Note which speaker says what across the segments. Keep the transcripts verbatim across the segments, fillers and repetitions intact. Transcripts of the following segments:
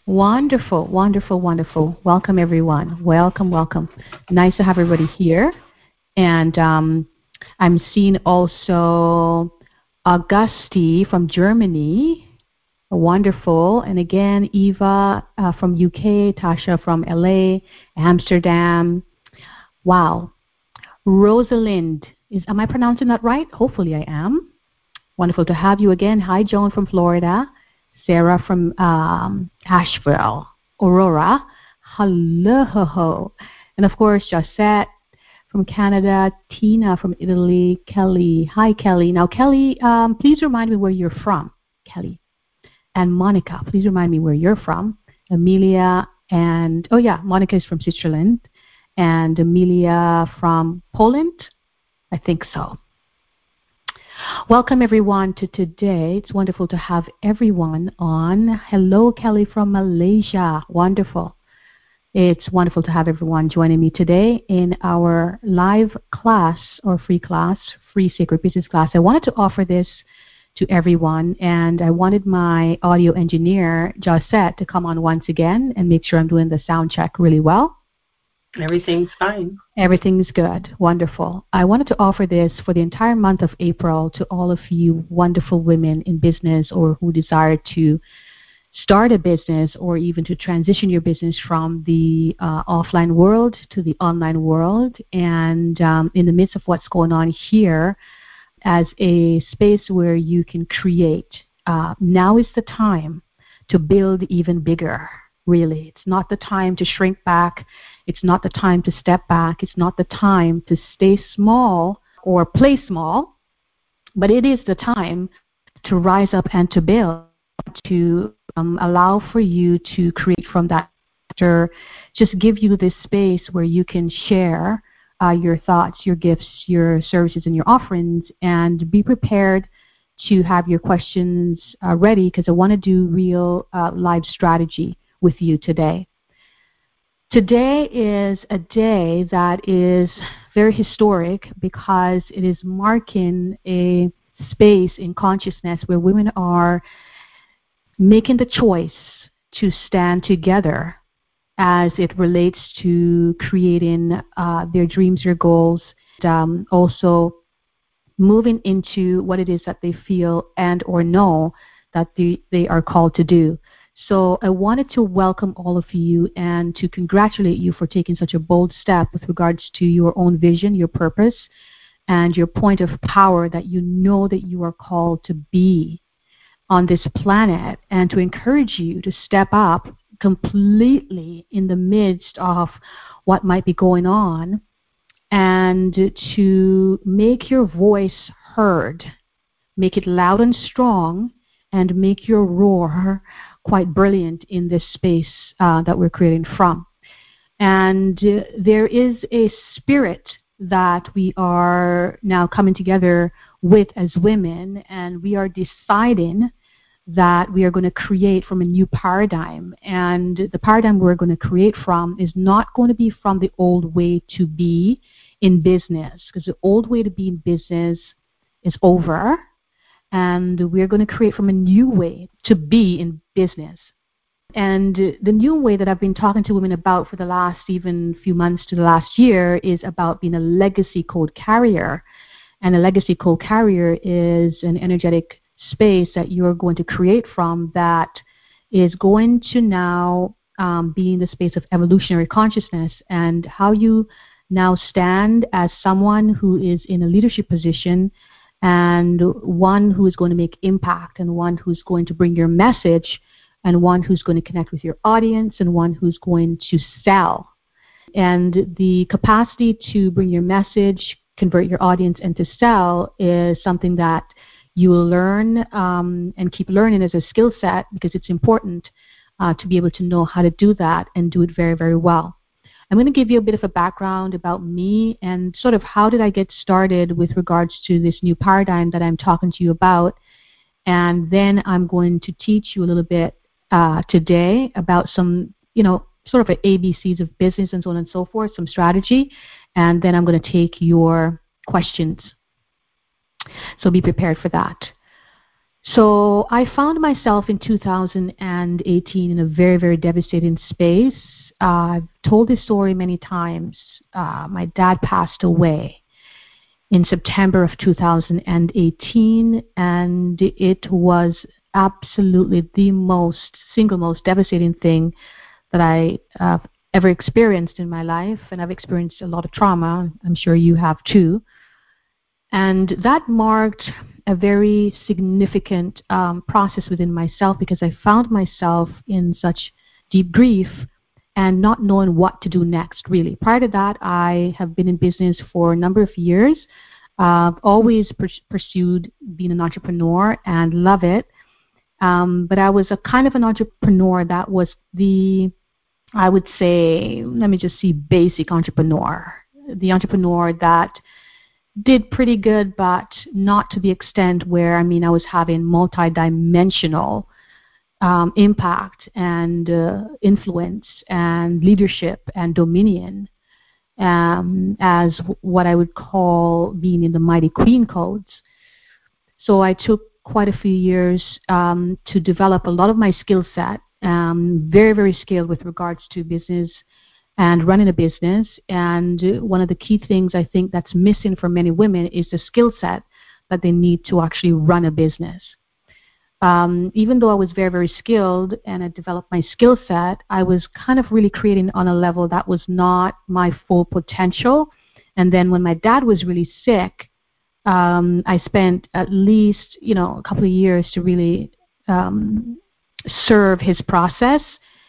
Speaker 1: Wonderful, wonderful, wonderful. Welcome, everyone. Welcome, welcome. Nice to have everybody here. And um, I'm seeing also Augusti from Germany. Wonderful. And again, Eva uh, from U K, Tasha from L A, Amsterdam. Wow. Rosalind. Is, am I pronouncing that right? Hopefully I am. Wonderful to have you again. Hi, Joan from Florida. Sarah from um, Asheville. Aurora. Hello. And of course, Josette from Canada. Tina from Italy. Kelly. Hi, Kelly. Now, Kelly, um, please remind me where you're from, Kelly. And Monica, please remind me where you're from. Amelia and, oh yeah, Monica is from Switzerland. And Amelia from Poland? I think so. Welcome, everyone, to today. It's wonderful to have everyone on. Hello, Kelly from Malaysia. Wonderful. It's wonderful to have everyone joining me today in our live class or free class, free Sacred Business class. I wanted to offer this to everyone, and I wanted my audio engineer, Josette, to come on once again and make sure I'm doing the sound check really well.
Speaker 2: Everything's fine.
Speaker 1: Everything's good. Wonderful. I wanted to offer this for the entire month of April to all of you wonderful women in business or who desire to start a business or even to transition your business from the uh, offline world to the online world. And um, in the midst of what's going on here, as a space where you can create, uh, now is the time to build even bigger. Really, it's not the time to shrink back. It's not the time to step back. It's not the time to stay small or play small, but it is the time to rise up and to build, to um, allow for you to create from that, or just give you this space where you can share uh, your thoughts, your gifts, your services, and your offerings, and be prepared to have your questions uh, ready, because I want to do real uh, live strategy with you today. Today is a day that is very historic because it is marking a space in consciousness where women are making the choice to stand together as it relates to creating uh, their dreams, their goals, and um, also moving into what it is that they feel and or know that they, they are called to do. So I wanted to welcome all of you and to congratulate you for taking such a bold step with regards to your own vision, your purpose, and your point of power that you know that you are called to be on this planet, and to encourage you to step up completely in the midst of what might be going on and to make your voice heard, make it loud and strong, and make your roar quite brilliant in this space uh, that we're creating from. And uh, there is a spirit that we are now coming together with as women, and we are deciding that we are going to create from a new paradigm. And the paradigm we're going to create from is not going to be from the old way to be in business, because the old way to be in business is over. And we're going to create from a new way to be in business. And the new way that I've been talking to women about for the last even few months to the last year is about being a legacy code carrier. And a legacy code carrier is an energetic space that you're going to create from that is going to now um, be in the space of evolutionary consciousness, and how you now stand as someone who is in a leadership position, and one who is going to make impact, and one who's going to bring your message, and one who's going to connect with your audience, and one who's going to sell. And the capacity to bring your message, convert your audience, and to sell is something that you will learn um, and keep learning as a skill set, because it's important uh, to be able to know how to do that and do it very, very well. I'm going to give you a bit of a background about me and sort of how did I get started with regards to this new paradigm that I'm talking to you about. And then I'm going to teach you a little bit uh, today about some, you know, sort of A B Cs of business and so on and so forth, some strategy. And then I'm going to take your questions. So be prepared for that. So I found myself in two thousand eighteen in a very, very devastating space. Uh, I've told this story many times. Uh, my dad passed away in September of two thousand eighteen, and it was absolutely the most, single most devastating thing that I have uh, ever experienced in my life, and I've experienced a lot of trauma. I'm sure you have too. And that marked a very significant um, process within myself, because I found myself in such deep grief and not knowing what to do next, really. Prior to that, I have been in business for a number of years. I've uh, always pers- pursued being an entrepreneur and love it. Um, but I was a kind of an entrepreneur that was the, I would say, let me just see, basic entrepreneur. The entrepreneur that did pretty good, but not to the extent where, I mean, I was having multi-dimensional um, impact and uh, influence and leadership and dominion um, as what I would call being in the Mighty Queen codes. So I took quite a few years um, to develop a lot of my skill set, um, very, very skilled with regards to business and running a business. And one of the key things I think that's missing for many women is the skill set that they need to actually run a business. Um, even though I was very, very skilled and I developed my skill set, I was kind of really creating on a level that was not my full potential. And then when my dad was really sick, um, I spent at least, you know, a couple of years to really um, serve his process.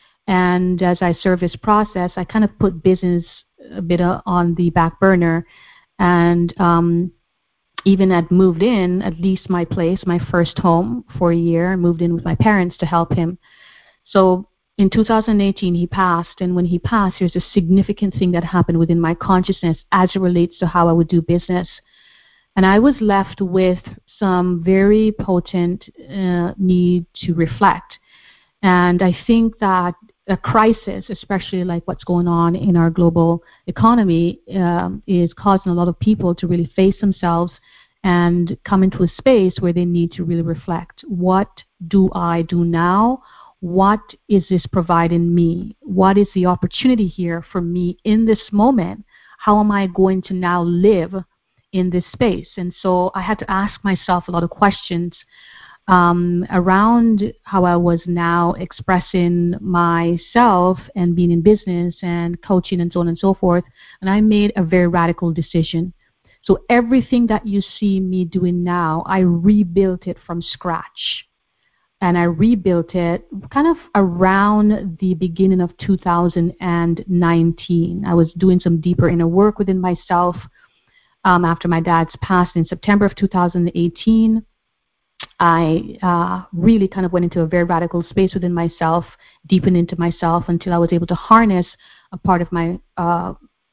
Speaker 1: And as I served his process, I kind of put business a bit on the back burner, and um, even had moved in, at least my place, my first home for a year. I moved in with my parents to help him. So in two thousand eighteen, he passed, and when he passed, there's a significant thing that happened within my consciousness as it relates to how I would do business. And I was left with some very potent uh, need to reflect. And I think that a crisis, especially like what's going on in our global economy, um, is causing a lot of people to really face themselves and come into a space where they need to really reflect. What do I do now? What is this providing me? What is the opportunity here for me in this moment? How am I going to now live in this space? And so I had to ask myself a lot of questions Um, around how I was now expressing myself and being in business and coaching and so on and so forth. And I made a very radical decision. So everything that you see me doing now, I rebuilt it from scratch. And I rebuilt it kind of around the beginning of two thousand nineteen. I was doing some deeper inner work within myself um, after my dad's passed in September of two thousand eighteen. I uh, really kind of went into a very radical space within myself, deepened into myself until I was able to harness a part of my uh,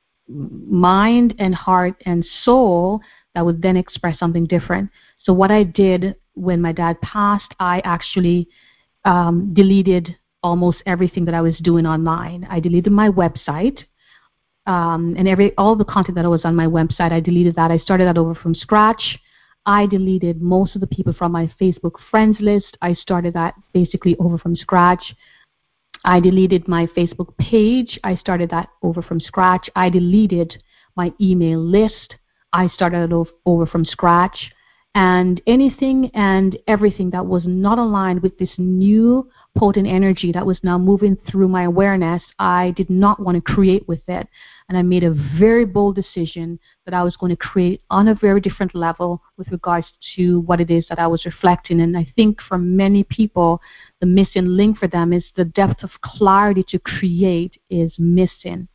Speaker 1: mind and heart and soul that would then express something different. So what I did when my dad passed, I actually um, deleted almost everything that I was doing online. I deleted my website. Um, and every all the content that was on my website, I deleted that. I started that over from scratch. I deleted most of the people from my Facebook friends list. I started that basically over from scratch. I deleted my Facebook page. I started that over from scratch. I deleted my email list. I started it over from scratch. And anything and everything that was not aligned with this new potent energy that was now moving through my awareness, I did not want to create with it. And I made a very bold decision that I was going to create on a very different level with regards to what it is that I was reflecting. And I think for many people, the missing link for them is the depth of clarity to create is missing.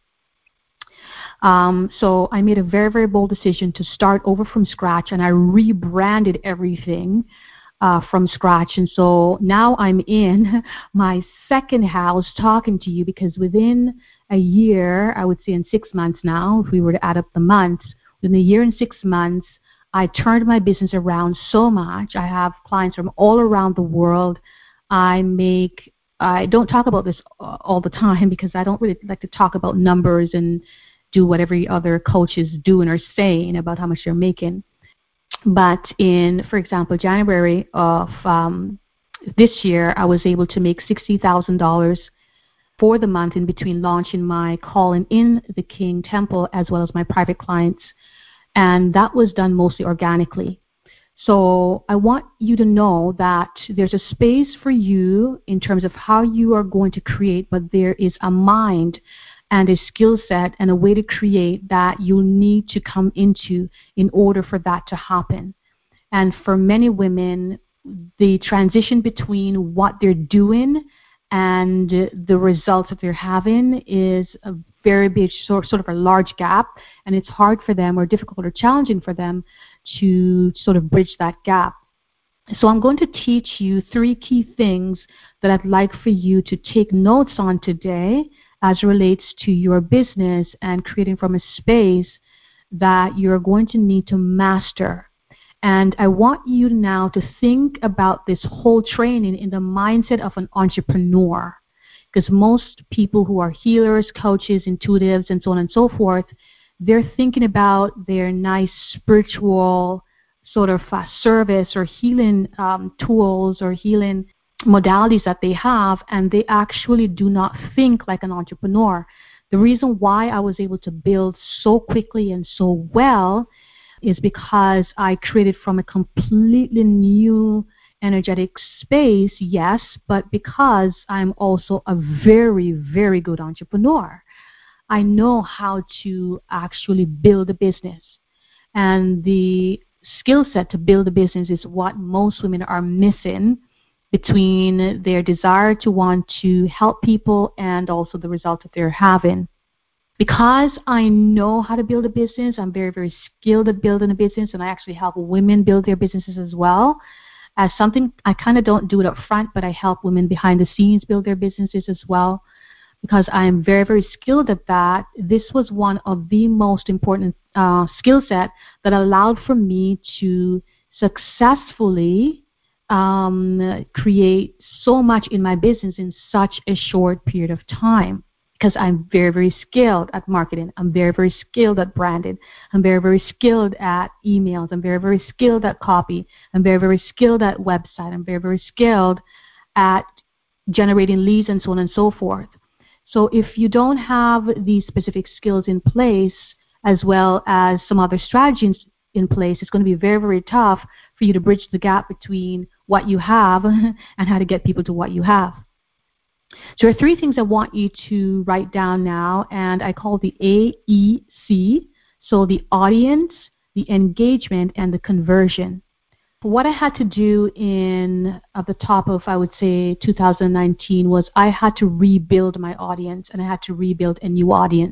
Speaker 1: Um, so I made a very, very bold decision to start over from scratch, and I rebranded everything uh, from scratch. And so now I'm in my second house talking to you, because within a year, I would say in six months now, if we were to add up the months, within a year and six months, I turned my business around so much. I have clients from all around the world. I make, I don't talk about this all the time because I don't really like to talk about numbers and do what every other coach is doing or saying about how much they're making. But in, for example, January of um, this year, I was able to make sixty thousand dollars for the month in between launching my Calling in the King Temple as well as my private clients. And that was done mostly organically. So I want you to know that there's a space for you in terms of how you are going to create, but there is a mind and a skill set and a way to create that you'll need to come into in order for that to happen. And for many women, the transition between what they're doing and the results that they're having is a very big, sort of a large gap, and it's hard for them or difficult or challenging for them to sort of bridge that gap. So I'm going to teach you three key things that I'd like for you to take notes on today as it relates to your business and creating from a space that you're going to need to master. And I want you now to think about this whole training in the mindset of an entrepreneur. Because most people who are healers, coaches, intuitives, and so on and so forth, they're thinking about their nice spiritual sort of uh, service or healing um, tools or healing modalities that they have, and they actually do not think like an entrepreneur. The reason why I was able to build so quickly and so well is because I created from a completely new energetic space, yes, but because I'm also a very, very good entrepreneur. I know how to actually build a business. And the skill set to build a business is what most women are missing between their desire to want to help people and also the results that they're having. Because I know how to build a business, I'm very, very skilled at building a business, and I actually help women build their businesses as well. As something, I kind of don't do it up front, but I help women behind the scenes build their businesses as well. Because I'm very, very skilled at that, this was one of the most important uh, skill set that allowed for me to successfully um, create so much in my business in such a short period of time. Because I'm very, very skilled at marketing. I'm very, very skilled at branding. I'm very, very skilled at emails. I'm very, very skilled at copy. I'm very, very skilled at website. I'm very, very skilled at generating leads and so on and so forth. So if you don't have these specific skills in place, as well as some other strategies in place, it's going to be very, very tough for you to bridge the gap between what you have and how to get people to what you have. So there are three things I want you to write down now, and I call the A E C, so the audience, the engagement, and the conversion. What I had to do in at the top of, I would say, two thousand nineteen was I had to rebuild my audience, and I had to rebuild a new audience.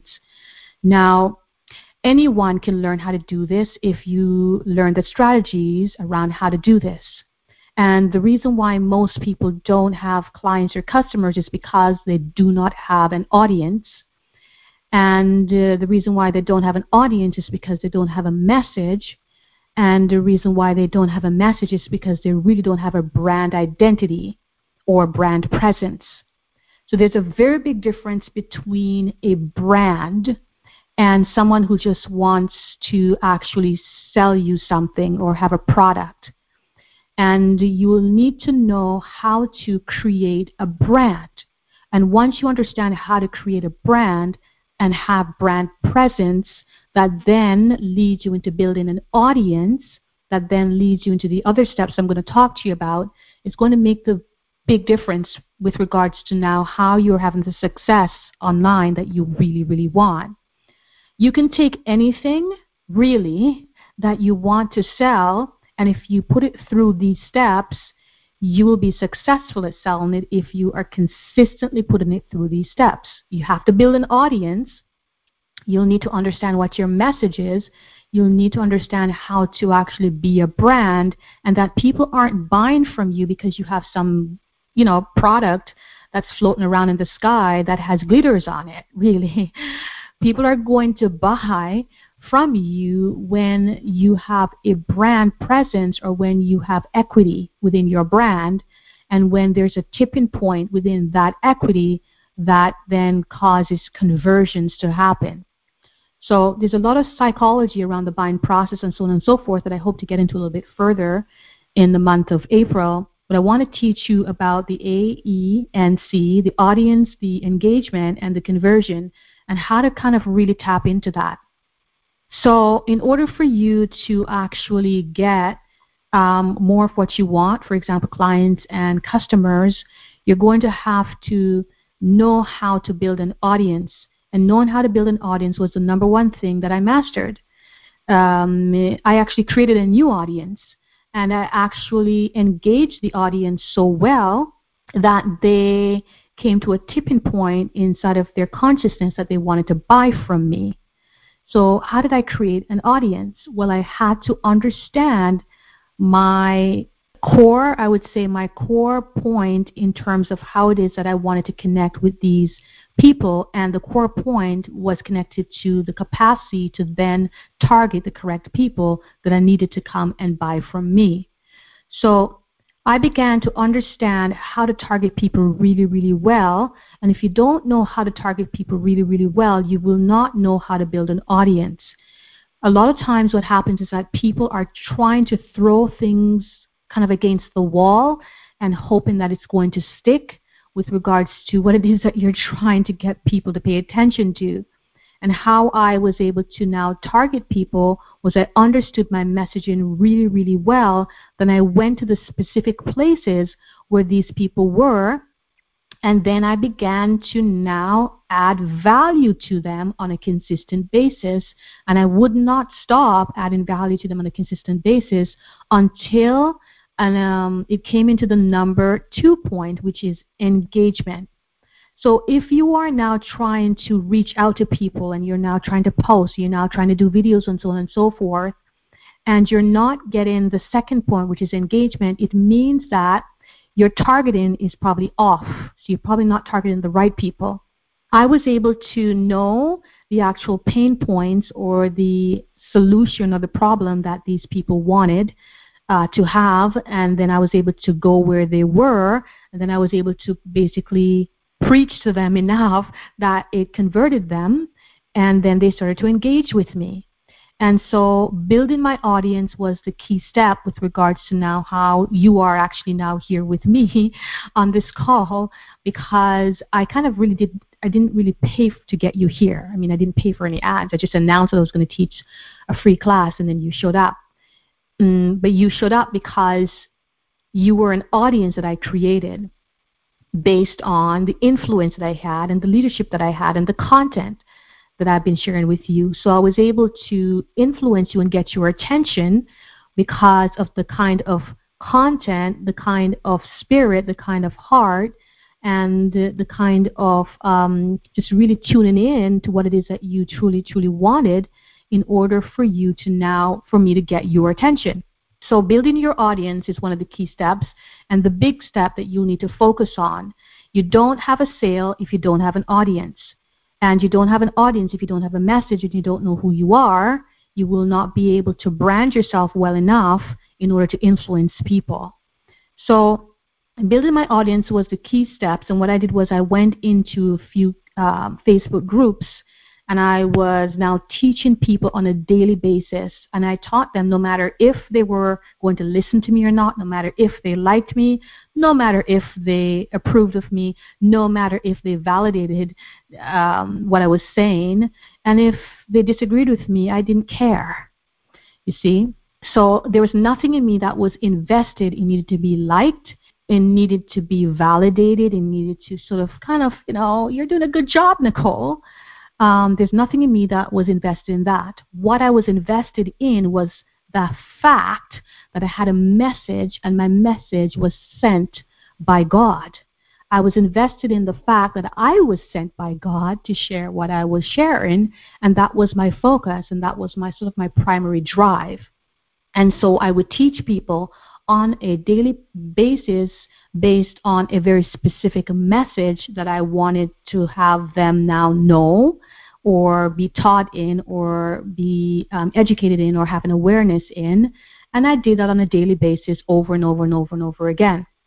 Speaker 1: Now, anyone can learn how to do this if you learn the strategies around how to do this. And the reason why most people don't have clients or customers is because they do not have an audience. And uh, the reason why they don't have an audience is because they don't have a message. And the reason why they don't have a message is because they really don't have a brand identity or brand presence. So there's a very big difference between a brand and someone who just wants to actually sell you something or have a product. And you will need to know how to create a brand. And once you understand how to create a brand and have brand presence, that then leads you into building an audience, that then leads you into the other steps I'm going to talk to you about, it's going to make the big difference with regards to now how you're having the success online that you really, really want. You can take anything, really, that you want to sell, and if you put it through these steps, you will be successful at selling it if you are consistently putting it through these steps. You have to build an audience. You'll need to understand what your message is. You'll need to understand how to actually be a brand, and that people aren't buying from you because you have some, you know, product that's floating around in the sky that has glitters on it, really. People are going to buy from you when you have a brand presence or when you have equity within your brand, and when there's a tipping point within that equity that then causes conversions to happen. So there's a lot of psychology around the buying process and so on and so forth that I hope to get into a little bit further in the month of April. But I want to teach you about the A, E, and C, the audience, the engagement, and the conversion, and how to kind of really tap into that. So in order for you to actually get um, more of what you want, for example, clients and customers, you're going to have to know how to build an audience. And knowing how to build an audience was the number one thing that I mastered. Um, I actually created a new audience. And I actually engaged the audience so well that they came to a tipping point inside of their consciousness that they wanted to buy from me. So how did I create an audience? Well, I had to understand my core, I would say my core point in terms of how it is that I wanted to connect with these people, and the core point was connected to the capacity to then target the correct people that I needed to come and buy from me. So I began to understand how to target people really, really well. And if you don't know how to target people really, really well, you will not know how to build an audience. A lot of times what happens is that people are trying to throw things kind of against the wall and hoping that it's going to stick with regards to what it is that you're trying to get people to pay attention to. And how I was able to now target people was I understood my messaging really, really well. Then I went to the specific places where these people were, and then I began to now add value to them on a consistent basis. And I would not stop adding value to them on a consistent basis until and, um, it came into the number two point, which is engagement. So if you are now trying to reach out to people and you're now trying to post, you're now trying to do videos and so on and so forth, and you're not getting the second point, which is engagement, it means that your targeting is probably off. So you're probably not targeting the right people. I was able to know the actual pain points or the solution or the problem that these people wanted uh, to have, and then I was able to go where they were, and then I was able to basically preach to them enough that it converted them, and then they started to engage with me. And so building my audience was the key step with regards to now how you are actually now here with me on this call, because I kind of really did, I didn't really pay to get you here. I mean, I didn't pay for any ads. I just announced that I was going to teach a free class, and then you showed up. Mm, but you showed up because you were an audience that I created based on the influence that I had and the leadership that I had and the content that I've been sharing with you. So I was able to influence you and get your attention because of the kind of content, the kind of spirit, the kind of heart, and the, the kind of um, just really tuning in to what it is that you truly, truly wanted in order for you to now, for me to get your attention. So building your audience is one of the key steps and the big step that you'll need to focus on. You don't have a sale if you don't have an audience. And you don't have an audience if you don't have a message and you don't know who you are. You will not be able to brand yourself well enough in order to influence people. So building my audience was the key steps. And what I did was I went into a few um, Facebook groups, and I was now teaching people on a daily basis. And I taught them no matter if they were going to listen to me or not, no matter if they liked me, no matter if they approved of me, no matter if they validated um, what I was saying. And if they disagreed with me, I didn't care, you see. So there was nothing in me that was invested. It needed to be liked. It needed to be validated. It needed to sort of kind of, you know, you're doing a good job, Nicole. Um, there's nothing in me that was invested in that. What I was invested in was the fact that I had a message, and my message was sent by God. I was invested in the fact that I was sent by God to share what I was sharing, and that was my focus, and that was my sort of my primary drive. And so I would teach people on a daily basis based on a very specific message that I wanted to have them now know or be taught in or be um, educated in or have an awareness in. And I did that on a daily basis over and over and over and over again.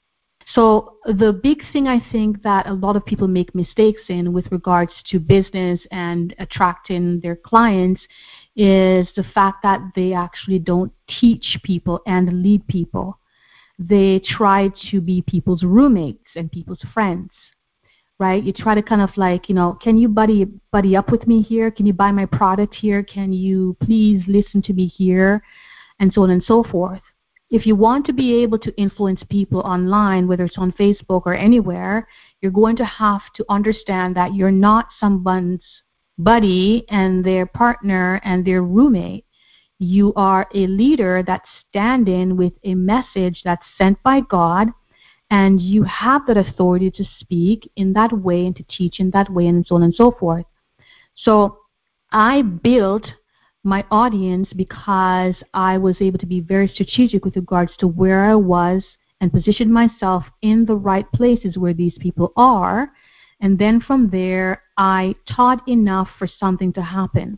Speaker 1: So the big thing I think that a lot of people make mistakes in with regards to business and attracting their clients is the fact that they actually don't teach people and lead people. They try to be people's roommates and people's friends, right? You try to kind of like, you know, can you buddy buddy up with me here? Can you buy my product here? Can you please listen to me here? And so on and so forth. If you want to be able to influence people online, whether it's on Facebook or anywhere, you're going to have to understand that you're not someone's buddy and their partner and their roommate. You are a leader that's standing with a message that's sent by God, and you have that authority to speak in that way and to teach in that way and so on and so forth. So I built my audience because I was able to be very strategic with regards to where I was and position myself in the right places where these people are. And then from there, I taught enough for something to happen.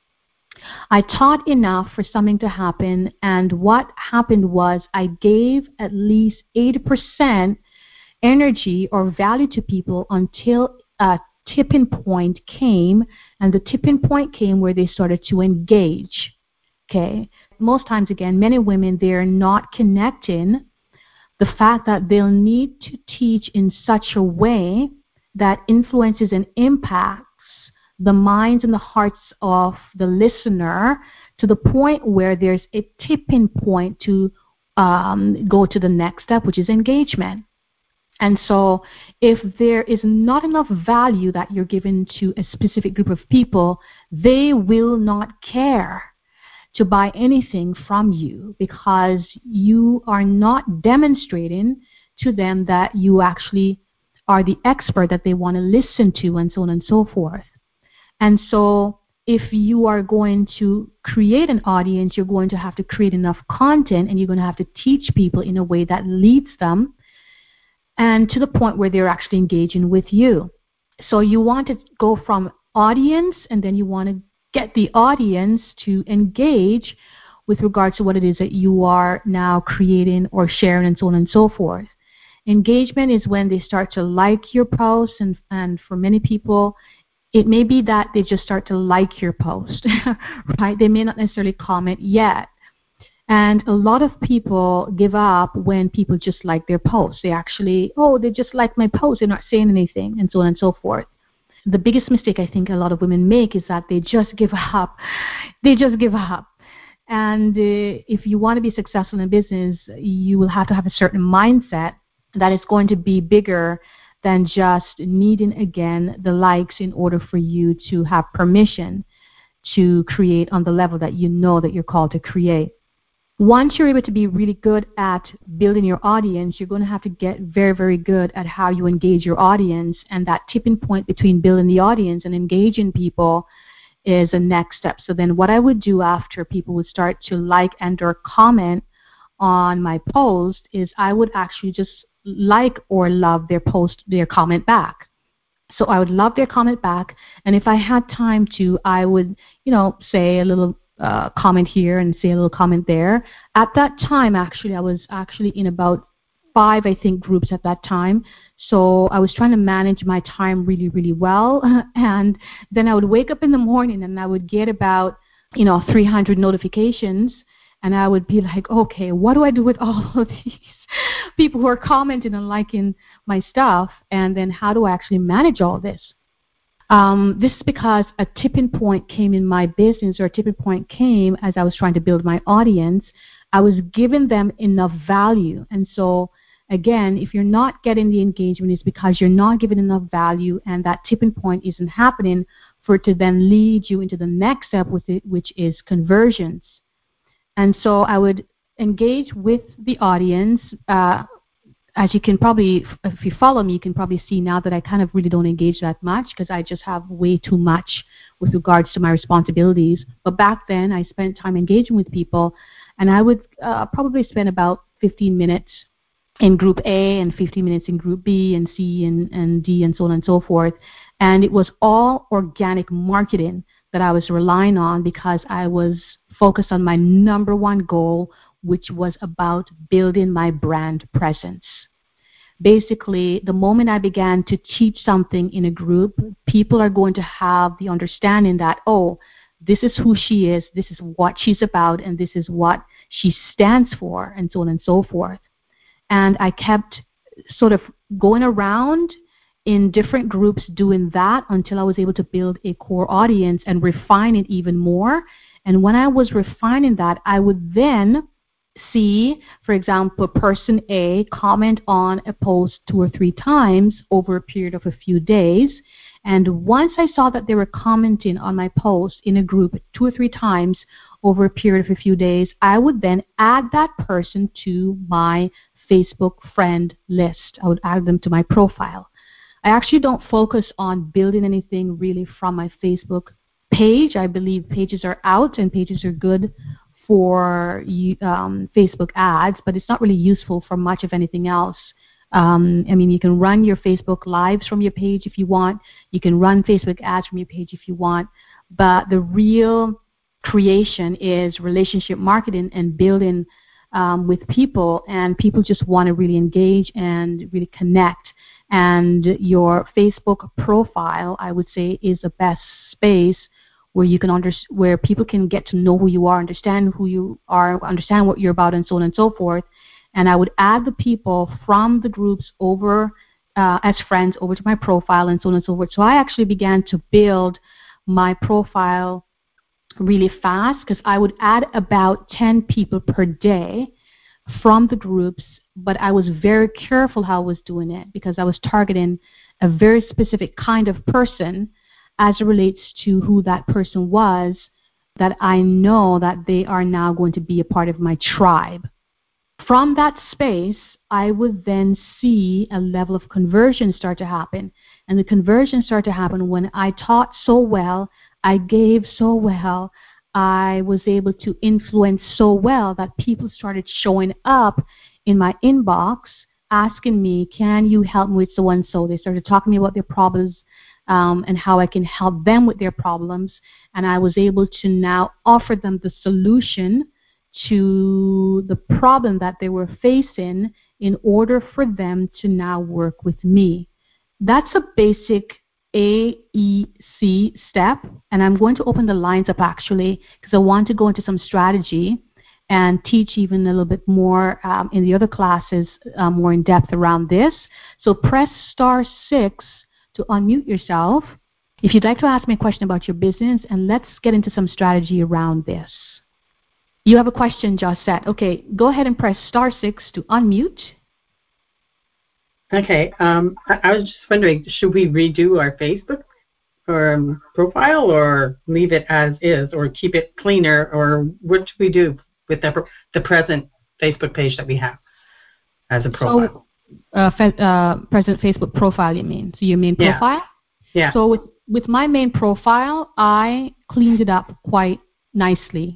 Speaker 1: I taught enough for something to happen, and what happened was I gave at least eighty percent energy or value to people until a tipping point came, and the tipping point came where they started to engage. Okay, most times again, men and women, they're not connecting the fact that they'll need to teach in such a way that influences and impacts the minds and the hearts of the listener to the point where there's a tipping point to um, go to the next step, which is engagement. And so if there is not enough value that you're giving to a specific group of people, they will not care to buy anything from you because you are not demonstrating to them that you actually are the expert that they want to listen to, and so on and so forth. And so if you are going to create an audience, you're going to have to create enough content, and you're going to have to teach people in a way that leads them and to the point where they're actually engaging with you. So you want to go from audience, and then you want to get the audience to engage with regards to what it is that you are now creating or sharing, and so on and so forth. Engagement is when they start to like your post, and, and for many people, it may be that they just start to like your post, right? They may not necessarily comment yet. And a lot of people give up when people just like their posts. They actually, oh, they just like my post. They're not saying anything, and so on and so forth. The biggest mistake I think a lot of women make is that they just give up. They just give up. And uh, if you want to be successful in business, you will have to have a certain mindset that is going to be bigger than just needing, again, the likes in order for you to have permission to create on the level that you know that you're called to create. Once you're able to be really good at building your audience, you're going to have to get very, very good at how you engage your audience, and that tipping point between building the audience and engaging people is a next step. So then what I would do after people would start to like and or comment on my post is I would actually just like or love their post, their comment back. So I would love their comment back, and if I had time to, I would, you know, say a little uh, comment here and say a little comment there. At that time, actually, I was actually in about five, I think, groups at that time. So I was trying to manage my time really, really well. And then I would wake up in the morning and I would get about, you know, three hundred notifications. And I would be like, okay, what do I do with all of these people who are commenting and liking my stuff? And then how do I actually manage all this? Um, this is because a tipping point came in my business, or a tipping point came as I was trying to build my audience. I was giving them enough value. And so, again, if you're not getting the engagement, it's because you're not giving enough value, and that tipping point isn't happening for it to then lead you into the next step with it, which is conversions. And so I would engage with the audience. Uh, as you can probably, if you follow me, you can probably see now that I kind of really don't engage that much because I just have way too much with regards to my responsibilities. But back then, I spent time engaging with people, and I would uh, probably spend about fifteen minutes in Group A and fifteen minutes in Group B and C and, and D and so on and so forth. And it was all organic marketing that I was relying on because I was focused on my number one goal, which was about building my brand presence. basically, the moment I began to teach something in a group, people are going to have the understanding that, oh, this is who she is, this is what she's about, and this is what she stands for, and so on and so forth. And I kept sort of going around in different groups doing that until I was able to build a core audience and refine it even more. And when I was refining that, I would then see, for example, person A comment on a post two or three times over a period of a few days. And once I saw that they were commenting on my post in a group two or three times over a period of a few days, I would then add that person to my Facebook friend list. I would add them to my profile. I actually don't focus on building anything really from my Facebook page. I believe pages are out and pages are good for um, Facebook ads, but it's not really useful for much of anything else. Um, I mean, you can run your Facebook Lives from your page if you want. You can run Facebook ads from your page if you want. But the real creation is relationship marketing and building um, with people, and people just want to really engage and really connect. And your Facebook profile, I would say, is the best space where you can under, where people can get to know who you are, understand who you are, understand what you're about, and so on and so forth. And I would add the people from the groups over uh, as friends over to my profile, and so on and so forth. So I actually began to build my profile really fast, because I would add about ten people per day from the groups, but I was very careful how I was doing it, because I was targeting a very specific kind of person as it relates to who that person was, that I know that they are now going to be a part of my tribe. From that space, I would then see a level of conversion start to happen. And the conversion started to happen when I taught so well, I gave so well, I was able to influence so well that people started showing up in my inbox asking me, can you help me with so-and-so? They started talking to me about their problems um, and how I can help them with their problems. And I was able to now offer them the solution to the problem that they were facing in order for them to now work with me. That's a basic A E C step, and I'm going to open the lines up actually, because I want to go into some strategy and teach even a little bit more um, in the other classes uh, more in depth around this. So press star six to unmute yourself if you'd like to ask me a question about your business, and let's get into some strategy around this. You have a question, Josette. Okay, go ahead and press star six to unmute.
Speaker 2: Okay, um, I, I was just wondering, should we redo our Facebook or um, profile, or leave it as is, or keep it cleaner, or what should we do with the, the present Facebook page that we have as a profile?
Speaker 1: So, uh, fe- uh, present Facebook profile, you mean? So your main profile?
Speaker 2: Yeah. yeah.
Speaker 1: So with, with my main profile, I cleaned it up quite nicely.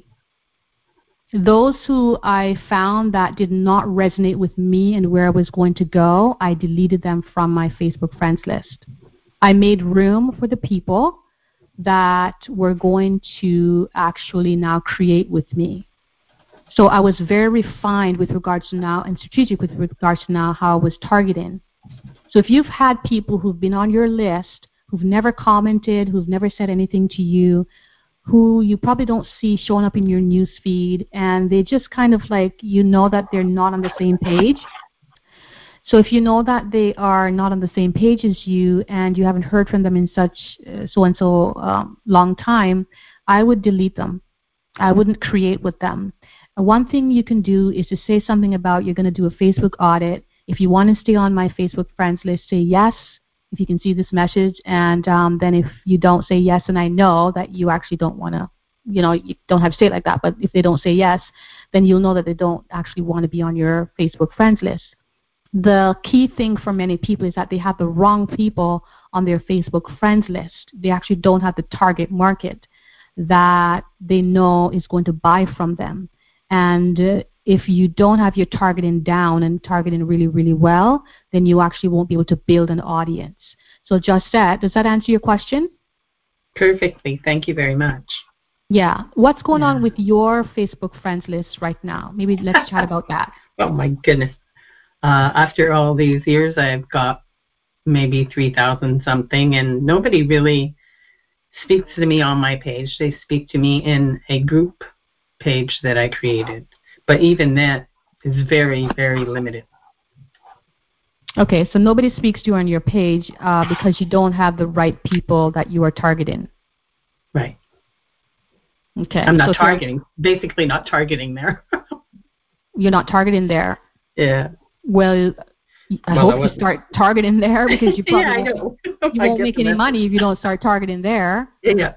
Speaker 1: Those who I found that did not resonate with me and where I was going to go, I deleted them from my Facebook friends list. I made room for the people that were going to actually now create with me. So I was very refined with regards to now, and strategic with regards to now how I was targeting. So if you've had people who've been on your list, who've never commented, who've never said anything to you, who you probably don't see showing up in your news feed, and they just kind of like, you know that they're not on the same page. So if you know that they are not on the same page as you and you haven't heard from them in such uh, so-and-so um, long time, I would delete them. I wouldn't create with them. Uh, one thing you can do is to say something about you're going to do a Facebook audit. If you want to stay on my Facebook friends list, say yes, if you can see this message, and um, then if you don't say yes, and I know that you actually don't want to, you know, you don't have to say it like that, but if they don't say yes, then you'll know that they don't actually want to be on your Facebook friends list. The key thing for many people is that they have the wrong people on their Facebook friends list. They actually don't have the target market that they know is going to buy from them. And uh, if you don't have your targeting down and targeting really, really well, then you actually won't be able to build an audience. So Josette, does that answer your question?
Speaker 2: Perfectly. Thank you very much.
Speaker 1: Yeah. What's going
Speaker 2: yeah.
Speaker 1: on with your Facebook friends list right now? Maybe let's chat about that.
Speaker 2: Oh, my goodness. Uh, after all these years, I've got maybe three thousand something, and nobody really speaks to me on my page. They speak to me in a group page that I created. But even that is very, very limited.
Speaker 1: Okay, so nobody speaks to you on your page uh, because you don't have the right people that you are targeting.
Speaker 2: Right.
Speaker 1: Okay.
Speaker 2: I'm not
Speaker 1: so
Speaker 2: targeting, basically not targeting there.
Speaker 1: You're not targeting there?
Speaker 2: Yeah.
Speaker 1: Well, I
Speaker 2: well,
Speaker 1: hope I you start targeting there because you probably
Speaker 2: yeah, I
Speaker 1: won't,
Speaker 2: know.
Speaker 1: you won't make any money if you don't start targeting there.
Speaker 2: Yeah.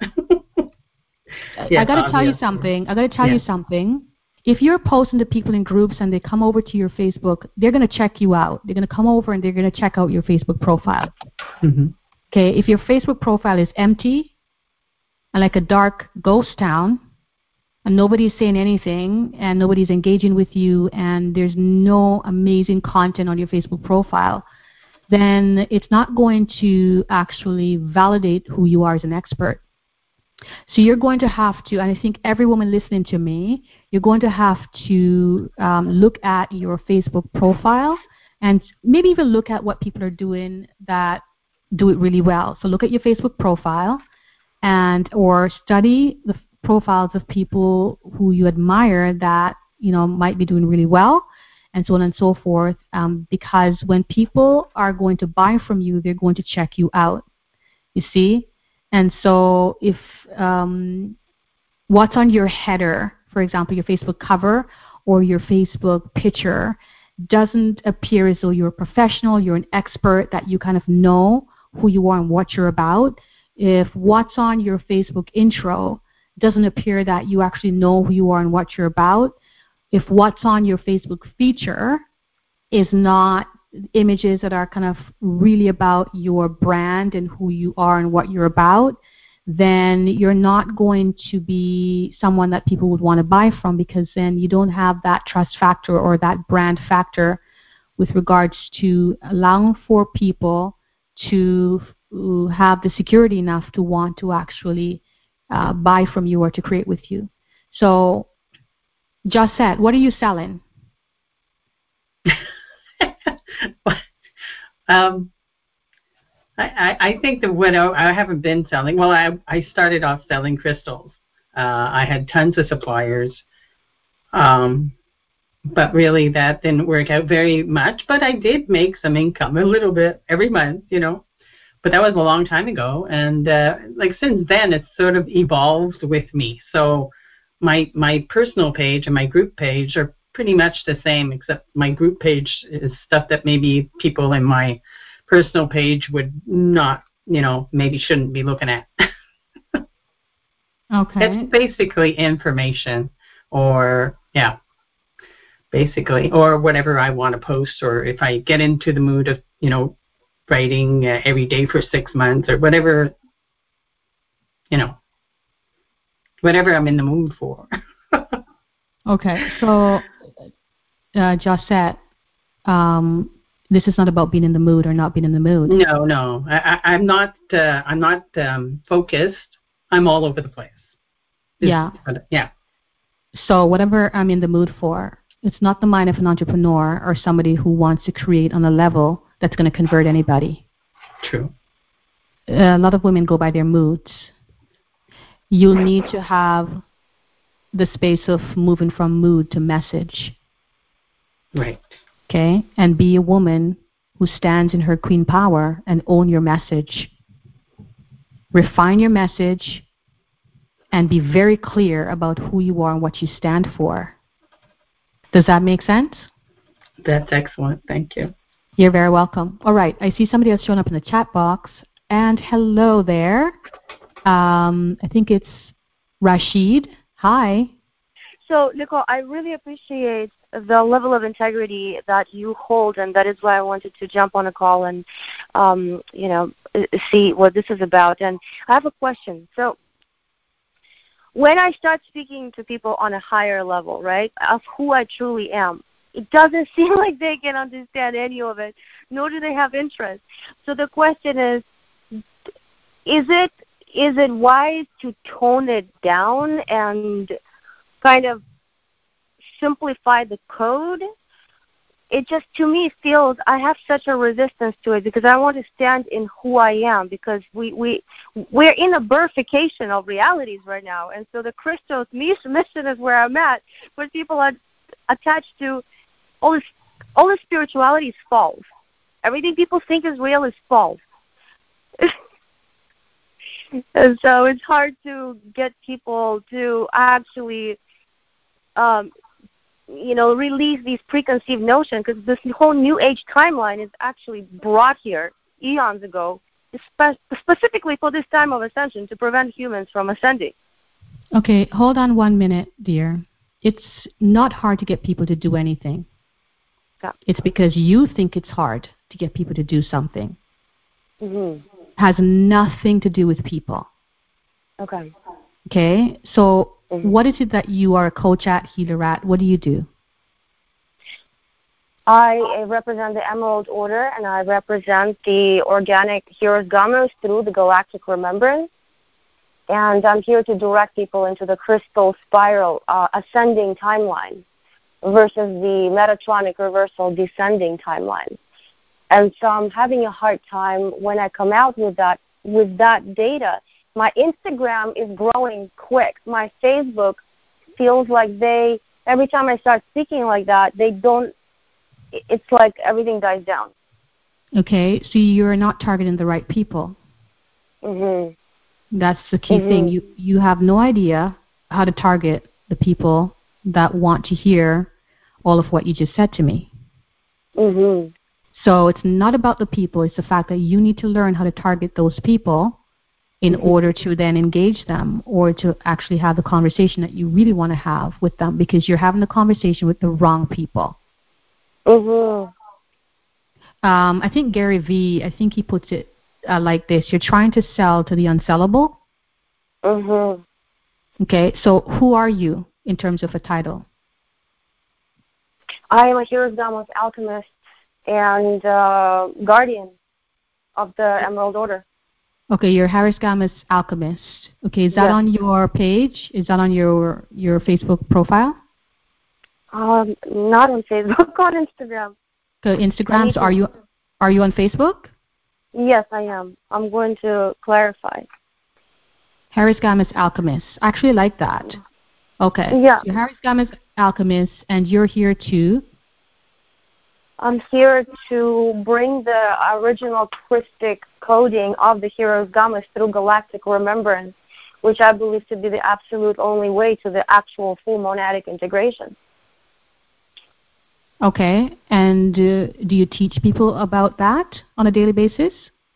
Speaker 1: yes, I got to tell you something. I got to tell yeah. you something. If you're posting to people in groups and they come over to your Facebook, they're going to check you out. They're going to come over and they're going to check out your Facebook profile.
Speaker 2: Mm-hmm.
Speaker 1: Okay, if your Facebook profile is empty and like a dark ghost town and nobody's saying anything and nobody's engaging with you and there's no amazing content on your Facebook profile, then it's not going to actually validate who you are as an expert. So you're going to have to, and I think every woman listening to me, you're going to have to um, look at your Facebook profile and maybe even look at what people are doing that do it really well. So look at your Facebook profile and or study the profiles of people who you admire that, you know, might be doing really well, and so on and so forth, um, because when people are going to buy from you, they're going to check you out, you see? And so if um, what's on your header, for example, your Facebook cover or your Facebook picture, doesn't appear as though you're a professional, you're an expert, that you kind of know who you are and what you're about, if what's on your Facebook intro doesn't appear that you actually know who you are and what you're about, if what's on your Facebook feature is not images that are kind of really about your brand and who you are and what you're about, then you're not going to be someone that people would want to buy from, because then you don't have that trust factor or that brand factor with regards to allowing for people to have the security enough to want to actually uh, buy from you or to create with you. So, Josette, what are you selling?
Speaker 2: um, I, I think that what I, I haven't been selling, well, I, I started off selling crystals. Uh, I had tons of suppliers, um, but really that didn't work out very much. But I did make some income, a little bit every month, you know. But that was a long time ago, and uh, like since then, it's sort of evolved with me. So my my personal page and my group page are pretty much the same, except my group page is stuff that maybe people in my personal page would not, you know, maybe shouldn't be looking at.
Speaker 1: Okay.
Speaker 2: It's basically information, or yeah, basically, or whatever I want to post, or if I get into the mood of, you know, writing uh, every day for six months or whatever, you know, whatever I'm in the mood for.
Speaker 1: Okay, so uh, Josette, um, this is not about being in the mood or not being in the mood.
Speaker 2: No, no, I, I, I'm not. Uh, I'm not um, focused. I'm all over the place. It's,
Speaker 1: yeah.
Speaker 2: But, yeah.
Speaker 1: So whatever I'm in the mood for, it's not the mind of an entrepreneur or somebody who wants to create on a level that's going to convert anybody.
Speaker 2: True.
Speaker 1: A lot of women go by their moods. You need to have the space of moving from mood to message.
Speaker 2: Right.
Speaker 1: Okay? And be a woman who stands in her queen power and own your message. Refine your message and be very clear about who you are and what you stand for. Does that make sense?
Speaker 2: That's excellent. Thank you.
Speaker 1: You're very welcome. All right. I see somebody else showing up in the chat box. And hello there. Um, I think it's Rashid. Hi.
Speaker 3: So, Nicole, I really appreciate the level of integrity that you hold, and that is why I wanted to jump on a call and, um, you know, see what this is about. And I have a question. So, when I start speaking to people on a higher level, right, of who I truly am, it doesn't seem like they can understand any of it, nor do they have interest. So the question is, is it is it wise to tone it down and kind of simplify the code, it just, to me, feels, I have such a resistance to it because I want to stand in who I am, because we, we, we're in a bifurcation of realities right now. And so the Christos mission is where I'm at, where people are attached to all this, all this spirituality is false. Everything people think is real is false. And so it's hard to get people to actually, um, you know, release these preconceived notions, because this whole New Age timeline is actually brought here eons ago, spe- specifically for this time of ascension, to prevent humans from ascending.
Speaker 1: Okay, hold on one minute, dear. It's not hard to get people to do anything.
Speaker 3: Yeah.
Speaker 1: It's because you think it's hard to get people to do something.
Speaker 3: Mm-hmm.
Speaker 1: Has nothing to do with people.
Speaker 3: Okay.
Speaker 1: Okay, so
Speaker 3: mm-hmm.
Speaker 1: what is it that you are a coach at, healer at? What do you do?
Speaker 3: I represent the Emerald Order, and I represent the organic Heroes Gamos through the Galactic Remembrance. And I'm here to direct people into the crystal spiral uh, ascending timeline versus the Metatronic reversal descending timeline. And so I'm having a hard time when I come out with that with that data. My Instagram is growing quick. My Facebook feels like they, every time I start speaking like that, they don't, it's like everything dies down.
Speaker 1: Okay, so you're not targeting the right people.
Speaker 3: Mm-hmm.
Speaker 1: That's the key
Speaker 3: mm-hmm.
Speaker 1: thing. You you have no idea how to target the people that want to hear all of what you just said to me.
Speaker 3: Mm-hmm.
Speaker 1: So it's not about the people. It's the fact that you need to learn how to target those people in mm-hmm. order to then engage them, or to actually have the conversation that you really want to have with them, because you're having the conversation with the wrong people.
Speaker 3: Mm-hmm.
Speaker 1: Um, I think Gary Vee, I think he puts it uh, like this. You're trying to sell to the unsellable.
Speaker 3: Mm-hmm.
Speaker 1: Okay, so who are you in terms of a title?
Speaker 3: I am a Heroes Gamos alchemist and uh, guardian of the Emerald Order.
Speaker 1: Okay, you're Heroes Gamos alchemist. Okay, is that
Speaker 3: yes.
Speaker 1: on your page? Is that on your your Facebook profile?
Speaker 3: Um, not on Facebook, on Instagram.
Speaker 1: So Instagram. So are you are you on Facebook?
Speaker 3: Yes, I am. I'm going to clarify.
Speaker 1: Heroes Gamos alchemist. I actually like that. Okay.
Speaker 3: Yeah.
Speaker 1: So Heroes Gamos alchemist, and you're here to.
Speaker 3: I'm here to bring the original Christic coding of the Heroes Gamos through galactic remembrance, which I believe to be the absolute only way to the actual full monadic integration.
Speaker 1: Okay, and uh, do you teach people about that on a daily basis?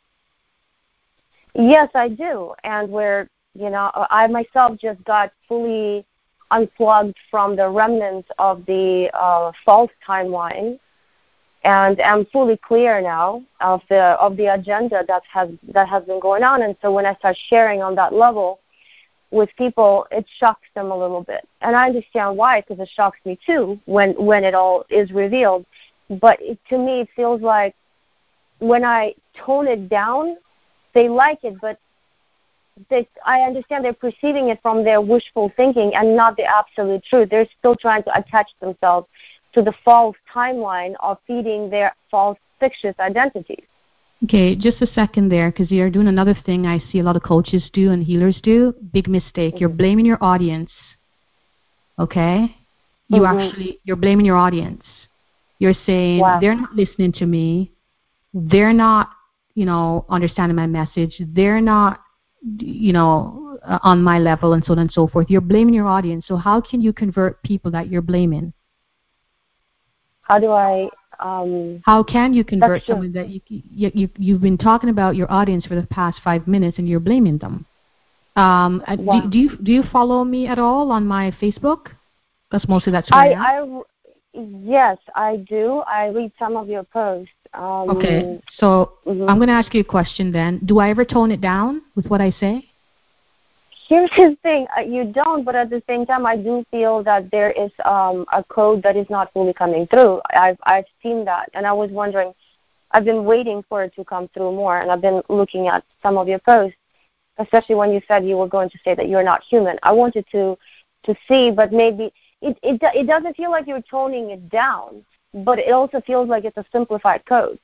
Speaker 3: Yes, I do. And where, you know, I myself just got fully unplugged from the remnants of the uh, false timeline. And I'm fully clear now of the of the agenda that has that has been going on. And so when I start sharing on that level with people, it shocks them a little bit. And I understand why, because it shocks me too when, when it all is revealed. But it, to me, it feels like when I tone it down, they like it, but they, I understand they're perceiving it from their wishful thinking and not the absolute truth. They're still trying to attach themselves to the false timeline of feeding their false fictitious identities.
Speaker 1: Okay, just a second there, because you're doing another thing I see a lot of coaches do and healers do. Big mistake. Mm-hmm. You're blaming your audience. Okay? You mm-hmm. actually, you're blaming your audience. You're saying, wow, they're not listening to me. They're not, you know, understanding my message. They're not, you know, uh, on my level, and so on and so forth. You're blaming your audience. So how can you convert people that you're blaming?
Speaker 3: How do I... Um,
Speaker 1: How can you convert someone that you, you, you, you've been talking about your audience for the past five minutes and you're blaming them? Um, wow. do, do you do you follow me at all on my Facebook? Because mostly that's where I, I am.
Speaker 3: I, yes, I do. I read some of your posts. Um,
Speaker 1: okay, so mm-hmm. I'm going to ask you a question then. Do I ever tone it down with what I say?
Speaker 3: Here's the thing. Uh, you don't, but at the same time, I do feel that there is um, a code that is not fully coming through. I've I've seen that, and I was wondering, I've been waiting for it to come through more, and I've been looking at some of your posts, especially when you said you were going to say that you're not human. I wanted to to see, but maybe it it, it doesn't feel like you're toning it down. but it also feels like it's a simplified code.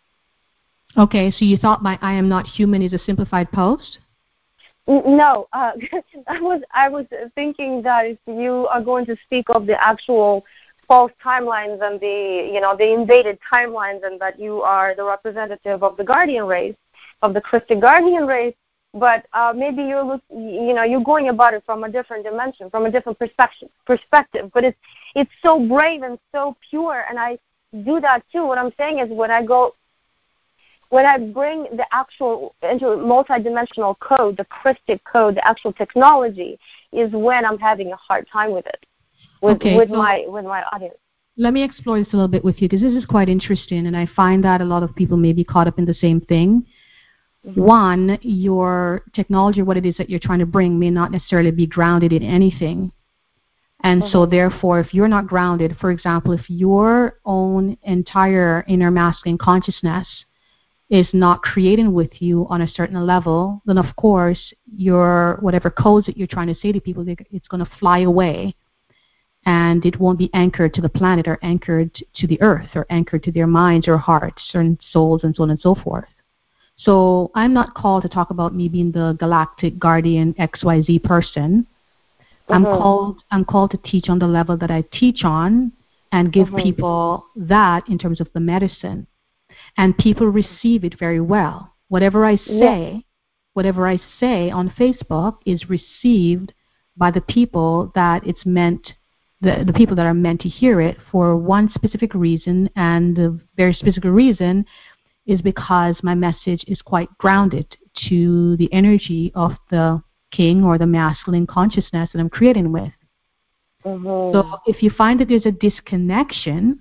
Speaker 1: Okay, so you thought my I am not human is a simplified post?
Speaker 3: No, uh, I was I was thinking that if you are going to speak of the actual false timelines and the you know the invaded timelines, and that you are the representative of the guardian race, of the Christic guardian race, but uh, maybe you're look, you know you're going about it from a different dimension, from a different perspective. Perspective, but it's it's so brave and so pure, and I do that too. What I'm saying is when I go. When I bring the actual into multidimensional code, the Christic code, the actual technology, is when I'm having a hard time with it, with,
Speaker 1: okay,
Speaker 3: with
Speaker 1: so
Speaker 3: my with my audience.
Speaker 1: Let me explore this a little bit with you, because this is quite interesting, and I find that a lot of people may be caught up in the same thing. Mm-hmm. One, your technology, what it is that you're trying to bring, may not necessarily be grounded in anything. And mm-hmm. so therefore, if you're not grounded, for example, if your own entire inner masculine consciousness is not creating with you on a certain level, then of course your whatever codes that you're trying to say to people, it's going to fly away, and it won't be anchored to the planet or anchored to the earth or anchored to their minds or hearts and souls and so on and so forth. So I'm not called to talk about me being the galactic guardian X Y Z person. Mm-hmm. I'm called I'm called to teach on the level that I teach on and give mm-hmm. people that in terms of the medicine. And people receive it very well. Whatever I say, yeah. whatever I say on Facebook is received by the people that it's meant, the, the people that are meant to hear it for one specific reason, and the very specific reason is because my message is quite grounded to the energy of the king or the masculine consciousness that I'm creating with. Mm-hmm. So if you find that there's a disconnection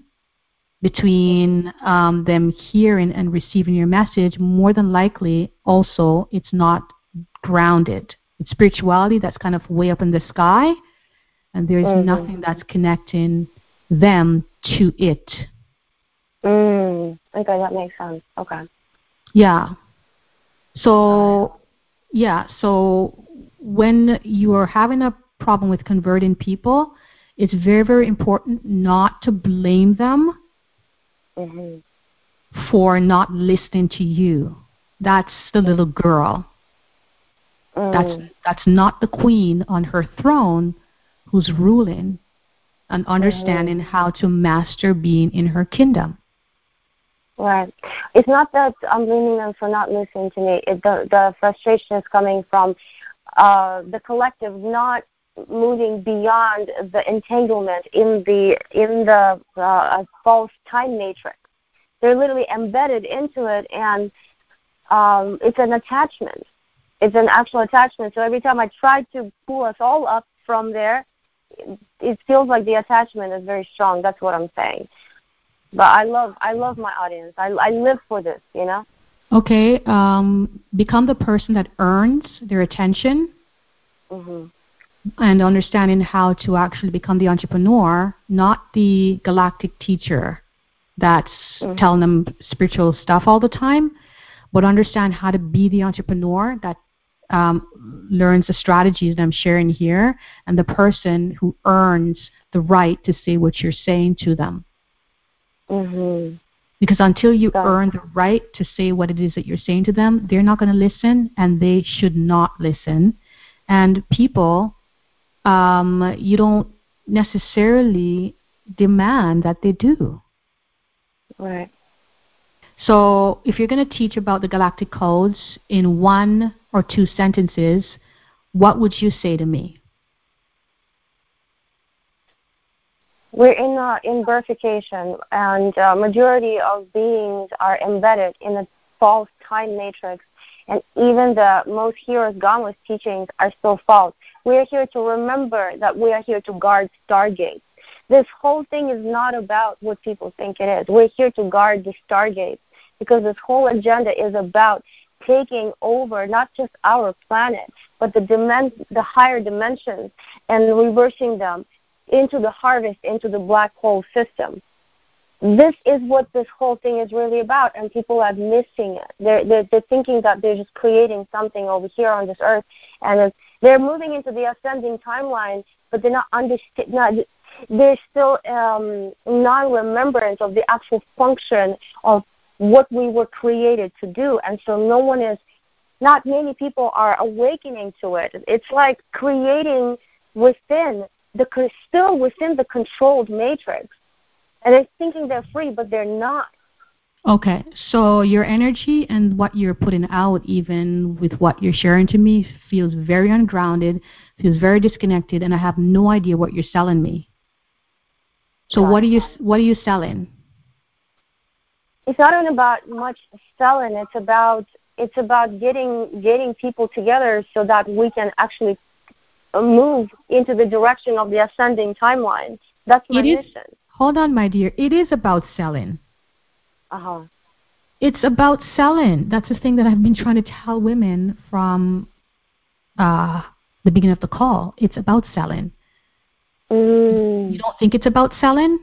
Speaker 1: between um, them hearing and receiving your message, more than likely also it's not grounded. It's spirituality that's kind of way up in the sky, and there's mm-hmm. nothing that's connecting them to it.
Speaker 3: Mm. Okay, that makes sense. Okay.
Speaker 1: Yeah. So, yeah, so when you are having a problem with converting people, it's very, very important not to blame them Mm-hmm. for not listening to you. That's the little girl. Mm. That's that's not the queen on her throne who's ruling and understanding mm-hmm. how to master being in her kingdom.
Speaker 3: Right. It's not that I'm blaming them for not listening to me. It, the the frustration is coming from uh, the collective not moving beyond the entanglement in the in the uh, false time matrix. They're literally embedded into it, and um, it's an attachment. It's an actual attachment. So every time I try to pull us all up from there, it, it feels like the attachment is very strong. That's what I'm saying. But I love I love my audience. I, I live for this, you know?
Speaker 1: Okay. Um, become the person that earns their attention. Mm-hmm. And understanding how to actually become the entrepreneur, not the galactic teacher that's mm-hmm. telling them spiritual stuff all the time, but understand how to be the entrepreneur that um, learns the strategies that I'm sharing here, and the person who earns the right to say what you're saying to them. Mm-hmm. Because until you Got earn the right to say what it is that you're saying to them, they're not going to listen, and they should not listen. And people... Um, you don't necessarily demand that they do.
Speaker 3: Right.
Speaker 1: So if you're going to teach about the galactic codes in one or two sentences, what would you say to me?
Speaker 3: We're in uh, in birthification, and uh, majority of beings are embedded in a false time matrix. And even the most heroes Gamma's teachings are still false. We are here to remember that we are here to guard stargates. This whole thing is not about what people think it is. We're here to guard the stargates, because this whole agenda is about taking over not just our planet, but the dimen- the higher dimensions, and reversing them into the harvest, into the black hole system. This is what this whole thing is really about, and people are missing it. They're, they're, they're thinking that they're just creating something over here on this earth, and they're moving into the ascending timeline, but they're not understanding. there's still um, non-remembrance of the actual function of what we were created to do. And so no one is, not many people are awakening to it. It's like creating within, the still within the controlled matrix. And they're thinking they're free, but they're not.
Speaker 1: Okay, so your energy and what you're putting out, even with what you're sharing to me, feels very ungrounded, feels very disconnected, and I have no idea what you're selling me. So
Speaker 3: Got
Speaker 1: what
Speaker 3: it.
Speaker 1: are you what are you selling?
Speaker 3: It's not even about much selling. It's about it's about getting getting people together so that we can actually move into the direction of the ascending timeline. That's my
Speaker 1: It is,
Speaker 3: mission.
Speaker 1: hold on, my dear. It is about selling.
Speaker 3: Uh-huh.
Speaker 1: It's about selling. That's the thing that I've been trying to tell women from uh, the beginning of the call. It's about selling.
Speaker 3: Mm.
Speaker 1: You don't think it's about selling?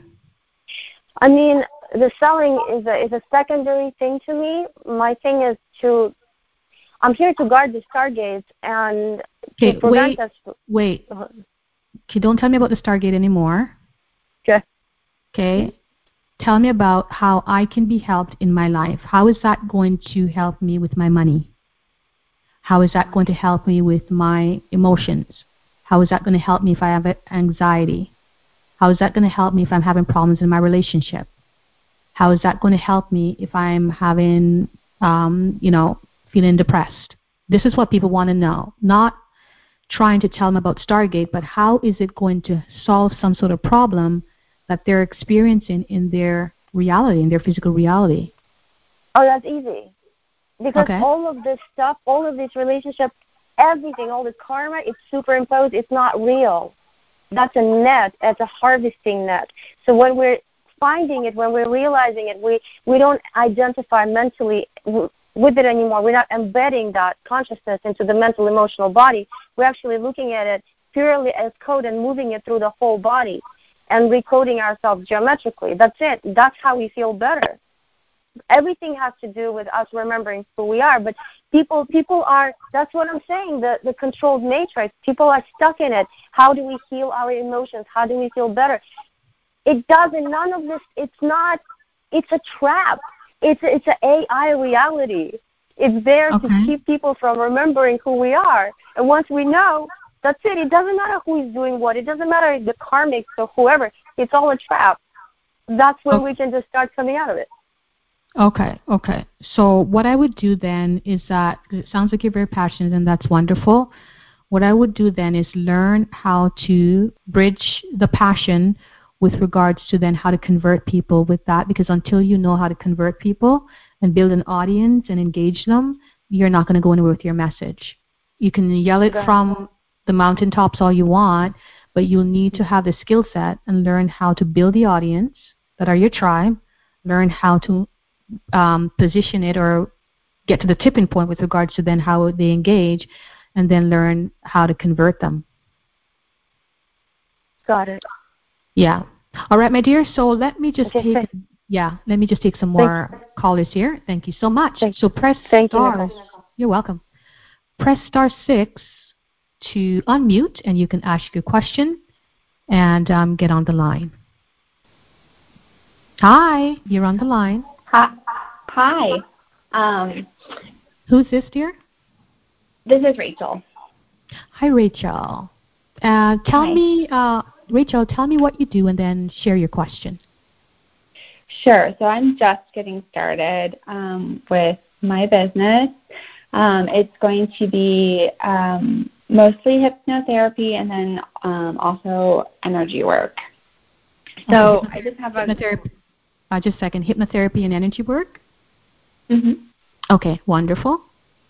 Speaker 3: I mean, the selling is a is a secondary thing to me. My thing is to, I'm here to guard the stargates and
Speaker 1: okay,
Speaker 3: to prevent
Speaker 1: wait,
Speaker 3: us.
Speaker 1: Wait,
Speaker 3: Uh-huh.
Speaker 1: Okay, don't tell me about the Stargate anymore.
Speaker 3: Okay.
Speaker 1: Okay? Tell me about how I can be helped in my life. How is that going to help me with my money? How is that going to help me with my emotions? How is that going to help me if I have anxiety? How is that going to help me if I'm having problems in my relationship? How is that going to help me if I'm having, um, you know, feeling depressed? This is what people want to know. Not trying to tell them about Stargate, but how is it going to solve some sort of problem that they're experiencing in their reality, in their physical reality?
Speaker 3: Oh, that's easy. Because
Speaker 1: okay.
Speaker 3: all of this stuff, all of this relationship, everything, all the karma, it's superimposed. It's not real. That's a net. It's a harvesting net. So when we're finding it, when we're realizing it, we, we don't identify mentally with it anymore. We're not embedding that consciousness into the mental, emotional body. We're actually looking at it purely as code and moving it through the whole body and recoding ourselves geometrically. That's it. That's how we feel better. Everything has to do with us remembering who we are. But people people are, that's what I'm saying, the, the controlled matrix. People are stuck in it. How do we heal our emotions? How do we feel better? It doesn't, none of this, it's not, it's a trap. It's a, it's an A I reality. It's there
Speaker 1: okay.
Speaker 3: to keep people from remembering who we are. And once we know, that's it. It doesn't matter who is doing what. It doesn't matter if the karmics or whoever. It's all a trap. That's when
Speaker 1: okay.
Speaker 3: we can just start coming out of it.
Speaker 1: Okay, okay. So what I would do then is that, because it sounds like you're very passionate and that's wonderful, what I would do then is learn how to bridge the passion with regards to then how to convert people with that, because until you know how to convert people and build an audience and engage them, you're not going to go anywhere with your message. You can yell it from the mountaintops all you want, but you'll need to have the skill set and learn how to build the audience that are your tribe, learn how to um, position it or get to the tipping point with regards to then how they engage, and then learn how to convert them.
Speaker 3: Got it.
Speaker 1: Yeah. All right, my dear. So let me just
Speaker 3: okay,
Speaker 1: take yeah, let me just take some more
Speaker 3: Thank
Speaker 1: callers here. Thank you so much.
Speaker 3: Thank
Speaker 1: so press
Speaker 3: Thank
Speaker 1: star.
Speaker 3: You,
Speaker 1: You're welcome. Press star six to unmute, and you can ask your question and um, get on the line. Hi, you're on the line.
Speaker 4: Hi. Hi. Um,
Speaker 1: Who's this, dear?
Speaker 4: This is Rachel.
Speaker 1: Hi, Rachel. Uh, tell
Speaker 4: Hi.
Speaker 1: me, uh, Rachel, tell me what you do and then share your question.
Speaker 4: Sure. So I'm just getting started um, with my business. Um, it's going to be um, mostly hypnotherapy and then um, also energy work. So
Speaker 1: okay.
Speaker 4: I just have a...
Speaker 1: Hypnotherapy. Uh, just a second. Hypnotherapy and energy work?
Speaker 4: Mm-hmm.
Speaker 1: Okay, wonderful.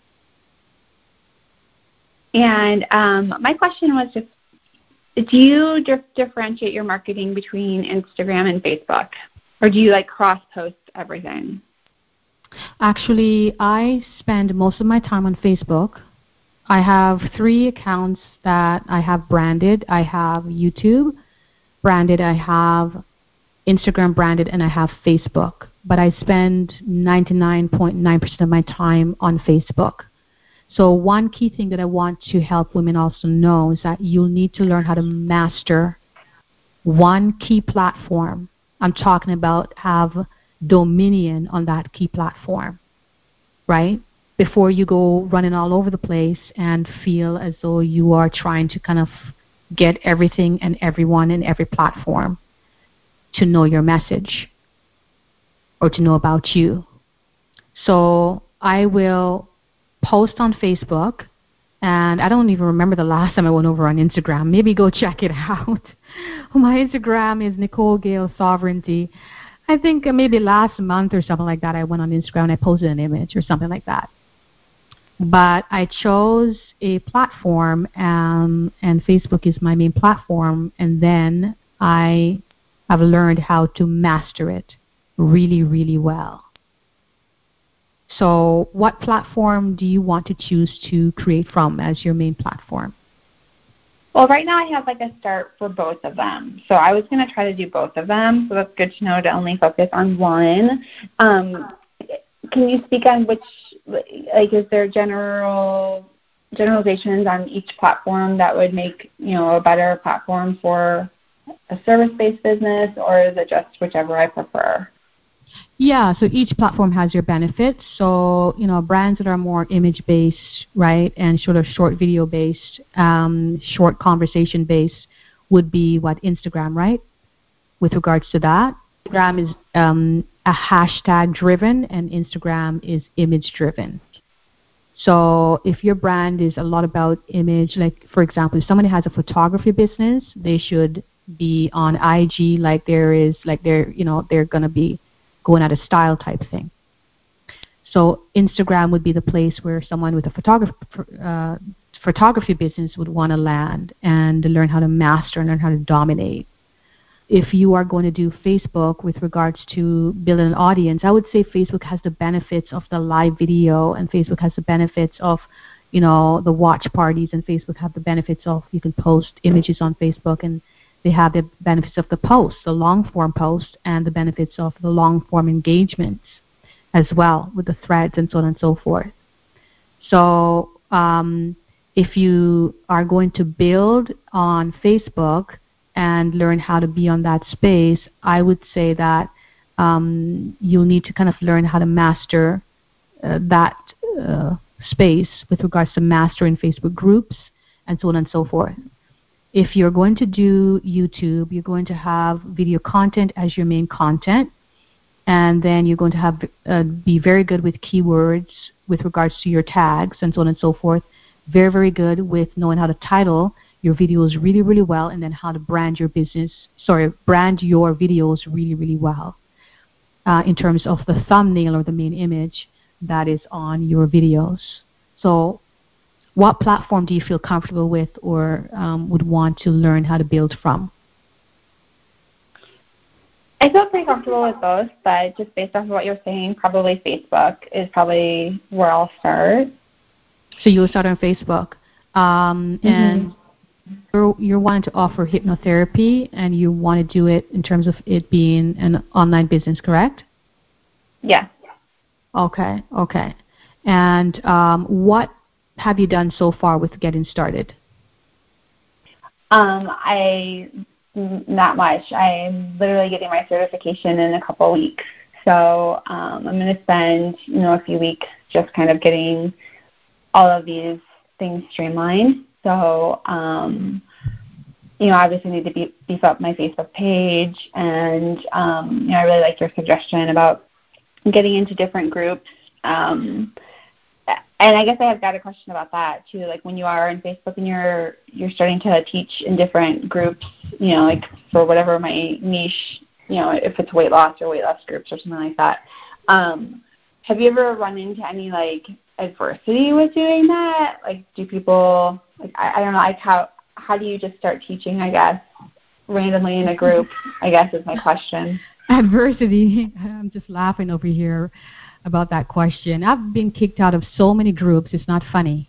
Speaker 4: And um, my question was just, do you just differentiate your marketing between Instagram and Facebook? Or do you like cross-post everything?
Speaker 1: Actually, I spend most of my time on Facebook. I have three accounts that I have branded. I have YouTube branded, I have Instagram branded, and I have Facebook. But I spend ninety-nine point nine percent of my time on Facebook. So one key thing that I want to help women also know is that you'll need to learn how to master one key platform. I'm talking about have dominion on that key platform, right? Before you go running all over the place and feel as though you are trying to kind of get everything and everyone in every platform to know your message or to know about you. So I will post on Facebook, and I don't even remember the last time I went over on Instagram. Maybe go check it out. My Instagram is Nicole Gale Sovereignty. I think maybe last month or something like that I went on Instagram and I posted an image or something like that. But I chose a platform, um, and Facebook is my main platform, and then I have learned how to master it really, really well. So what platform do you want to choose to create from as your main platform?
Speaker 4: Well, right now I have like a start for both of them. So I was going to try to do both of them. So that's good to know to only focus on one. Um, can you speak on which, like, is there general generalizations on each platform that would make, you know, a better platform for a service-based business, or is it just whichever I prefer?
Speaker 1: Yeah, so each platform has your benefits. So, you know, brands that are more image-based, right, and sort of short video-based, um, short conversation-based would be what, Instagram, right, with regards to that. Instagram is um, a hashtag-driven, and Instagram is image-driven. So if your brand is a lot about image, like, for example, if somebody has a photography business, they should be on I G like there is, like they're, you know, they're going to be going at a style type thing. So Instagram would be the place where someone with a photography uh, photography business would want to land and learn how to master and learn how to dominate. If you are going to do Facebook with regards to building an audience, I would say Facebook has the benefits of the live video, and Facebook has the benefits of, you know, the watch parties, and Facebook have the benefits of you can post images on Facebook, and they have the benefits of the post, the long-form post, and the benefits of the long-form engagements as well with the threads and so on and so forth. So um, if you are going to build on Facebook and learn how to be on that space, I would say that um, you'll need to kind of learn how to master uh, that uh, space with regards to mastering Facebook groups and so on and so forth. If you're going to do YouTube, you're going to have video content as your main content, and then you're going to have uh, be very good with keywords with regards to your tags and so on and so forth. Very, very good with knowing how to title your videos really, really well, and then how to brand your business, sorry, brand your videos really, really well uh, in terms of the thumbnail or the main image that is on your videos. So what platform do you feel comfortable with or um, would want to learn how to build from?
Speaker 4: I feel pretty comfortable with both, but just based off of what you're saying, probably Facebook is probably where I'll start.
Speaker 1: So you'll start on Facebook. Um, mm-hmm. And you're, you're wanting to offer hypnotherapy, and you want to do it in terms of it being an online business, correct?
Speaker 4: Yeah.
Speaker 1: Okay, okay. And um, what have you done so far with getting started?
Speaker 4: Um, I not much. I'm literally getting my certification in a couple weeks, so um, I'm going to spend you know a few weeks just kind of getting all of these things streamlined. So um, you know, obviously need to beef, beef up my Facebook page, and um, you know, I really like your suggestion about getting into different groups. Um, And I guess I have got a question about that too. Like when you are on Facebook and you're you're starting to teach in different groups, you know, like for whatever my niche, you know, if it's weight loss or weight loss groups or something like that. Um, have you ever run into any like adversity with doing that? Like, do people like I, I don't know, like how how do you just start teaching? I guess randomly in a group. I guess is my question.
Speaker 1: Adversity. I'm just laughing over here about that question. I've been kicked out of so many groups, it's not funny.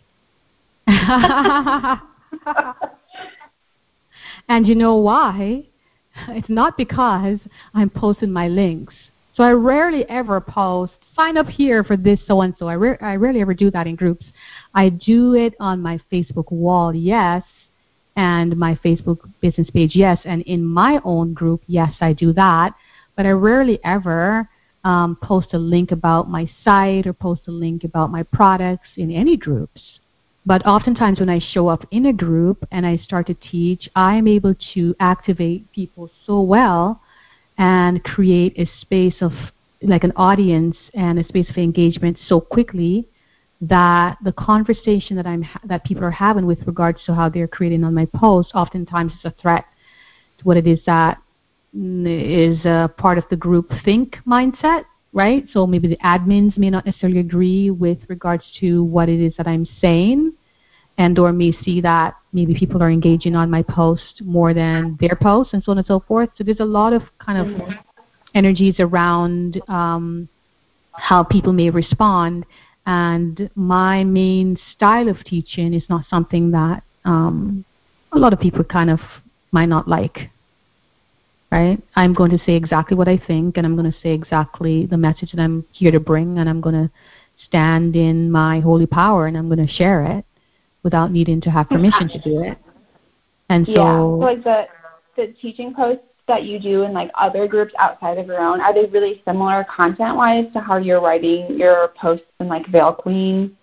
Speaker 1: And you know why? It's not because I'm posting my links. So I rarely ever post, sign up here for this so-and-so. I, ra- I rarely ever do that in groups. I do it on my Facebook wall, yes, And my Facebook business page, yes. And in my own group, yes, I do that. But I rarely ever um, post a link about my site or post a link about my products in any groups. But oftentimes when I show up in a group and I start to teach, I am able to activate people so well and create a space of, like an audience and a space of engagement so quickly that the conversation that I'm ha- that people are having with regards to how they're creating on my posts oftentimes is a threat to what it is that is a part of the group think mindset, right? So maybe the admins may not necessarily agree with regards to what it is that I'm saying, and or may see that maybe people are engaging on my post more than their posts, and so on and so forth. So there's a lot of kind of mm-hmm. energies around um, how people may respond. And my main style of teaching is not something that um, a lot of people kind of might not like, right? I'm going to say exactly what I think, and I'm going to say exactly the message that I'm here to bring, and I'm going to stand in my holy power, and I'm going to share it without needing to have permission to do it. And so,
Speaker 4: yeah, so like the the teaching posts that you do in like other groups outside of your own, are they really similar content-wise to how you're writing your posts in like Veil Queen?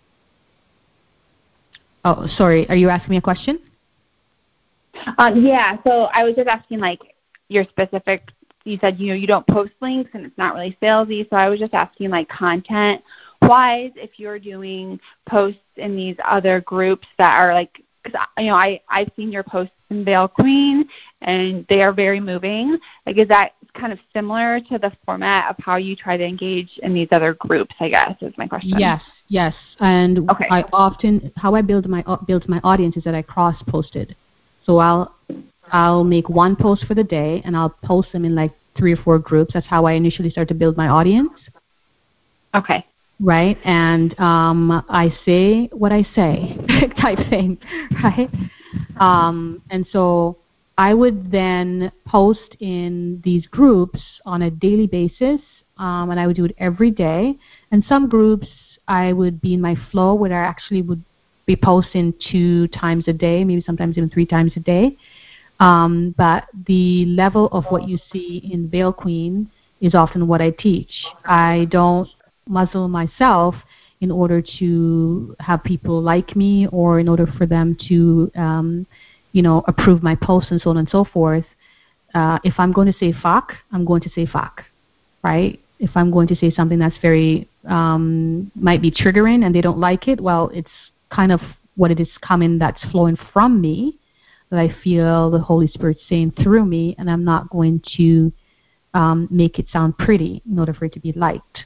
Speaker 1: Oh, sorry. Are you asking me a question?
Speaker 4: Um, yeah. So I was just asking like your specific. You said you know you don't post links and it's not really salesy. So I was just asking like content-wise if you're doing posts in these other groups that are like. Because you know, I I've seen your posts in Veil Queen, and they are very moving. Like, is that kind of similar to the format of how you try to engage in these other groups? I guess is my question.
Speaker 1: Yes, yes. And
Speaker 4: okay.
Speaker 1: I often how I build my build my audience is that I cross posted. So I'll I'll make one post for the day, and I'll post them in like three or four groups. That's how I initially start to build my audience.
Speaker 4: Okay.
Speaker 1: Right, and um, I say what I say type thing, right? Um, and so I would then post in these groups on a daily basis, um, and I would do it every day. And some groups I would be in my flow where I actually would be posting two times a day, maybe sometimes even three times a day. Um, but the level of what you see in Veil Queen is often what I teach. I don't muzzle myself in order to have people like me or in order for them to, um, you know, approve my posts and so on and so forth. Uh, if I'm going to say fuck, I'm going to say fuck, right? If I'm going to say something that's very, um, might be triggering and they don't like it, well, it's kind of what it is coming that's flowing from me that I feel the Holy Spirit saying through me, and I'm not going to um, make it sound pretty in order for it to be liked.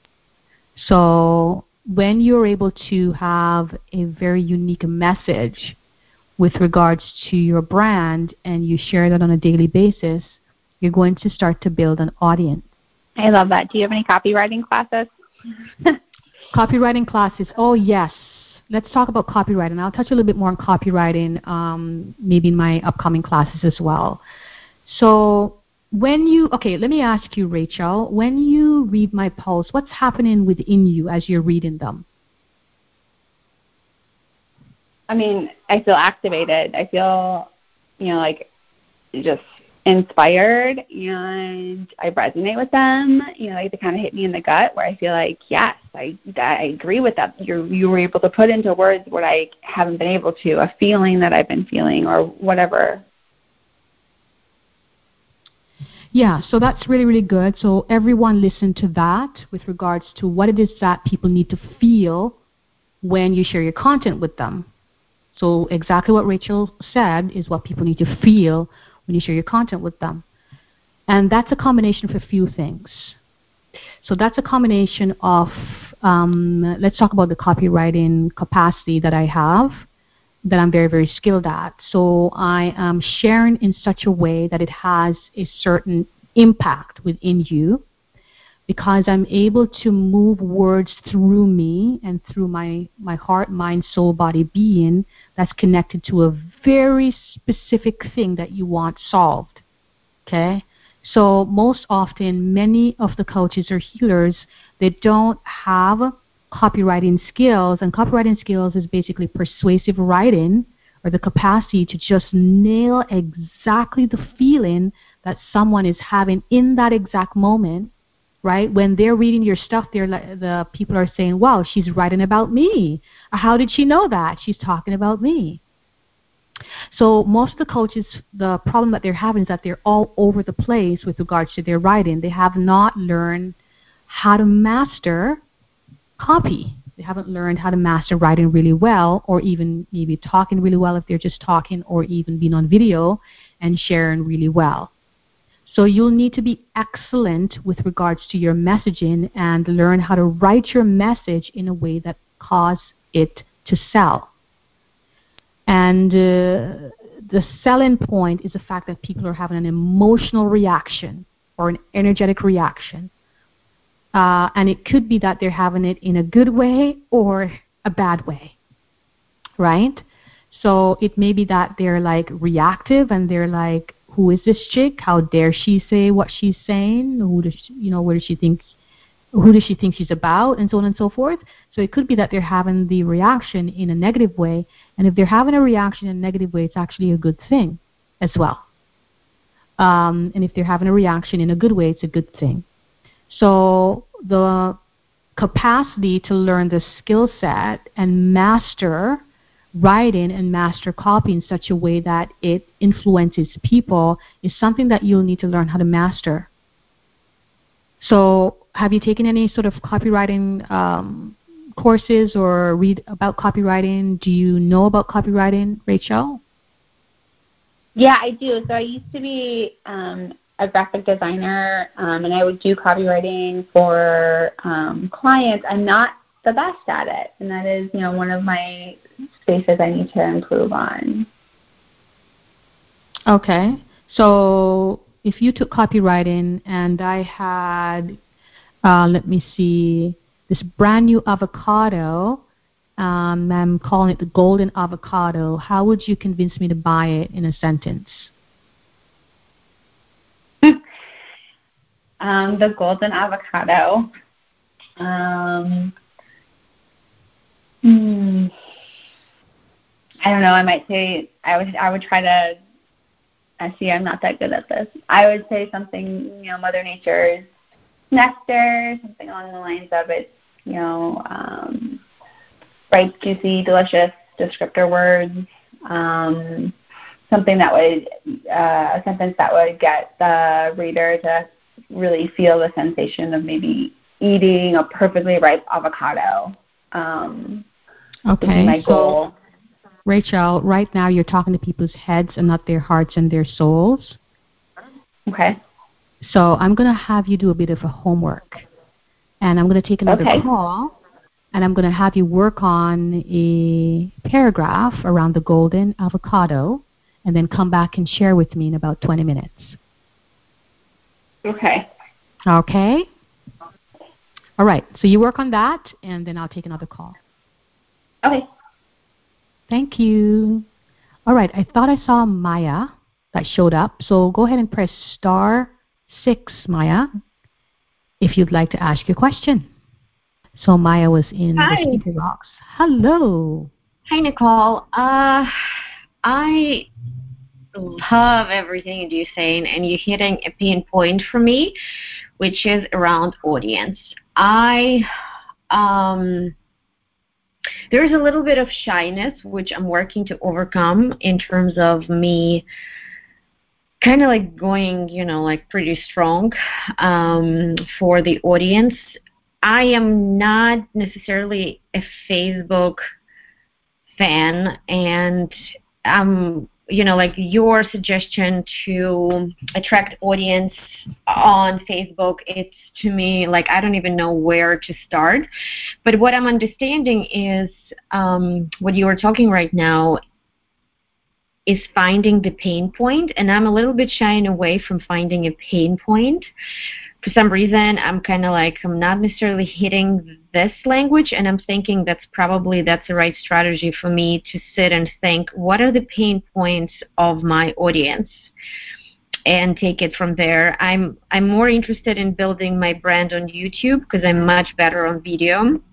Speaker 1: So when you're able to have a very unique message with regards to your brand and you share that on a daily basis, you're going to start to build an audience.
Speaker 4: I love that. Do you have any copywriting classes?
Speaker 1: Copywriting classes, oh yes. Let's talk about copywriting. I'll touch a little bit more on copywriting um, maybe in my upcoming classes as well. So when you, okay, let me ask you, Rachel, when you read my posts, what's happening within you as you're reading them?
Speaker 4: I mean, I feel activated. I feel, you know, like just inspired, and I resonate with them. You know, like they kind of hit me in the gut where I feel like, yes, I I agree with that. You you were able to put into words what I haven't been able to, a feeling that I've been feeling or whatever.
Speaker 1: Yeah, so that's really, really good. So everyone listen to that with regards to what it is that people need to feel when you share your content with them. So exactly what Rachel said is what people need to feel when you share your content with them. And that's a combination of a few things. So that's a combination of, um, let's talk about the copywriting capacity that I have, that I'm very, very skilled at. So I am sharing in such a way that it has a certain impact within you, because I'm able to move words through me and through my, my heart, mind, soul, body, being that's connected to a very specific thing that you want solved, okay? So most often, many of the coaches or healers, they don't have copywriting skills, and copywriting skills is basically persuasive writing or the capacity to just nail exactly the feeling that someone is having in that exact moment, right? When they're reading your stuff, they're like, the people are saying, wow, she's writing about me. How did she know that? She's talking about me. So most of the coaches, the problem that they're having is that they're all over the place with regards to their writing. They have not learned how to master copy. They haven't learned how to master writing really well, or even maybe talking really well if they're just talking, or even being on video and sharing really well. So you'll need to be excellent with regards to your messaging and learn how to write your message in a way that causes it to sell. And uh, the selling point is the fact that people are having an emotional reaction or an energetic reaction. Uh, and it could be that they're having it in a good way or a bad way, right? So it may be that they're like reactive and they're like, who is this chick? How dare she say what she's saying? Who does she, you know, where does she think, who does she think she's about, and so on and so forth. So it could be that they're having the reaction in a negative way, and if they're having a reaction in a negative way, it's actually a good thing as well. Um, and if they're having a reaction in a good way, it's a good thing. So the capacity to learn the skill set and master writing and master copy in such a way that it influences people is something that you'll need to learn how to master. So have you taken any sort of copywriting um, courses or read about copywriting? Do you know about copywriting, Rachel?
Speaker 4: Yeah, I do. So I used to be um, a graphic designer, um, and I would do copywriting for um, clients. I'm not the best at it, and that is, you know, one of my spaces I need to improve on.
Speaker 1: Okay. So if you took copywriting and I had, uh, let me see, this brand new avocado, um, I'm calling it the golden avocado, how would you convince me to buy it in a sentence?
Speaker 4: um, the golden avocado. Um, hmm, I don't know. I might say I would. I would try to. I see. I'm not that good at this. I would say something. You know, Mother Nature's nectar, something along the lines of it's. You know, um, bright, juicy, delicious descriptor words. Um, something that would uh, a sentence that would get the reader to really feel the sensation of maybe eating a perfectly ripe avocado. Um,
Speaker 1: okay.
Speaker 4: Would be my goal.
Speaker 1: So, Rachel, right now you're talking to people's heads and not their hearts and their souls.
Speaker 4: Okay.
Speaker 1: So I'm going to have you do a bit of a homework. And I'm going to take another
Speaker 4: okay.
Speaker 1: call, and I'm going to have you work on a paragraph around the golden avocado, and then come back and share with me in about twenty minutes.
Speaker 4: Okay.
Speaker 1: Okay? All right. So you work on that, and then I'll take another call.
Speaker 4: Okay.
Speaker 1: Thank you. All right. I thought I saw Maya that showed up. So go ahead and press star six, Maya, if you'd like to ask your question. So Maya was in
Speaker 5: Hi.
Speaker 1: the speaker box. Hello.
Speaker 5: Hi, Nicole. Uh, I love everything that you're saying, and you're hitting a pain point for me, which is around audience. I um, there's a little bit of shyness, which I'm working to overcome in terms of me kind of like going, you know, like pretty strong um, for the audience. I am not necessarily a Facebook fan, and um, you know, like your suggestion to attract audience on Facebook, it's to me like I don't even know where to start. But what I'm understanding is um, what you are talking right now is finding the pain point, and I'm a little bit shying away from finding a pain point. For some reason, I'm kind of like, I'm not necessarily hitting this language, and I'm thinking that's probably, that's the right strategy for me to sit and think, what are the pain points of my audience? And take it from there. I'm I'm more interested in building my brand on YouTube because I'm much better on video.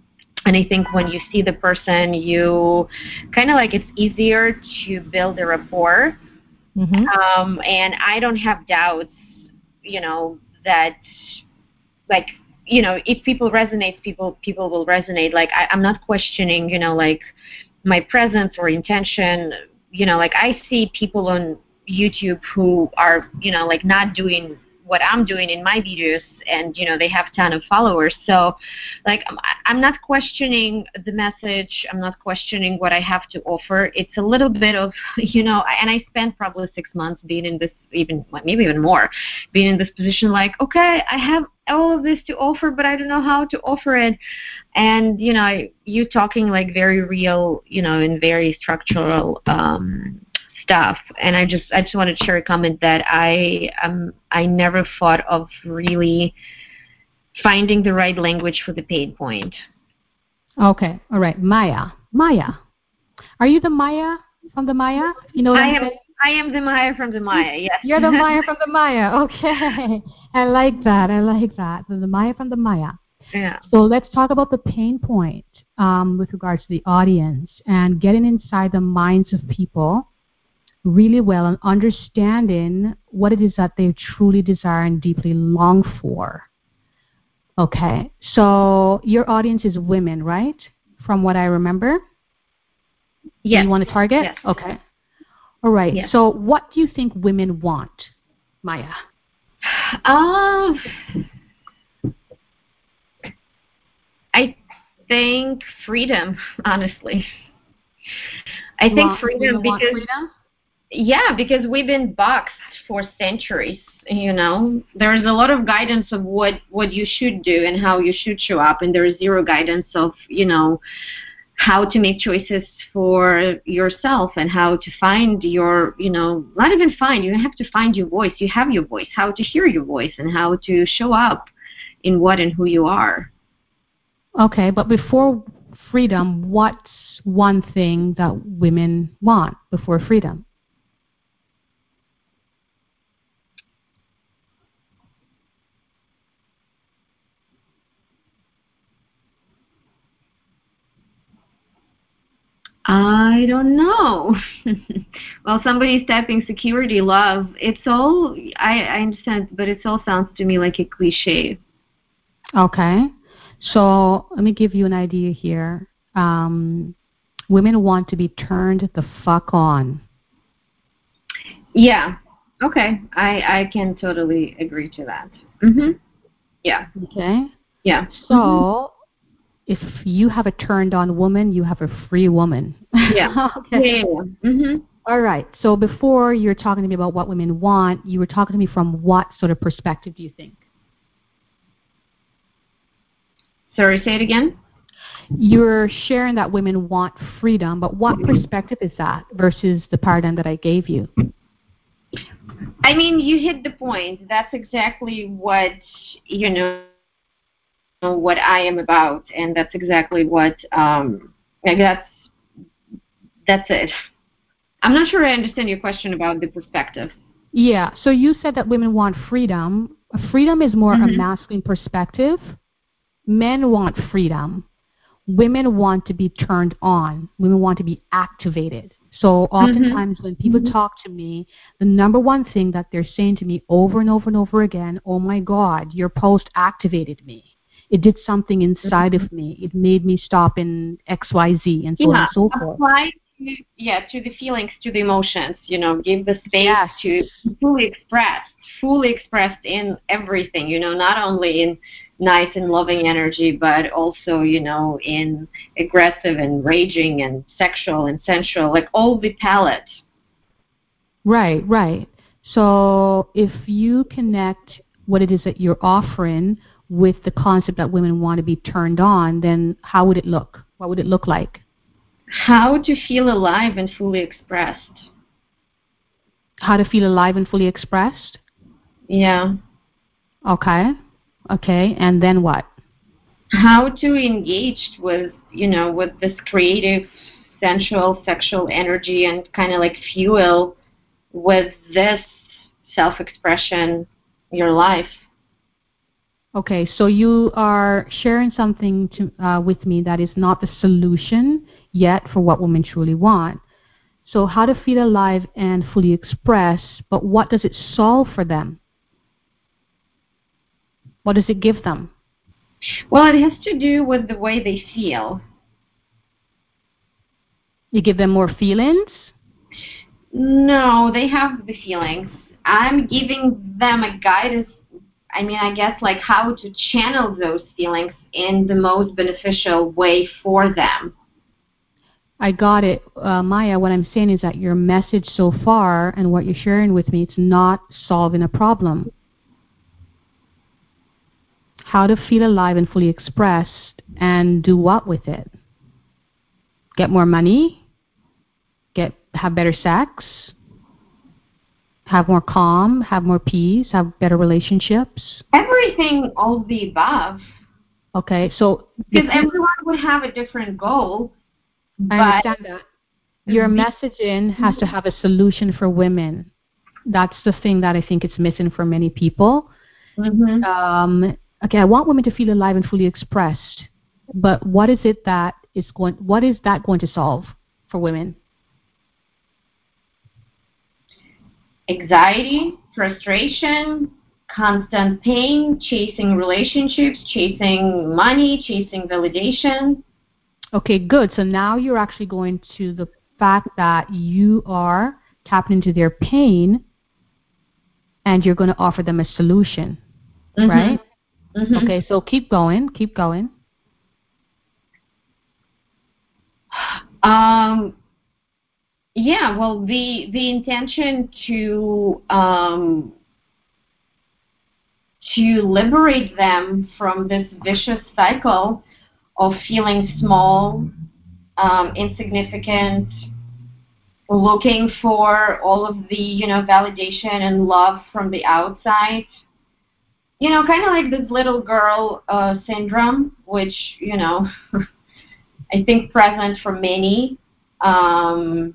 Speaker 5: And I think when you see the person, you kind of like it's easier to build a rapport.
Speaker 1: Mm-hmm.
Speaker 5: Um, and I don't have doubts, you know, that like, you know, if people resonate, people people will resonate. Like I, I'm not questioning, you know, like my presence or intention. You know, like I see people on YouTube who are, you know, like not doing what I'm doing in my videos, and you know they have a ton of followers. So like I'm not questioning the message, I'm not questioning what I have to offer. It's a little bit of, you know, and I spent probably six months being in this, even maybe even more, being in this position like, okay, I have all of this to offer, but I don't know how to offer it. And you know, you talking like very real, you know, and very structural um stuff. And I just I just wanted to share a comment that I um I never thought of really finding the right language for the pain point.
Speaker 1: Okay, all right, Maya. Maya, are you the Maya from the Maya? You know what
Speaker 5: I
Speaker 1: I'm
Speaker 5: am
Speaker 1: saying?
Speaker 5: I am the Maya from the Maya. Yes.
Speaker 1: You're the Maya from the Maya. Okay, I like that. I like that. So the Maya from the Maya.
Speaker 5: Yeah.
Speaker 1: So let's talk about the pain point um, with regards to the audience and getting inside the minds of people really well and understanding what it is that they truly desire and deeply long for. Okay, so your audience is women, right? From what I remember?
Speaker 5: Yes.
Speaker 1: You want to target?
Speaker 5: Yes.
Speaker 1: Okay. All right.
Speaker 5: Yes.
Speaker 1: So what do you think women want, Maya?
Speaker 5: Um, I think freedom, honestly. I think
Speaker 1: Want,
Speaker 5: freedom
Speaker 1: women want
Speaker 5: because
Speaker 1: freedom?
Speaker 5: yeah, because we've been boxed for centuries. You know, there's a lot of guidance of what what you should do and how you should show up, and there is zero guidance of, you know, how to make choices for yourself and how to find your, you know, not even find, you have to find your voice. You have your voice, how to hear your voice and how to show up in what and who you are.
Speaker 1: Okay, but before freedom, what's one thing that women want before freedom?
Speaker 5: I don't know. Well, somebody's typing security, love. It's all, I, I understand, but it all sounds to me like a cliche.
Speaker 1: Okay, so let me give you an idea here. Um, women want to be turned the fuck on.
Speaker 5: Yeah. Okay. I, I can totally agree to that. Mm-hmm. Yeah.
Speaker 1: Okay?
Speaker 5: Yeah.
Speaker 1: So,
Speaker 5: mm-hmm.
Speaker 1: if you have a turned on woman, you have a free woman.
Speaker 5: Yeah.
Speaker 1: Okay.
Speaker 5: Yeah. yeah. Mm-hmm.
Speaker 1: All right. So before you were talking to me about what women want, you were talking to me from what sort of perspective do you think?
Speaker 5: Sorry, say it again.
Speaker 1: You're sharing that women want freedom, but what perspective is that versus the paradigm that I gave you?
Speaker 5: I mean, you hit the point. That's exactly what, you know, what I am about, and that's exactly what, um, like that's, that's it. I'm not sure I understand your question about the perspective.
Speaker 1: Yeah. So you said that women want freedom. Freedom is more
Speaker 5: mm-hmm.
Speaker 1: a masculine perspective. Men want freedom. Women want to be turned on. Women want to be activated. So oftentimes mm-hmm. when people mm-hmm. talk to me, the number one thing that they're saying to me over and over and over again, oh my God, your post activated me. It did something inside mm-hmm. of me. It made me stop in X Y Z and so
Speaker 5: yeah.
Speaker 1: on and so forth.
Speaker 5: Apply to, yeah, to the feelings, to the emotions, you know, give the space
Speaker 1: yes.
Speaker 5: to fully express, fully expressed in everything, you know, not only in nice and loving energy, but also, you know, in aggressive and raging and sexual and sensual, like all the palette.
Speaker 1: Right, right. So if you connect what it is that you're offering with the concept that women want to be turned on, then how would it look? What would it look like?
Speaker 5: How to feel alive and fully expressed.
Speaker 1: How to feel alive and fully expressed?
Speaker 5: Yeah.
Speaker 1: Okay. Okay. And then what?
Speaker 5: How to engage with, you know, with this creative, sensual, sexual energy and kind of like fuel with this self-expression, your life.
Speaker 1: Okay, so you are sharing something to, uh, with me that is not the solution yet for what women truly want. So how to feel alive and fully express, but what does it solve for them? What does it give them?
Speaker 5: Well, it has to do with the way they feel.
Speaker 1: You give them more feelings?
Speaker 5: No, they have the feelings. I'm giving them a guidance. I mean, I guess like how to channel those feelings in the most beneficial way for them.
Speaker 1: I got it. Uh, Maya, what I'm saying is that your message so far and what you're sharing with me, it's not solving a problem. How to feel alive and fully expressed and do what with it? Get more money? Get have better sex? Have more calm? Have more peace? Have better relationships?
Speaker 5: Everything, all of the above.
Speaker 1: Okay, so
Speaker 5: because everyone would have a different goal.
Speaker 1: I understand that. Your messaging has to have a solution for women. That's the thing that I think is missing for many people.
Speaker 5: Mm-hmm.
Speaker 1: Um, okay, I want women to feel alive and fully expressed, but what is it that is going? What is that going to solve for women?
Speaker 5: Anxiety, frustration, constant pain, chasing relationships, chasing money, chasing validation.
Speaker 1: Okay, good. So now you're actually going to the fact that you are tapping into their pain and you're going to offer them a solution,
Speaker 5: mm-hmm.
Speaker 1: right?
Speaker 5: Mm-hmm.
Speaker 1: Okay, so keep going, keep going.
Speaker 5: Um, yeah, well, the the intention to um, to liberate them from this vicious cycle of feeling small, um, insignificant, looking for all of the, you know, validation and love from the outside. You know, kind of like this little girl uh, syndrome, which, you know, I think present for many. Um,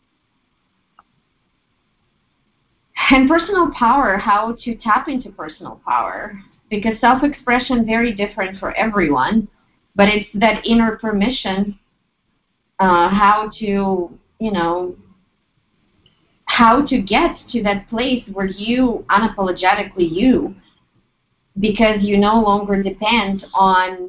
Speaker 5: and personal power, how to tap into personal power. Because self-expression very different for everyone, but it's that inner permission, uh, how to, you know, how to get to that place where you unapologetically you, because you no longer depend on,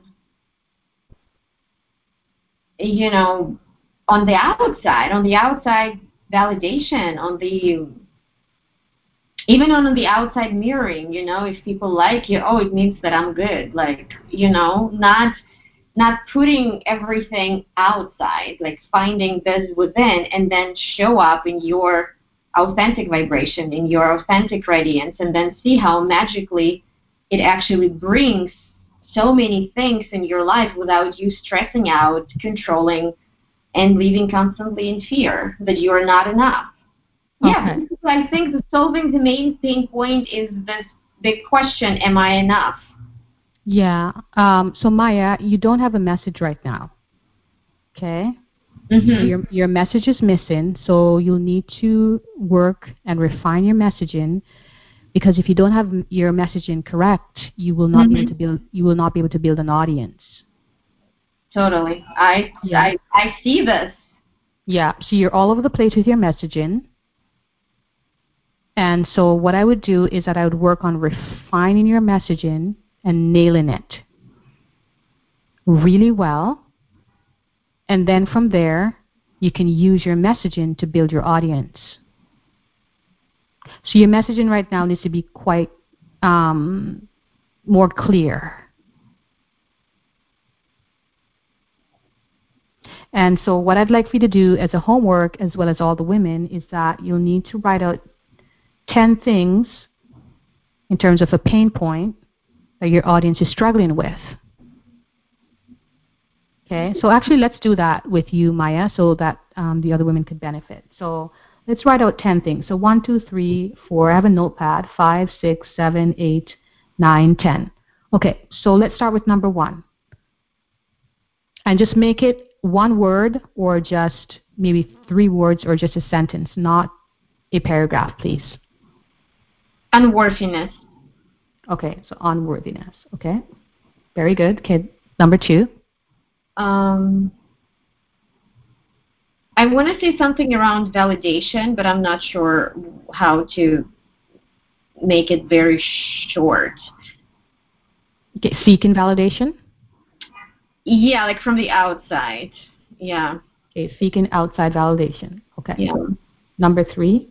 Speaker 5: you know, on the outside, on the outside validation, on the, even on the outside mirroring, you know, if people like you, oh, it means that I'm good. Like, you know, not not putting everything outside, like finding this within and then show up in your authentic vibration, in your authentic radiance, and then see how magically it actually brings so many things in your life without you stressing out, controlling, and living constantly in fear that you are not enough. Yeah,
Speaker 1: Okay.
Speaker 5: I think that solving the main pain point is this big question, am I enough?
Speaker 1: Yeah. Um, so Maya, you don't have a message right now. Okay?
Speaker 5: Mm-hmm.
Speaker 1: So your your message is missing, so you'll need to work and refine your messaging, because if you don't have your messaging correct, you will not
Speaker 5: mm-hmm.
Speaker 1: be able to build you will not be able to build an audience.
Speaker 5: Totally. I,
Speaker 1: Yeah.
Speaker 5: I I see this.
Speaker 1: Yeah. So you're all over the place with your messaging. And so what I would do is that I would work on refining your messaging and nailing it really well. And then from there, you can use your messaging to build your audience. So your messaging right now needs to be quite um, more clear. And so what I'd like for you to do as a homework, as well as all the women, is that you'll need to write out ten things in terms of a pain point that your audience is struggling with. Okay, so actually let's do that with you, Maya, so that um, the other women could benefit. So let's write out ten things. So one, two, three, four, I have a notepad, five, six, seven, eight, nine, ten. Okay, so let's start with number one. And just make it one word or just maybe three words or just a sentence, not a paragraph, please.
Speaker 5: Unworthiness.
Speaker 1: Okay, so unworthiness. Okay, very good. Okay, number two.
Speaker 5: Um, I want to say something around validation, but I'm not sure how to make it very short.
Speaker 1: Okay, seeking validation.
Speaker 5: Yeah, like from the outside. Yeah.
Speaker 1: Okay, seeking outside validation. Okay.
Speaker 5: Yeah.
Speaker 1: Number three.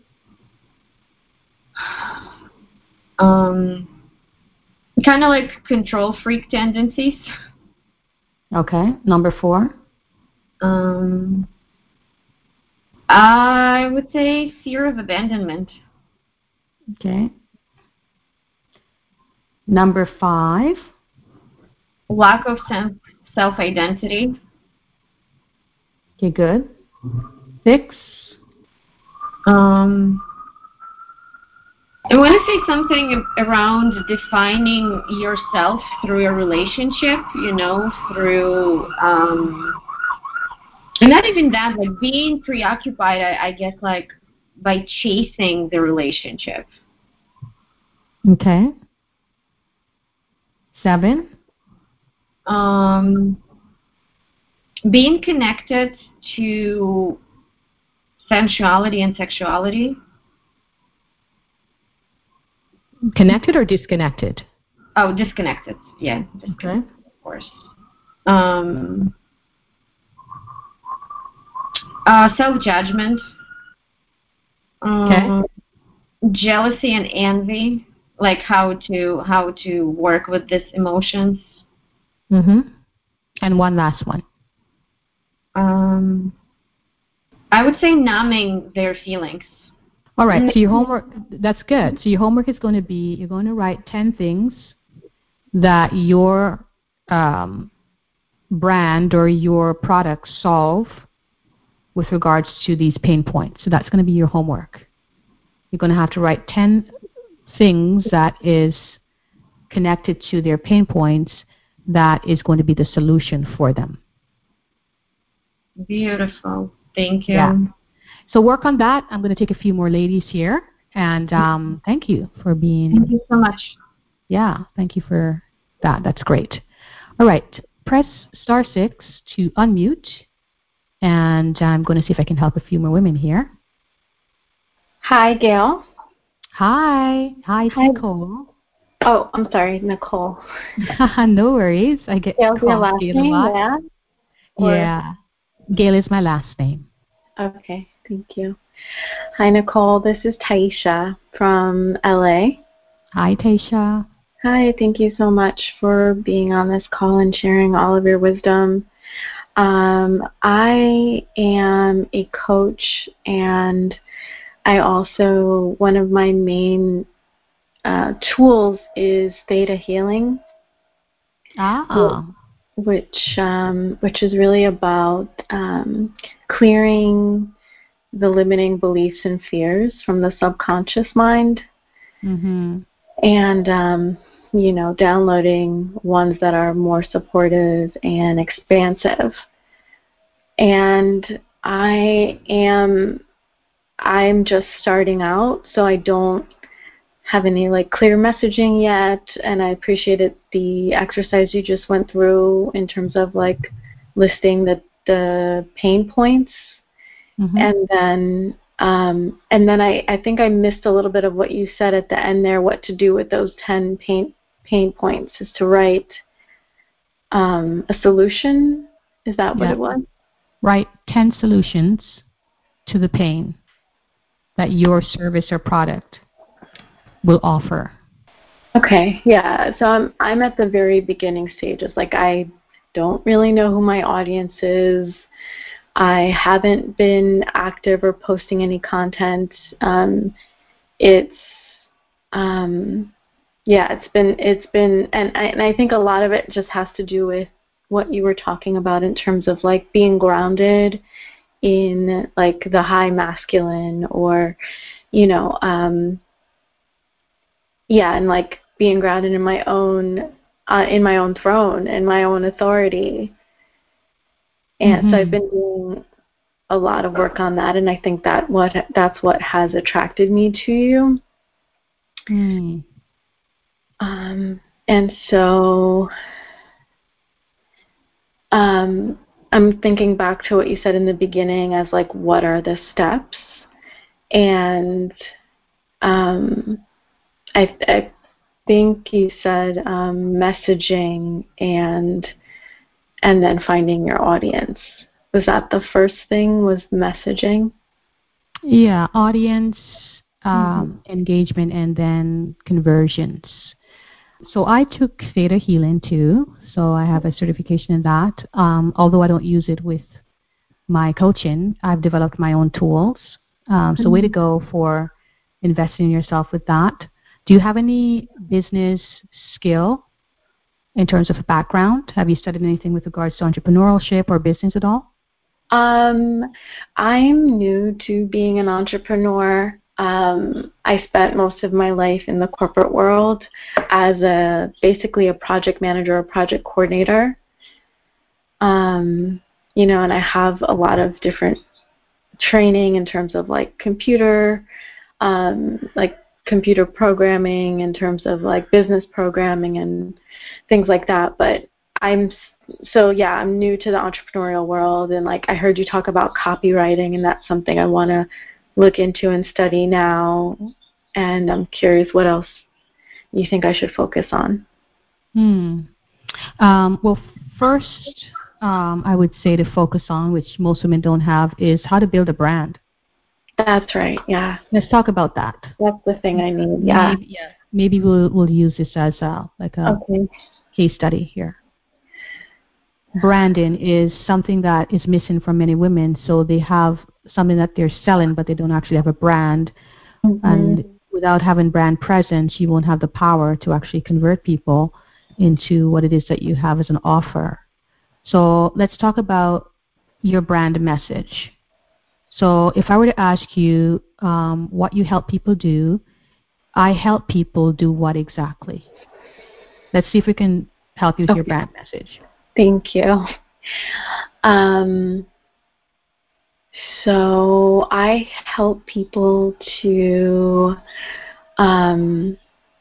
Speaker 5: Um, kind of like control freak tendencies.
Speaker 1: Okay. Number four.
Speaker 5: Um, I would say fear of abandonment.
Speaker 1: Okay. Number five.
Speaker 5: Lack of sense self-identity.
Speaker 1: Okay, good. Six.
Speaker 5: Um, I want to say something around defining yourself through a relationship, you know, through, um, and not even that, like being preoccupied, I, I guess, like by chasing the relationship.
Speaker 1: Okay. Seven.
Speaker 5: Um, being connected to sensuality and sexuality.
Speaker 1: Connected or disconnected?
Speaker 5: Oh, disconnected. Yeah, disconnected,
Speaker 1: Okay.
Speaker 5: of course. Um, uh, self-judgment.
Speaker 1: Okay.
Speaker 5: Um, jealousy and envy, like how to how to work with these emotions.
Speaker 1: Mm-hmm. And one last one.
Speaker 5: Um, I would say numbing their feelings.
Speaker 1: All right. So your homework, that's good. So your homework is going to be, you're going to write ten things that your um, brand or your product solve with regards to these pain points. So that's going to be your homework. You're going to have to write ten things that is connected to their pain points that is going to be the solution for them.
Speaker 5: Beautiful. Thank you.
Speaker 1: Yeah. So work on that. I'm going to take a few more ladies here. And um, thank you for being...
Speaker 5: Thank you so much.
Speaker 1: Yeah, thank you for that. That's great. All right. Press star six to unmute. And I'm going to see if I can help a few more women here.
Speaker 6: Hi, Gail.
Speaker 1: Hi. Hi,
Speaker 6: Hi.
Speaker 1: Nicole.
Speaker 6: Oh, I'm sorry, Nicole.
Speaker 1: No worries. I get
Speaker 6: Gail's your last
Speaker 1: Gail a
Speaker 6: name,
Speaker 1: lot.
Speaker 6: yeah?
Speaker 1: Or... Yeah. Gail is my last name.
Speaker 6: Okay, thank you. Hi, Nicole. This is Taisha from L A.
Speaker 1: Hi, Taisha.
Speaker 6: Hi, thank you so much for being on this call and sharing all of your wisdom. Um, I am a coach, and I also, one of my main uh, tools is theta healing.
Speaker 1: Ah.
Speaker 6: Which um, which is really about um, clearing the limiting beliefs and fears from the subconscious mind,
Speaker 1: Mm-hmm.
Speaker 6: and um, you know, downloading ones that are more supportive and expansive. And I am I'm just starting out, so I don't have any like clear messaging yet, and I appreciated the exercise you just went through in terms of like listing the the pain points. Mm-hmm. and then um, and then I, I think I missed a little bit of what you said at the end there. What to do with those ten pain pain points is to write um, a solution. Is that what yeah. it was?
Speaker 1: Write ten solutions to the pain that your service or product will offer.
Speaker 6: Okay, yeah. So I'm I'm at the very beginning stages. Like I don't really know who my audience is. I haven't been active or posting any content. Um, it's um, yeah, it's been it's been and I, and I think a lot of it just has to do with what you were talking about in terms of like being grounded in like the high masculine, or you know um, yeah, and like being grounded in my own uh, in my own throne and my own authority. And mm-hmm. so I've been doing a lot of work on that, and I think that what that's what has attracted me to you.
Speaker 1: Mm.
Speaker 6: Um, and so um, I'm thinking back to what you said in the beginning as like, what are the steps? And um, I, I think you said um, messaging and and then finding your audience. Was that the first thing, was messaging?
Speaker 1: Yeah, audience, um, mm-hmm. engagement, and then conversions. So I took Theta Healing too, so I have a certification in that. Um, although I don't use it with my coaching, I've developed my own tools. Um, so mm-hmm. way to go for investing in yourself with that. Do you have any business skill in terms of background? Have you studied anything with regards to entrepreneurship or business at all?
Speaker 6: Um, I'm new to being an entrepreneur. Um, I spent most of my life in the corporate world as a basically a project manager or project coordinator. Um, you know, and I have a lot of different training in terms of like computer, um, like computer programming, in terms of like business programming and things like that. But I'm so yeah, I'm new to the entrepreneurial world, and like I heard you talk about copywriting, and that's something I want to look into and study now. And I'm curious what else you think I should focus on.
Speaker 1: Hmm. Um, well, first, um, I would say to focus on, which most women don't have, is how to build a brand.
Speaker 6: That's right. Yeah.
Speaker 1: Let's talk about that.
Speaker 6: That's the thing I need. Yeah.
Speaker 1: Maybe, yeah. Maybe we'll we'll use this as a, like a
Speaker 6: okay.
Speaker 1: case study here. Branding is something that is missing from many women. So they have something that they're selling, but they don't actually have a brand. Mm-hmm. And without having brand presence, you won't have the power to actually convert people into what it is that you have as an offer. So let's talk about your brand message. So if I were to ask you um, what you help people do, I help people do what exactly? Let's see if we can help you with okay. your brand message.
Speaker 6: Thank you. Um, so I help people to um,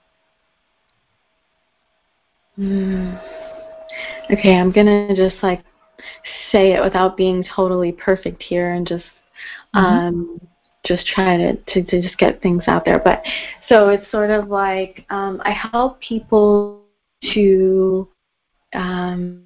Speaker 6: okay, I'm going to just like say it without being totally perfect here and just mm-hmm. um, just try to, to, to just get things out there. But so it's sort of like um, I help people to um,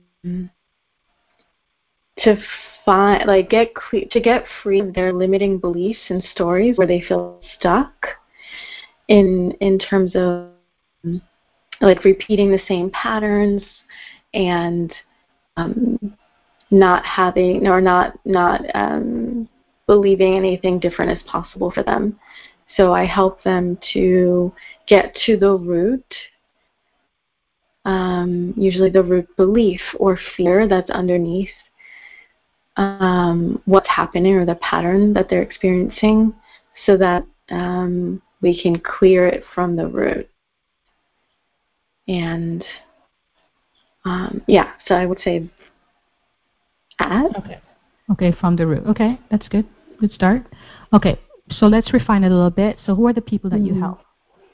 Speaker 6: to find like get cle- to get free of their limiting beliefs and stories where they feel stuck in in terms of like repeating the same patterns and um, not having or not not um, believing anything different is possible for them. So I help them to get to the root, um, usually the root belief or fear that's underneath um, what's happening or the pattern that they're experiencing, so that um, we can clear it from the root. And um, yeah, so I would say that.
Speaker 1: Okay. Okay, from the root. Okay, that's good. Good start. Okay, so let's refine it a little bit. So who are the people that mm-hmm. you help?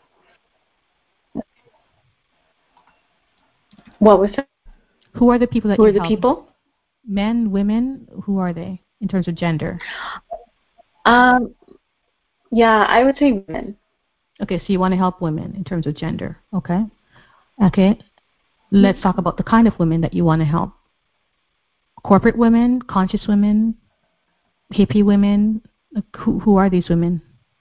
Speaker 6: What was that?
Speaker 1: Who are the people that
Speaker 6: who
Speaker 1: you
Speaker 6: are the
Speaker 1: help?
Speaker 6: people?
Speaker 1: Men, women, who are they in terms of gender?
Speaker 6: Um, yeah, I would say women.
Speaker 1: Okay, so you want to help women in terms of gender. Okay. Okay. Let's talk about the kind of women that you want to help. Corporate women, conscious women, hippie women. Who, who are these women?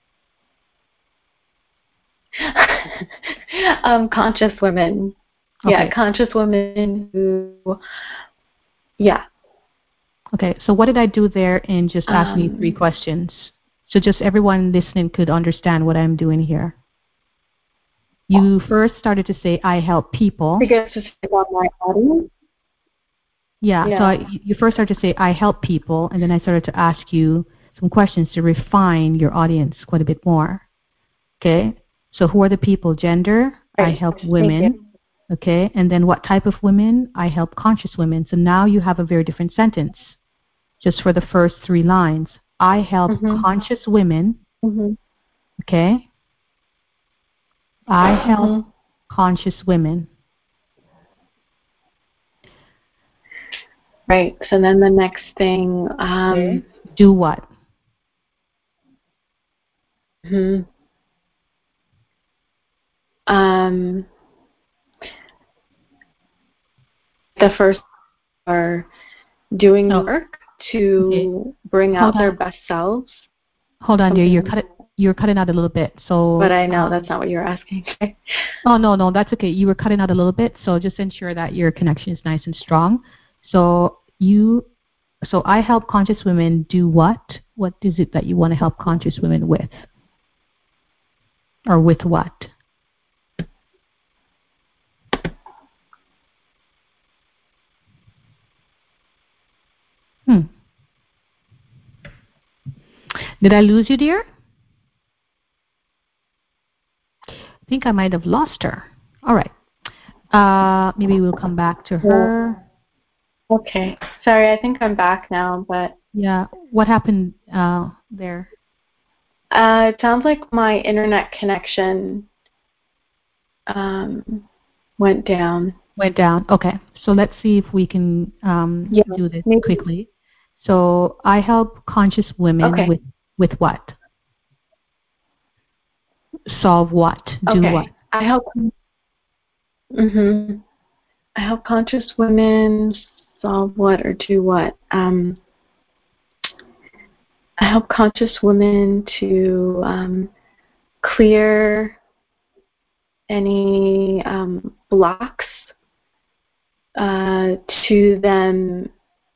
Speaker 6: um, conscious women. Okay. Yeah, conscious women who, yeah.
Speaker 1: Okay, so what did I do there in just asking um, you three questions? So just everyone listening could understand what I'm doing here. You first started to say, I help people.
Speaker 6: Because it's about my audience.
Speaker 1: Yeah, yeah. so I, you first started to say, I help people, and then I started to ask you some questions to refine your audience quite a bit more. Okay, so who are the people? Gender, right. I help women. Okay, and then what type of women? I help conscious women. So now you have a very different sentence, just for the first three lines. I help mm-hmm. conscious women. Mm-hmm. Okay. I help mm-hmm. conscious women.
Speaker 6: Right. So then the next thing. Um,
Speaker 1: okay. Do what?
Speaker 6: Hmm. Um, the first are doing
Speaker 1: oh.
Speaker 6: work to okay. bring
Speaker 1: Hold
Speaker 6: out
Speaker 1: on.
Speaker 6: their best selves.
Speaker 1: Hold on, dear. You're cut. You're cutting out a little bit. So.
Speaker 6: But I know
Speaker 1: um,
Speaker 6: that's not what you're asking.
Speaker 1: oh no, no, that's okay. You were cutting out a little bit. So just ensure that your connection is nice and strong. So you. So I help conscious women do what? What is it that you want to help conscious women with? Or with what? Hmm. Did I lose you, dear? I think I might have lost her. All right. Uh, maybe we'll come back to her.
Speaker 6: Okay. Sorry, I think I'm back now, but...
Speaker 1: Yeah. What happened uh, there?
Speaker 6: Uh, it sounds like my internet connection um, went down.
Speaker 1: Went down. Okay. So let's see if we can um,
Speaker 6: yeah,
Speaker 1: do this
Speaker 6: maybe.
Speaker 1: quickly. So I help conscious women
Speaker 6: okay.
Speaker 1: with, with what? Solve what? Do
Speaker 6: okay.
Speaker 1: what?
Speaker 6: I help. Mm-hmm. I help conscious women solve what or do what. Um, I help conscious women to um, clear any um, blocks uh, to them,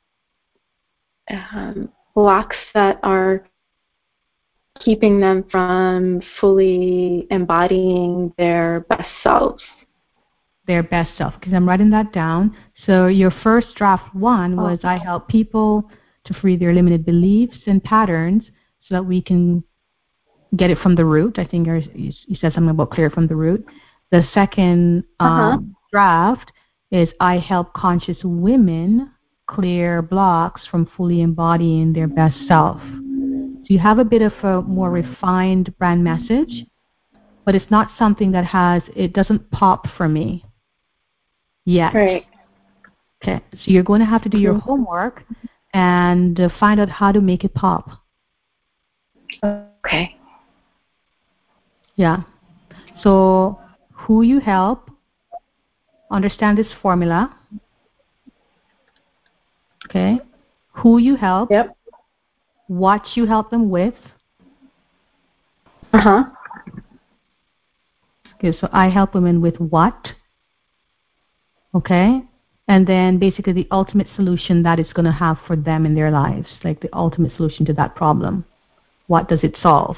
Speaker 6: um, blocks that are keeping them from fully embodying their best selves.
Speaker 1: Their best self, because I'm writing that down. So your first draft one was oh. I help people to free their limited beliefs and patterns so that we can get it from the root. I think you said something about clear from the root. The second um, uh-huh. draft is I help conscious women clear blocks from fully embodying their best self. So you have a bit of a more refined brand message, but it's not something that has, it doesn't pop for me yet.
Speaker 6: Right.
Speaker 1: Okay, so you're going to have to do your homework and uh, find out how to make it pop.
Speaker 6: Okay.
Speaker 1: Yeah. So who you help, understand this formula. Okay. Who you help.
Speaker 6: Yep.
Speaker 1: What you help them with.
Speaker 6: Uh-huh.
Speaker 1: Okay, so I help women with what? Okay. And then basically the ultimate solution that it's going to have for them in their lives, like the ultimate solution to that problem. What does it solve?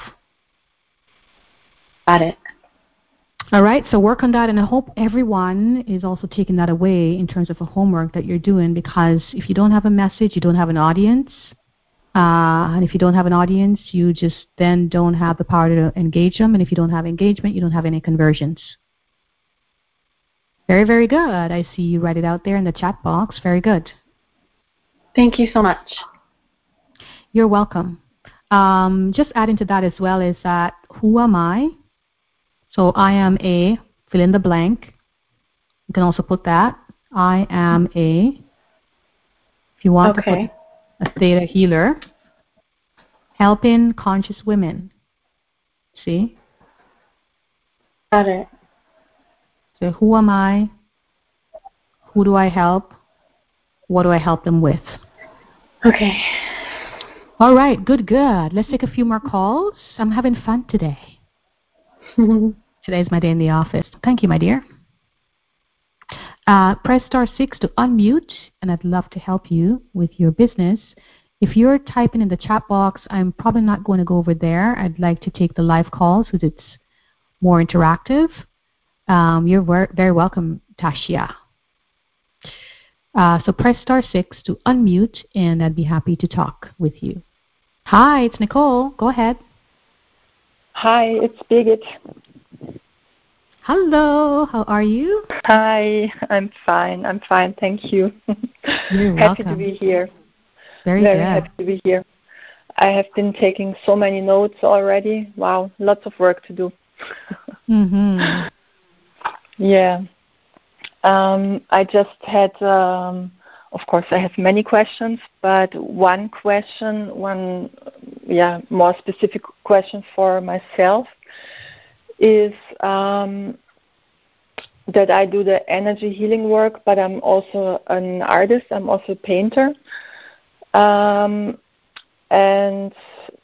Speaker 6: Got it.
Speaker 1: All right, so work on that, and I hope everyone is also taking that away in terms of a homework that you're doing, because if you don't have a message, you don't have an audience, uh, and if you don't have an audience, you just then don't have the power to engage them, and if you don't have engagement, you don't have any conversions. Very, very good. I see you write it out there in the chat box. Very good.
Speaker 6: Thank you so much.
Speaker 1: You're welcome. Um, just adding to that as well is that who am I? So I am a, fill in the blank. You can also put that. I am a, if you want
Speaker 6: okay.
Speaker 1: to put a theta healer, helping conscious women. See?
Speaker 6: Got it.
Speaker 1: So who am I? Who do I help? What do I help them with?
Speaker 6: Okay.
Speaker 1: All right, good, good. Let's take a few more calls. I'm having fun today. Today's my day in the office. Thank you, my dear. Uh, press star six to unmute, and I'd love to help you with your business. If you're typing in the chat box, I'm probably not going to go over there. I'd like to take the live calls because it's more interactive. Um, you're ver- very welcome, Tashia. Uh, so press star six to unmute, and I'd be happy to talk with you. Hi, it's Nicole. Go ahead.
Speaker 7: Hi, it's Birgit.
Speaker 1: Hello, how are you?
Speaker 7: Hi, I'm fine. I'm fine, thank you.
Speaker 1: You're
Speaker 7: happy
Speaker 1: welcome.
Speaker 7: to be here.
Speaker 1: Very,
Speaker 7: Very
Speaker 1: good.
Speaker 7: happy to be here. I have been taking so many notes already. Wow, lots of work to do.
Speaker 1: mm-hmm.
Speaker 7: Yeah. Um, I just had, um, of course, I have many questions, but one question, one, yeah, more specific question for myself is um, that I do the energy healing work, but I'm also an artist. I'm also a painter. Um, and,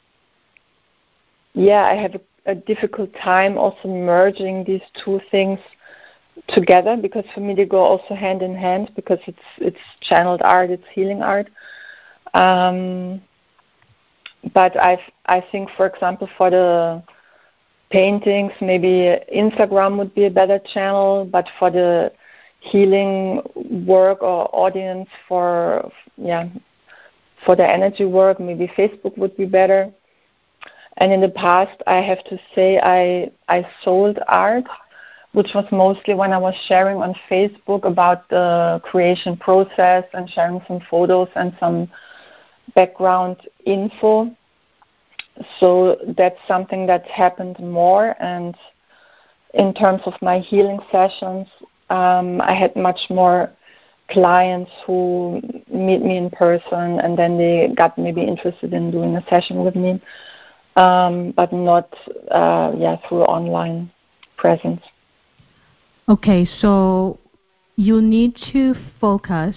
Speaker 7: yeah, I have a, a difficult time also merging these two things together, because for me they go also hand in hand, because it's it's channeled art, it's healing art. Um, but I I think, for example, for the paintings, maybe Instagram would be a better channel, but for the healing work or audience, for yeah for the energy work, maybe Facebook would be better. And in the past, I have to say, I I sold art, which was mostly when I was sharing on Facebook about the creation process and sharing some photos and some background info. So that's something that happened more. And in terms of my healing sessions, um, I had much more clients who meet me in person, and then they got maybe interested in doing a session with me, um, but not uh, yeah through online presence.
Speaker 1: Okay, so you need to focus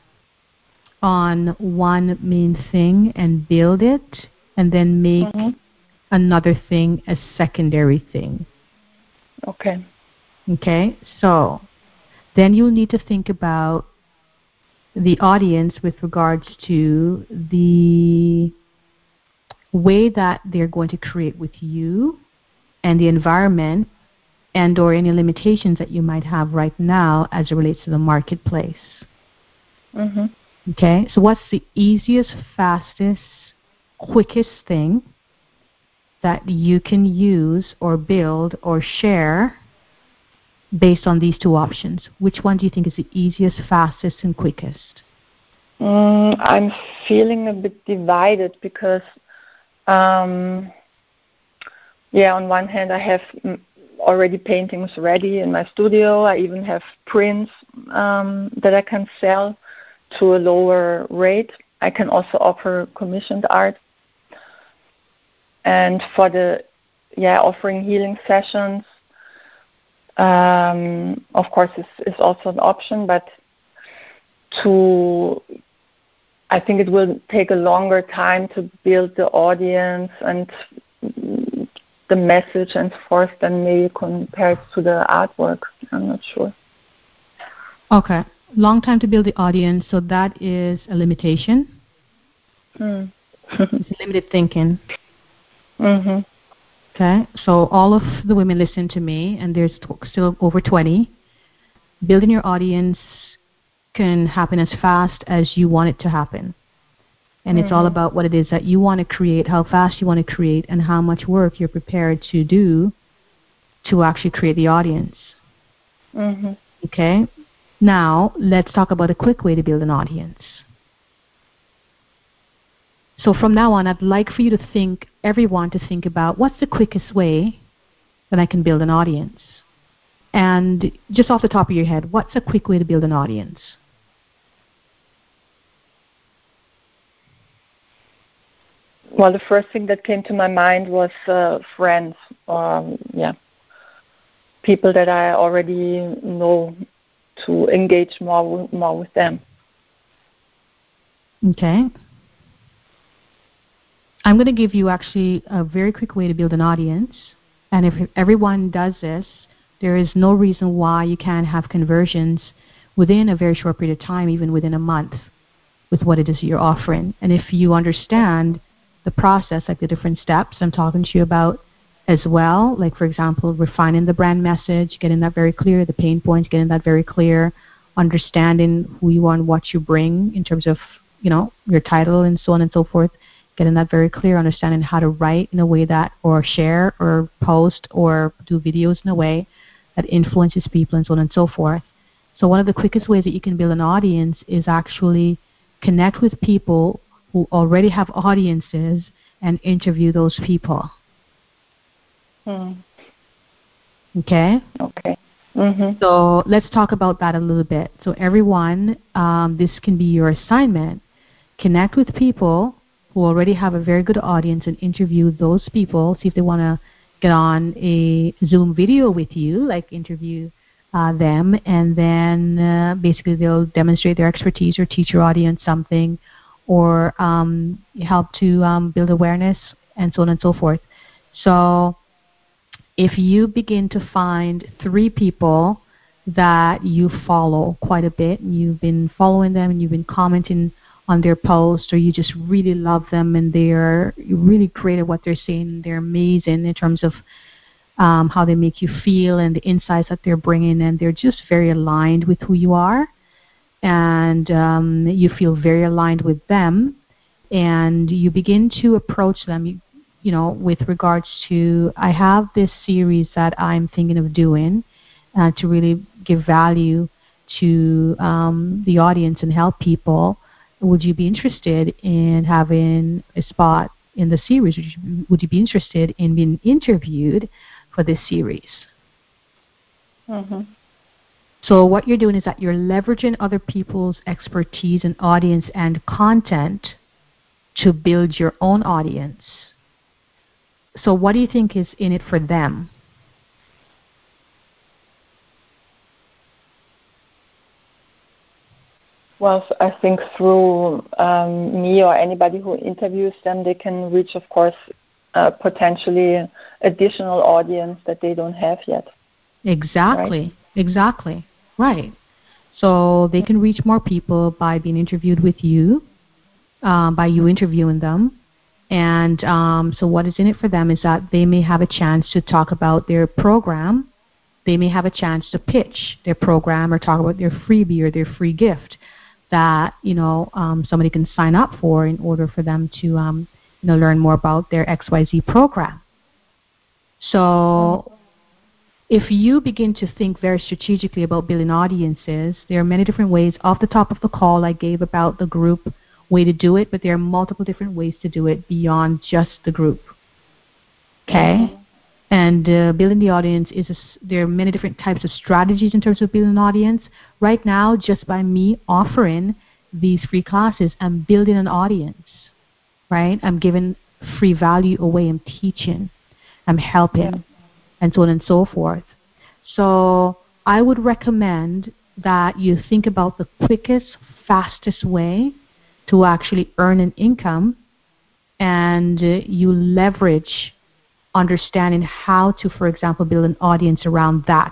Speaker 1: on one main thing and build it, and then make mm-hmm. another thing a secondary thing.
Speaker 7: Okay.
Speaker 1: Okay, so then you'll need to think about the audience with regards to the way that they're going to create with you and the environment, and or any limitations that you might have right now as it relates to the marketplace.
Speaker 7: Mm-hmm.
Speaker 1: Okay, so what's the easiest, fastest, quickest thing that you can use or build or share based on these two options? Which one do you think is the easiest, fastest, and quickest?
Speaker 7: Mm, I'm feeling a bit divided because, um, yeah, on one hand I have already paintings ready in my studio. I even have prints um, that I can sell to a lower rate. I can also offer commissioned art. And for the, yeah, offering healing sessions, um, of course, is, is also an option, but to, I think it will take a longer time to build the audience and the message and so forth than maybe compared to the artwork. I'm not sure.
Speaker 1: Okay. Long time to build the audience, so that is a limitation.
Speaker 7: Mm.
Speaker 1: It's limited thinking.
Speaker 7: Mm-hmm.
Speaker 1: Okay. So all of the women listen to me, and there's still over twenty. Building your audience can happen as fast as you want it to happen. And mm-hmm. it's all about what it is that you want to create, how fast you want to create, and how much work you're prepared to do to actually create the audience.
Speaker 7: Mm-hmm.
Speaker 1: Okay? Now, let's talk about a quick way to build an audience. So from now on, I'd like for you to think, everyone to think about, what's the quickest way that I can build an audience? And just off the top of your head, what's a quick way to build an audience?
Speaker 7: Well, the first thing that came to my mind was uh, friends, um, yeah, people that I already know, to engage more with, more with them.
Speaker 1: Okay. I'm going to give you actually a very quick way to build an audience. And if everyone does this, there is no reason why you can't have conversions within a very short period of time, even within a month, with what it is you're offering. And if you understand the process, like the different steps I'm talking to you about as well, like, for example, refining the brand message, getting that very clear, the pain points, getting that very clear, understanding who you are and what you bring in terms of, you know, your title and so on and so forth, getting that very clear, understanding how to write in a way that, or share or post or do videos in a way that influences people and so on and so forth. So one of the quickest ways that you can build an audience is actually connect with people who already have audiences and interview those people.
Speaker 7: Hmm.
Speaker 1: Okay?
Speaker 7: Okay. Mm-hmm.
Speaker 1: So let's talk about that a little bit. So everyone, um, this can be your assignment. Connect with people who already have a very good audience and interview those people. See if they want to get on a Zoom video with you, like interview uh, them, and then uh, basically they'll demonstrate their expertise or teach your audience something, or um, help to um, build awareness, and so on and so forth. So if you begin to find three people that you follow quite a bit, and you've been following them and you've been commenting on their posts, or you just really love them and they're really great at what they're saying, they're amazing in terms of um, how they make you feel and the insights that they're bringing, and they're just very aligned with who you are, and um, you feel very aligned with them, and you begin to approach them, you, you know, with regards to, I have this series that I'm thinking of doing uh, to really give value to um, the audience and help people. Would you be interested in having a spot in the series? Would you, would you be interested in being interviewed for this series?
Speaker 7: Mm-hmm.
Speaker 1: So what you're doing is that you're leveraging other people's expertise and audience and content to build your own audience. So what do you think is in it for them?
Speaker 7: Well, I think through um, me or anybody who interviews them, they can reach, of course, uh, potentially additional audience that they don't have yet.
Speaker 1: Exactly, right? exactly, right. So they can reach more people by being interviewed with you, um, by you interviewing them. And um, so what is in it for them is that they may have a chance to talk about their program. They may have a chance to pitch their program or talk about their freebie or their free gift that, you know, um, somebody can sign up for in order for them to, um, you know, learn more about their X Y Z program. So if you begin to think very strategically about building audiences, there are many different ways. Off the top of the call, I gave about the group way to do it, but there are multiple different ways to do it beyond just the group. Okay? Mm-hmm. And uh, building the audience is, a, there are many different types of strategies in terms of building an audience. Right now, just by me offering these free classes, I'm building an audience, right? I'm giving free value away. I'm teaching. I'm helping, yeah. and so on and so forth. So I would recommend that you think about the quickest, fastest way to actually earn an income, and uh, you leverage understanding how to, for example, build an audience around that,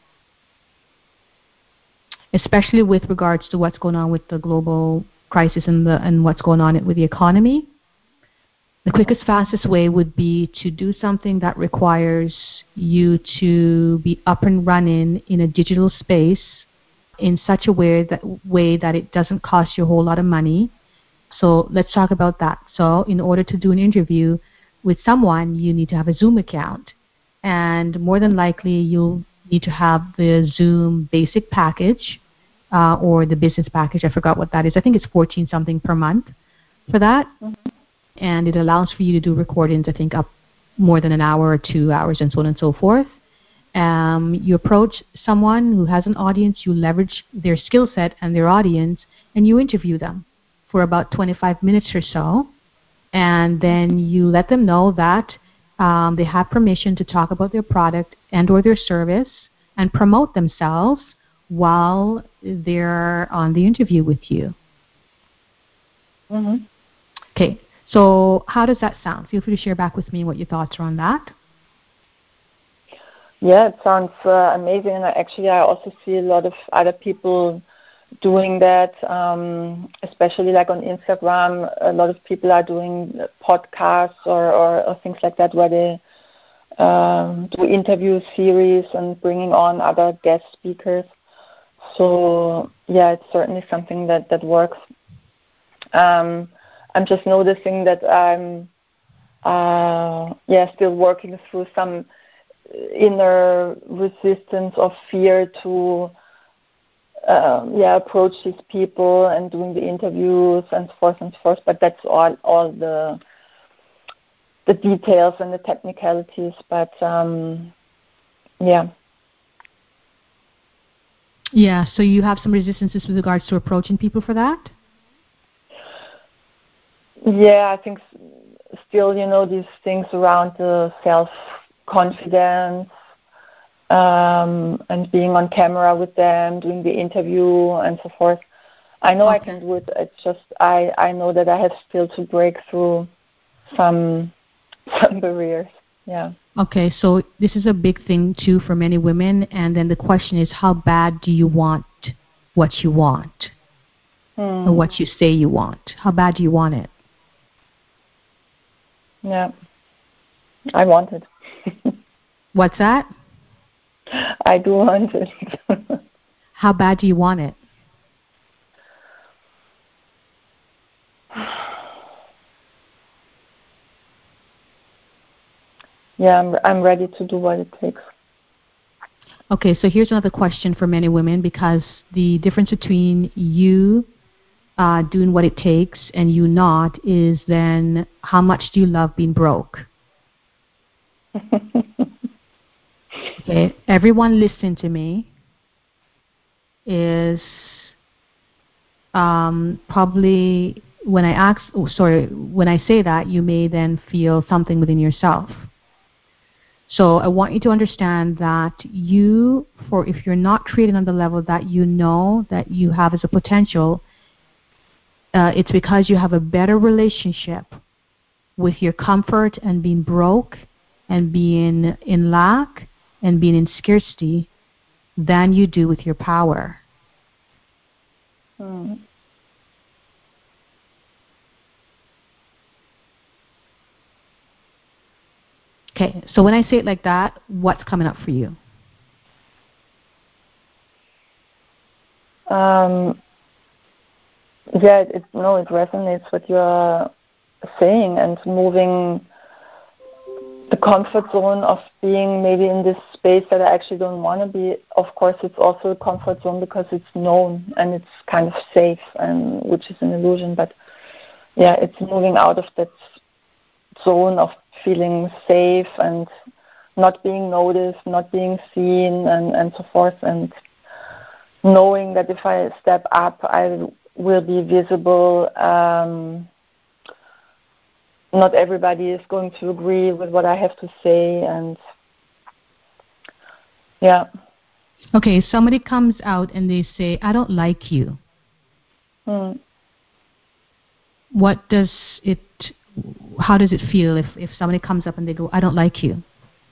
Speaker 1: especially with regards to what's going on with the global crisis and, the, and what's going on with the economy. The quickest, fastest way would be to do something that requires you to be up and running in a digital space in such a way that, way that it doesn't cost you a whole lot of money. So let's talk about that. So in order to do an interview with someone, you need to have a Zoom account. And more than likely, you'll need to have the Zoom basic package uh, or the business package. I forgot what that is. I think it's fourteen something per month for that. Mm-hmm. And it allows for you to do recordings, I think, up more than an hour or two hours and so on and so forth. Um, you approach someone who has an audience, you leverage their skill set and their audience, and you interview them for about twenty-five minutes or so. And then you let them know that um, they have permission to talk about their product and or their service and promote themselves while they're on the interview with you.
Speaker 7: Mm-hmm.
Speaker 1: Okay, so how does that sound? Feel free to share back with me what your thoughts are on that.
Speaker 7: Yeah, it sounds uh, amazing. And actually, I also see a lot of other people doing that, um, especially like on Instagram. A lot of people are doing podcasts or, or, or things like that where they um, do interview series and bringing on other guest speakers. So yeah, it's certainly something that, that works. Um, I'm just noticing that I'm uh, yeah still working through some inner resistance or fear to Um, yeah, approach these people and doing the interviews and so forth and so forth. But that's all, all the the details and the technicalities. But um, yeah.
Speaker 1: Yeah, so you have some resistances with regards to approaching people for that?
Speaker 7: Yeah, I think still, you know, these things around the self-confidence um, and being on camera with them, doing the interview and so forth. I know okay. I can do it. It's just I, I know that I have still to break through some some barriers. Yeah.
Speaker 1: Okay, so this is a big thing too for many women, and then the question is, how bad do you want what you want,
Speaker 7: hmm.
Speaker 1: or what you say you want? How bad do you want it?
Speaker 7: Yeah, I want it.
Speaker 1: What's that?
Speaker 7: I do want it.
Speaker 1: How bad do you want it?
Speaker 7: Yeah, I'm I'm ready to do what it takes.
Speaker 1: Okay, so here's another question for many women, because the difference between you uh, doing what it takes and you not is then how much do you love being broke? Okay, everyone listen to me is um, probably when I ask, oh, sorry, when I say that, you may then feel something within yourself. So I want you to understand that you, for if you're not creating on the level that you know that you have as a potential, uh, it's because you have a better relationship with your comfort and being broke and being in lack and being in scarcity than you do with your power.
Speaker 7: Hmm.
Speaker 1: Okay, so when I say it like that, what's coming up for you?
Speaker 7: Um, yeah, it, it, no, it resonates what you're saying, and moving the comfort zone of being maybe in this space that I actually don't want to be. Of course, it's also a comfort zone because it's known and it's kind of safe, and which is an illusion. But yeah, it's moving out of that zone of feeling safe and not being noticed, not being seen, and, and so forth, and knowing that if I step up, I will be visible. Um, not everybody is going to agree with what I have to say, and yeah.
Speaker 1: Okay, somebody comes out and they say, I don't like you.
Speaker 7: Hmm.
Speaker 1: What does it, how does it feel if, if somebody comes up and they go, I don't like you?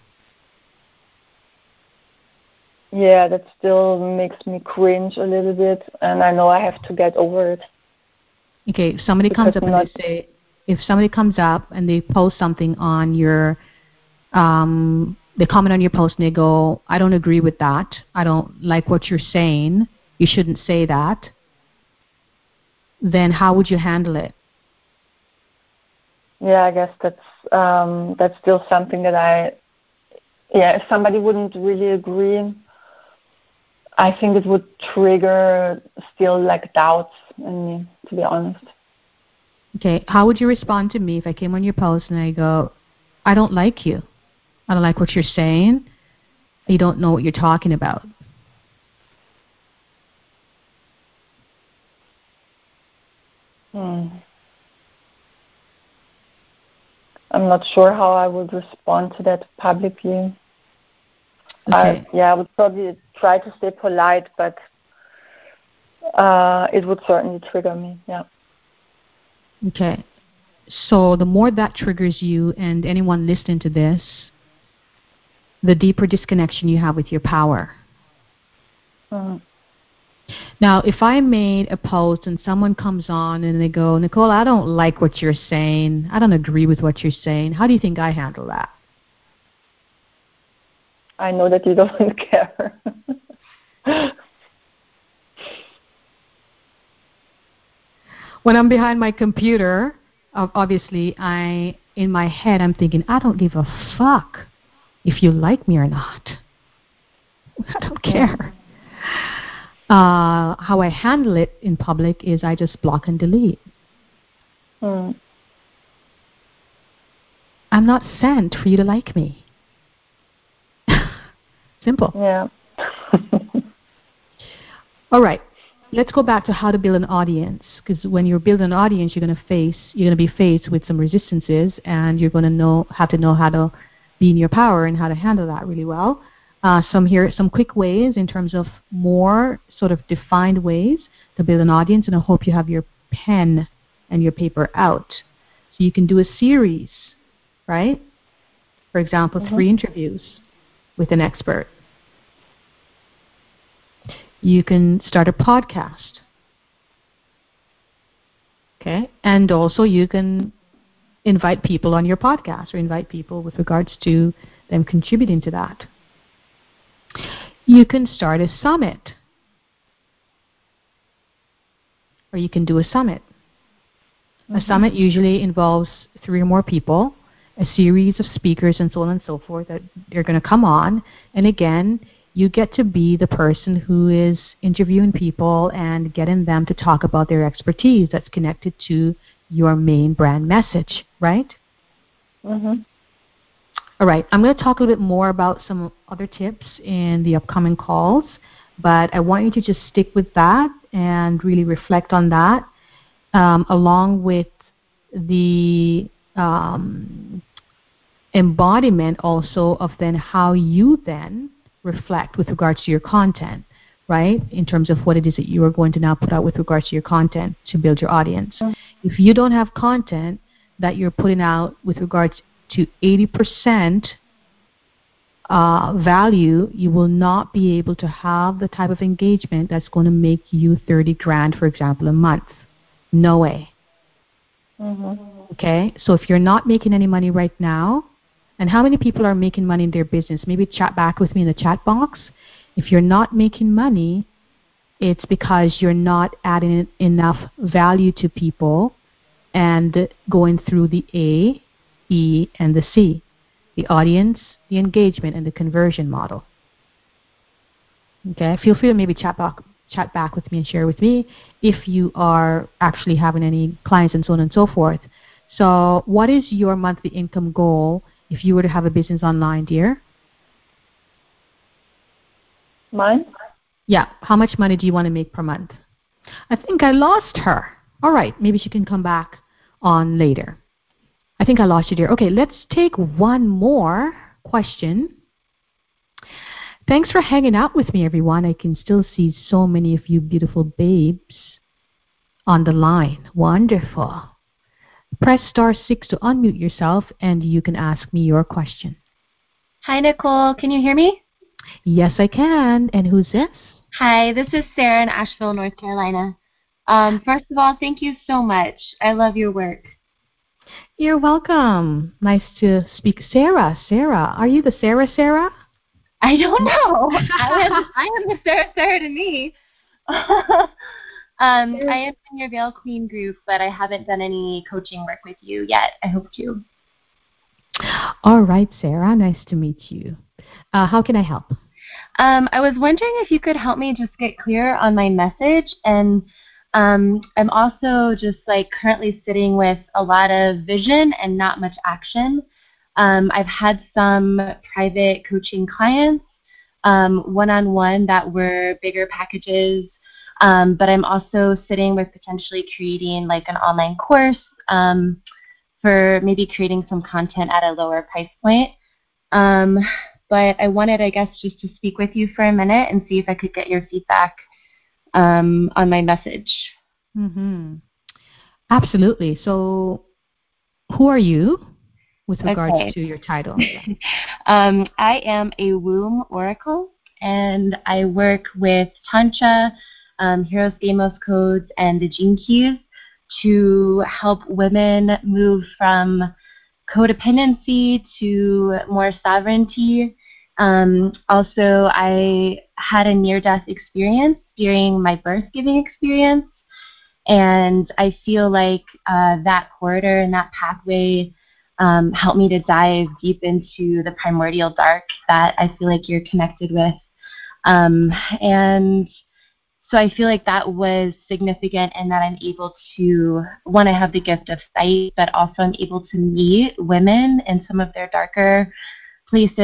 Speaker 7: Yeah, that still makes me cringe a little bit, and I know I have to get over it.
Speaker 1: Okay, if somebody
Speaker 7: because
Speaker 1: comes up and
Speaker 7: not,
Speaker 1: they say, if somebody comes up and they post something on your, um, they comment on your post and they go, I don't agree with that. I don't like what you're saying. You shouldn't say that. Then how would you handle it?
Speaker 7: Yeah, I guess that's um, that's still something that I, yeah, if somebody wouldn't really agree, I think it would trigger still like doubts in me, to be honest.
Speaker 1: Okay, how would you respond to me if I came on your post and I go, I don't like you. I don't like what you're saying. You don't know what you're talking about.
Speaker 7: Hmm. I'm not sure how I would respond to that publicly.
Speaker 1: Okay.
Speaker 7: I, yeah, I would probably try to stay polite, but uh, it would certainly trigger me, yeah.
Speaker 1: Okay. So the more that triggers you and anyone listening to this, the deeper disconnection you have with your power.
Speaker 7: Mm.
Speaker 1: Now, if I made a post and someone comes on and they go, Nicole, I don't like what you're saying. I don't agree with what you're saying. How do you think I handle that?
Speaker 7: I know that you don't care.
Speaker 1: When I'm behind my computer, obviously, I in my head, I'm thinking, I don't give a fuck if you like me or not. I don't care. Uh, how I handle it in public is I just block and delete.
Speaker 7: Mm.
Speaker 1: I'm not sent for you to like me. Simple.
Speaker 7: Yeah.
Speaker 1: All right. Let's go back to how to build an audience, because when you're building an audience, you're going to face, you're going to be faced with some resistances, and you're going to know have to know how to be in your power and how to handle that really well. Uh, some here, some quick ways in terms of more sort of defined ways to build an audience, and I hope you have your pen and your paper out. So you can do a series, right? For example, mm-hmm. three interviews with an expert. You can start a podcast. Okay? And also you can invite people on your podcast or invite people with regards to them contributing to that. You can start a summit. Or you can do a summit. Mm-hmm. A summit usually involves three or more people, a series of speakers and so on and so forth that they're going to come on. And again, you get to be the person who is interviewing people and getting them to talk about their expertise that's connected to your main brand message, right?
Speaker 7: Mm-hmm.
Speaker 1: All right. I'm going to talk a little bit more about some other tips in the upcoming calls, but I want you to just stick with that and really reflect on that, um, along with the um, embodiment also of then how you then reflect with regards to your content, right? In terms of what it is that you are going to now put out with regards to your content to build your audience. Mm-hmm. If you don't have content that you're putting out with regards to eighty percent uh, value, you will not be able to have the type of engagement that's going to make you thirty grand, for example, a month. No way.
Speaker 7: Mm-hmm.
Speaker 1: Okay? So if you're not making any money right now, and how many people are making money in their business? Maybe chat back with me in the chat box. If you're not making money, it's because you're not adding enough value to people and going through the A, E, and the C, the audience, the engagement, and the conversion model. Okay, feel free to maybe chat back, chat back with me and share with me if you are actually having any clients and so on and so forth. So what is your monthly income goal if you were to have a business online, dear?
Speaker 7: Mine?
Speaker 1: Yeah. How much money do you want to make per month? I think I lost her. All right. Maybe she can come back on later. I think I lost you, dear. Okay, let's take one more question. Thanks for hanging out with me, everyone. I can still see so many of you beautiful babes on the line. Wonderful. Press star six to unmute yourself, and you can ask me your question.
Speaker 8: Hi, Nicole. Can you hear me?
Speaker 1: Yes, I can. And who's this?
Speaker 8: Hi, this is Sarah in Asheville, North Carolina. Um, first of all, thank you so much. I love your work.
Speaker 1: You're welcome. Nice to speak. Sarah, Sarah. Are you the Sarah, Sarah?
Speaker 8: I don't know. I am, I am the Sarah, Sarah to me. Um, I am in your Veil Queen group, but I haven't done any coaching work with you yet. I hope to.
Speaker 1: All right, Sarah. Nice to meet you. Uh, how can I help?
Speaker 8: Um, I was wondering if you could help me just get clear on my message. And um, I'm also just like currently sitting with a lot of vision and not much action. Um, I've had some private coaching clients, um, one-on-one that were bigger packages. Um, but I'm also sitting with potentially creating like an online course um, for maybe creating some content at a lower price point. Um, but I wanted, I guess, just to speak with you for a minute and see if I could get your feedback um, on my message.
Speaker 1: Mm-hmm. Absolutely. So who are you with regards
Speaker 8: okay.
Speaker 1: to your title?
Speaker 8: um, I am a womb oracle, and I work with Tantra, Um, Heroes Gamos codes, and the Gene Keys to help women move from codependency to more sovereignty. Um, also, I had a near-death experience during my birth-giving experience, and I feel like uh, that corridor and that pathway um, helped me to dive deep into the primordial dark that I feel like you're connected with. Um, and So I feel like that was significant in that I'm able to, one, I have the gift of sight, but also I'm able to meet women in some of their darker places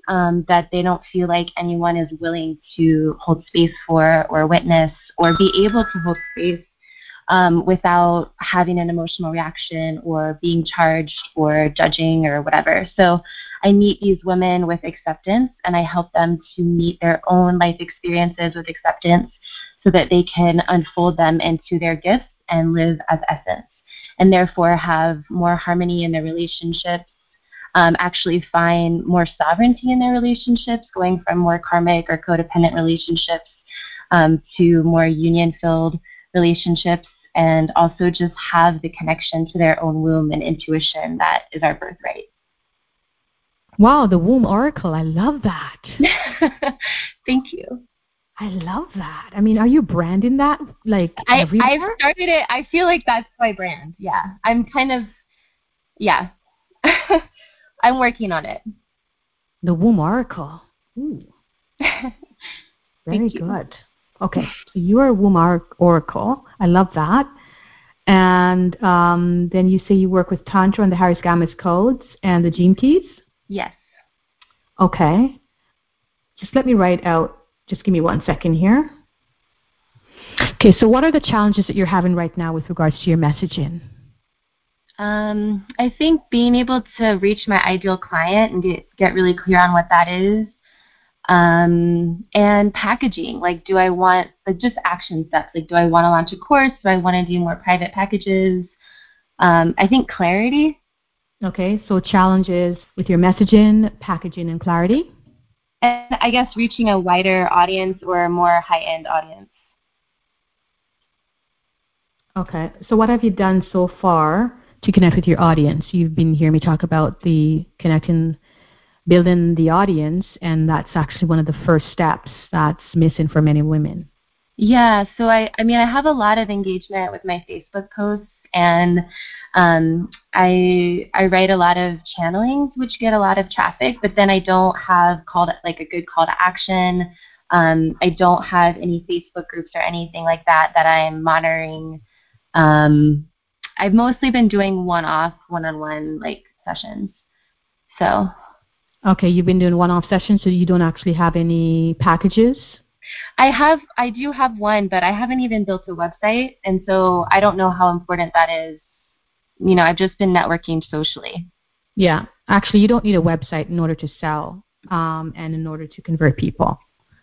Speaker 8: um, that they don't feel like anyone is willing to hold space for or witness or be able to hold space um, without having an emotional reaction or being charged or judging or whatever. So I meet these women with acceptance, and I help them to meet their own life experiences with acceptance so that they can unfold them into their gifts and live as essence, and therefore have more harmony in their relationships, um, actually find more sovereignty in their relationships, going from more karmic or codependent relationships um, to more union-filled relationships, and also just have the connection to their own womb and intuition that is our birthright.
Speaker 1: Wow, the womb oracle. I love that.
Speaker 8: Thank you.
Speaker 1: I love that. I mean, are you branding that like
Speaker 8: I,
Speaker 1: everywhere?
Speaker 8: I've started it. I feel like that's my brand. Yeah. I'm kind of, yeah. I'm working on it.
Speaker 1: The womb oracle. Ooh. Very good. Okay, so you are a womb oracle. I love that. And um, then you say you work with Tantra and the Harris Gamis codes and the Gene Keys?
Speaker 8: Yes.
Speaker 1: Okay. Just let me write out. Just give me one second here. Okay, so what are the challenges that you're having right now with regards to your messaging?
Speaker 8: Um, I think being able to reach my ideal client and get, get really clear on what that is. Um, and packaging, like, do I want, like, just action steps, like, do I want to launch a course? Do I want to do more private packages? Um, I think clarity.
Speaker 1: Okay, so challenges with your messaging, packaging, and clarity.
Speaker 8: And I guess reaching a wider audience or a more high-end audience.
Speaker 1: Okay, so what have you done so far to connect with your audience? You've been hearing me talk about the connecting, building the audience, and that's actually one of the first steps that's missing for many women.
Speaker 8: Yeah, so I, I mean, I have a lot of engagement with my Facebook posts, and um, I I write a lot of channelings, which get a lot of traffic, but then I don't have call to, like a good call to action. Um, I don't have any Facebook groups or anything like that that I'm monitoring. Um, I've mostly been doing one-off, one-on-one like sessions. So.
Speaker 1: Okay, you've been doing one-off sessions, so you don't actually have any packages?
Speaker 8: I have, I do have one, but I haven't even built a website, and so I don't know how important that is. You know, I've just been networking socially.
Speaker 1: Yeah, actually, you don't need a website in order to sell um, and in order to convert people.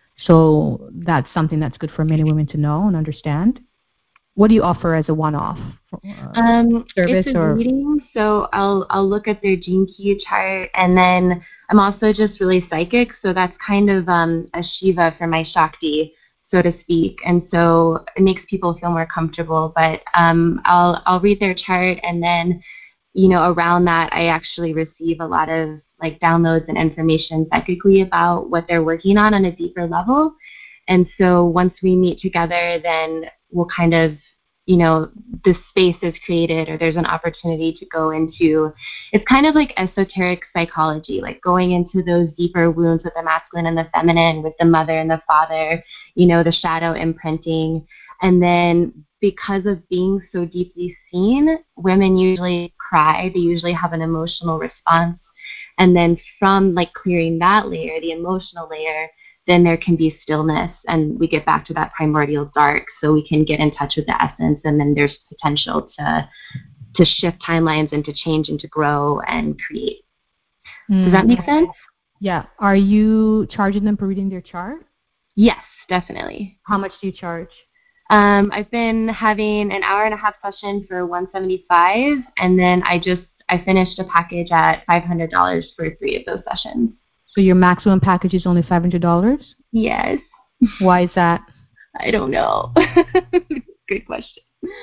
Speaker 1: So that's something that's good for many women to know and understand. What do you offer as a one-off uh,
Speaker 8: um,
Speaker 1: service?
Speaker 8: It's a
Speaker 1: or?
Speaker 8: reading, so I'll I'll look at their gene key chart, and then I'm also just really psychic, so that's kind of um, a Shiva for my Shakti, so to speak, and so it makes people feel more comfortable. But um, I'll I'll read their chart, and then you know around that I actually receive a lot of like downloads and information psychically about what they're working on on a deeper level, and so once we meet together, then we'll kind of you know, the space is created or there's an opportunity to go into, it's kind of like esoteric psychology, like going into those deeper wounds with the masculine and the feminine, with the mother and the father, you know, the shadow imprinting. And then because of being so deeply seen, women usually cry. They usually have an emotional response. And then from like clearing that layer, the emotional layer, then there can be stillness and we get back to that primordial dark so we can get in touch with the essence, and then there's potential to to shift timelines and to change and to grow and create. Mm. Does that make sense?
Speaker 1: Yeah. Are you charging them for reading their chart?
Speaker 8: Yes, definitely.
Speaker 1: How much do you charge?
Speaker 8: Um, I've been having an hour and a half session for one hundred seventy-five dollars, and then I just I finished a package at five hundred dollars for three of those sessions.
Speaker 1: So your maximum package is only five hundred dollars?
Speaker 8: Yes.
Speaker 1: Why is that?
Speaker 8: I don't know. Good question.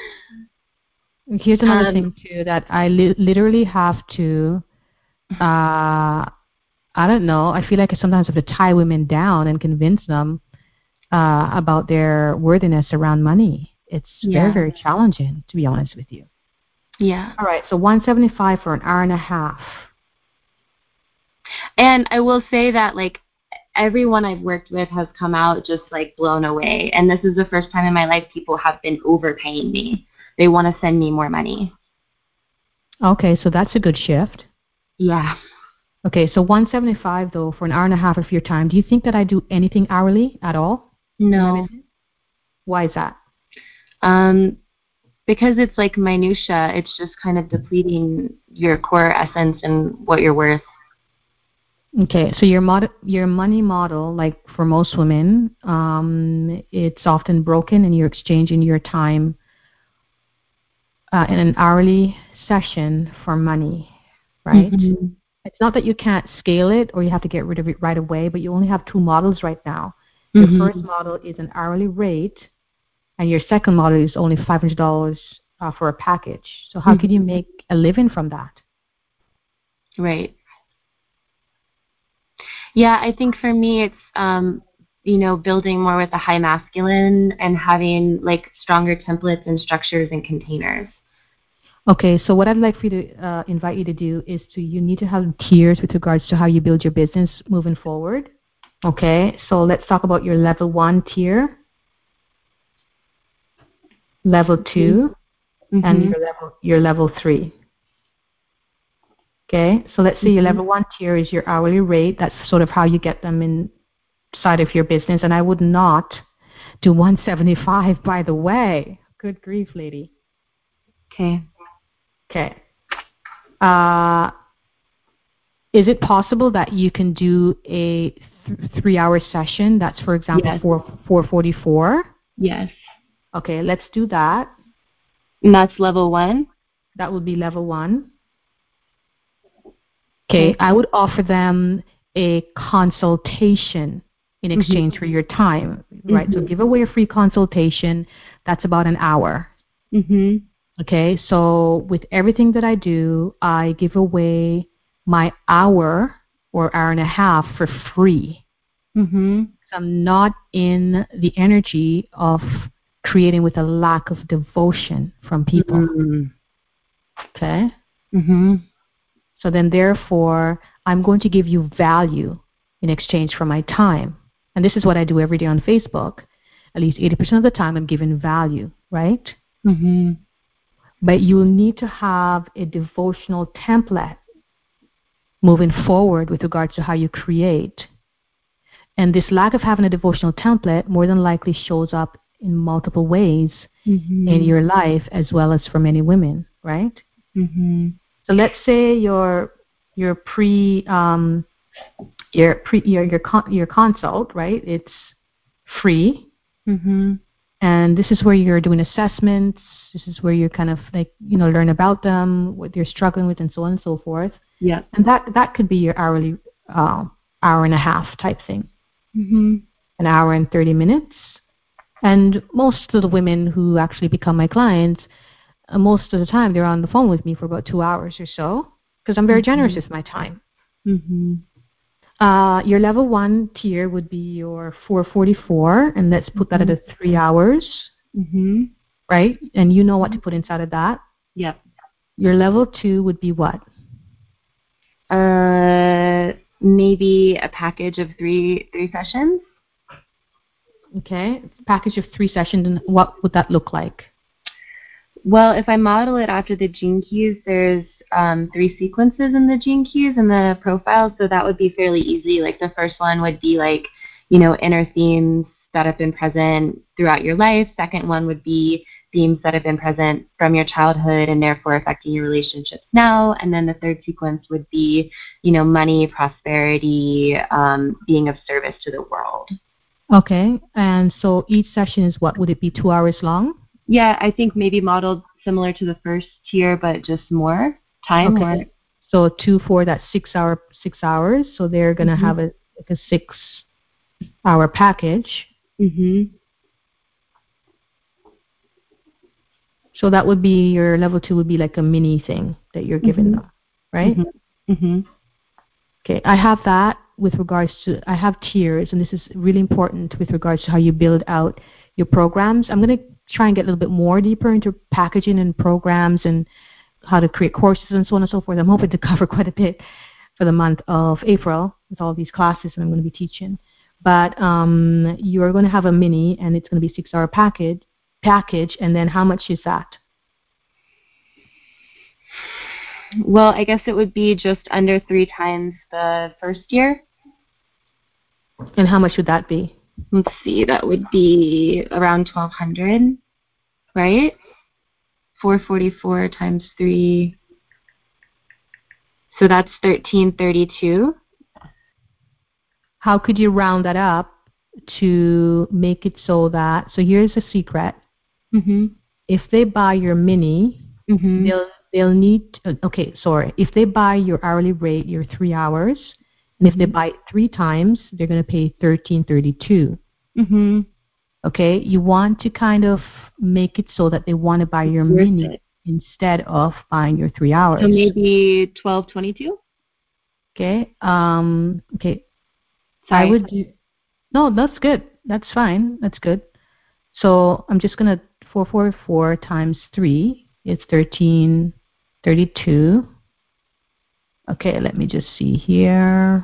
Speaker 1: Here's another um, thing, too, that I li- literally have to, uh, I don't know, I feel like I sometimes have to tie women down and convince them uh, about their worthiness around money. It's yeah. very, very challenging, to be honest with you.
Speaker 8: Yeah.
Speaker 1: All right, so one hundred seventy-five dollars for an hour and a half.
Speaker 8: And I will say that, like, everyone I've worked with has come out just, like, blown away. And this is the first time in my life people have been overpaying me. They want to send me more money.
Speaker 1: Okay, so that's a good shift.
Speaker 8: Yeah.
Speaker 1: Okay, so one seventy-five though for an hour and a half of your time. Do you think that I do anything hourly at all?
Speaker 8: No.
Speaker 1: Why is that?
Speaker 8: Um, because it's like minutia. It's just kind of depleting your core essence and what you're worth.
Speaker 1: Okay, so your mod- your money model, like for most women, um, it's often broken, and you're exchanging your time uh, in an hourly session for money, right?
Speaker 8: Mm-hmm.
Speaker 1: It's not that you can't scale it or you have to get rid of it right away, but you only have two models right now.
Speaker 8: Mm-hmm.
Speaker 1: Your first model is an hourly rate, and your second model is only five hundred dollars uh, for a package. So how mm-hmm. can you make a living from that?
Speaker 8: Right. Yeah, I think for me it's, um, you know, building more with the high masculine and having like stronger templates and structures and containers.
Speaker 1: Okay, so what I'd like for you to uh, invite you to do is to, you need to have tiers with regards to how you build your business moving forward. Okay, so let's talk about your level one tier, level two, mm-hmm. and your level, your level three. Okay, so let's say mm-hmm. your level one tier is your hourly rate. That's sort of how you get them inside of your business. And I would not do one seventy-five, by the way. Good grief, lady.
Speaker 8: Okay.
Speaker 1: Okay. Uh, is it possible that you can do a th- three-hour session? That's, for example,
Speaker 8: yes.
Speaker 1: four four forty-four.
Speaker 8: Yes.
Speaker 1: Okay, let's do that.
Speaker 8: And that's level one.
Speaker 1: That would be level one. Okay, okay. I would offer them a consultation in exchange mm-hmm. for your time, right? Mm-hmm. So give away a free consultation. That's about an hour.
Speaker 8: Mm-hmm.
Speaker 1: Okay, so with everything that I do, I give away my hour or hour and a half for free.
Speaker 8: Mm-hmm.
Speaker 1: I'm not in the energy of creating with a lack of devotion from people.
Speaker 8: Mm-hmm.
Speaker 1: Okay?
Speaker 8: Mm-hmm.
Speaker 1: So then therefore, I'm going to give you value in exchange for my time. And this is what I do every day on Facebook. At least eighty percent of the time, I'm giving value, right?
Speaker 8: Mm-hmm.
Speaker 1: But you need to have a devotional template moving forward with regards to how you create. And this lack of having a devotional template more than likely shows up in multiple ways
Speaker 8: mm-hmm.
Speaker 1: in your life, as well as for many women, right?
Speaker 8: Mm-hmm.
Speaker 1: So let's say your your pre um, your pre your your con- your consult, right? It's free.
Speaker 8: Mm-hmm.
Speaker 1: And this is where you're doing assessments. This is where you kind of like, you know, learn about them, what you're struggling with, and so on and so forth.
Speaker 8: Yeah.
Speaker 1: And that, that could be your hourly, uh, hour and a half type thing.
Speaker 8: Mm-hmm.
Speaker 1: An hour and thirty minutes. And most of the women who actually become my clients, uh, most of the time they're on the phone with me for about two hours or so, because I'm very mm-hmm. generous with my time.
Speaker 8: Mm-hmm.
Speaker 1: Uh, your level one tier would be your four forty-four, and let's put
Speaker 8: mm-hmm.
Speaker 1: that at a three hours,
Speaker 8: mm-hmm.
Speaker 1: right? And you know what to put inside of that.
Speaker 8: Yep.
Speaker 1: Your level two would be what?
Speaker 8: Uh, maybe a package of three three sessions.
Speaker 1: Okay, package of three sessions, and what would that look like?
Speaker 8: Well, if I model it after the Gene Keys, there's um, three sequences in the Gene Keys in the profile, so that would be fairly easy. Like the first one would be like, you know, inner themes that have been present throughout your life. Second one would be themes that have been present from your childhood and therefore affecting your relationships now. And then the third sequence would be, you know, money, prosperity, um, being of service to the world.
Speaker 1: Okay, and so each session is what? Would it be two hours long?
Speaker 8: Yeah, I think maybe modeled similar to the first tier, but just more time.
Speaker 1: Okay,
Speaker 8: more.
Speaker 1: So two, four, that's six hour, six hours. So they're going to mm-hmm. have a like a six-hour package.
Speaker 8: Mm-hmm.
Speaker 1: So that would be your level two would be like a mini thing that you're giving
Speaker 8: mm-hmm.
Speaker 1: them, right?
Speaker 8: Mm-hmm. Mm-hmm.
Speaker 1: Okay, I have that with regards to, I have tiers, and this is really important with regards to how you build out your programs. I'm going to try and get a little bit more deeper into packaging and programs and how to create courses and so on and so forth. I'm hoping to cover quite a bit for the month of April with all these classes that I'm going to be teaching. But um, you're going to have a mini, and it's going to be a six-hour package. Package, and then how much is that?
Speaker 8: Well, I guess it would be just under three times the first year.
Speaker 1: And how much would that be?
Speaker 8: Let's see, that would be around twelve hundred, right? four forty-four times three. So that's thirteen thirty-two.
Speaker 1: How could you round that up to make it so that, so here's a secret.
Speaker 8: Mm-hmm.
Speaker 1: If they buy your mini,
Speaker 8: mm-hmm.
Speaker 1: they'll they'll need, okay, sorry. If they buy your hourly rate, your three hours, and if they buy it three times, they're going to pay thirteen thirty-two.
Speaker 8: Mm-hmm.
Speaker 1: Okay, you want to kind of make it so that they want to buy your
Speaker 8: Worth
Speaker 1: mini
Speaker 8: it.
Speaker 1: instead of buying your three hours.
Speaker 8: So maybe twelve twenty-two.
Speaker 1: Okay. Um. Okay.
Speaker 8: Sorry.
Speaker 1: I would do. No, that's good. That's fine. That's good. So I'm just gonna four four four times three. It's thirteen thirty-two. Okay. Let me just see here.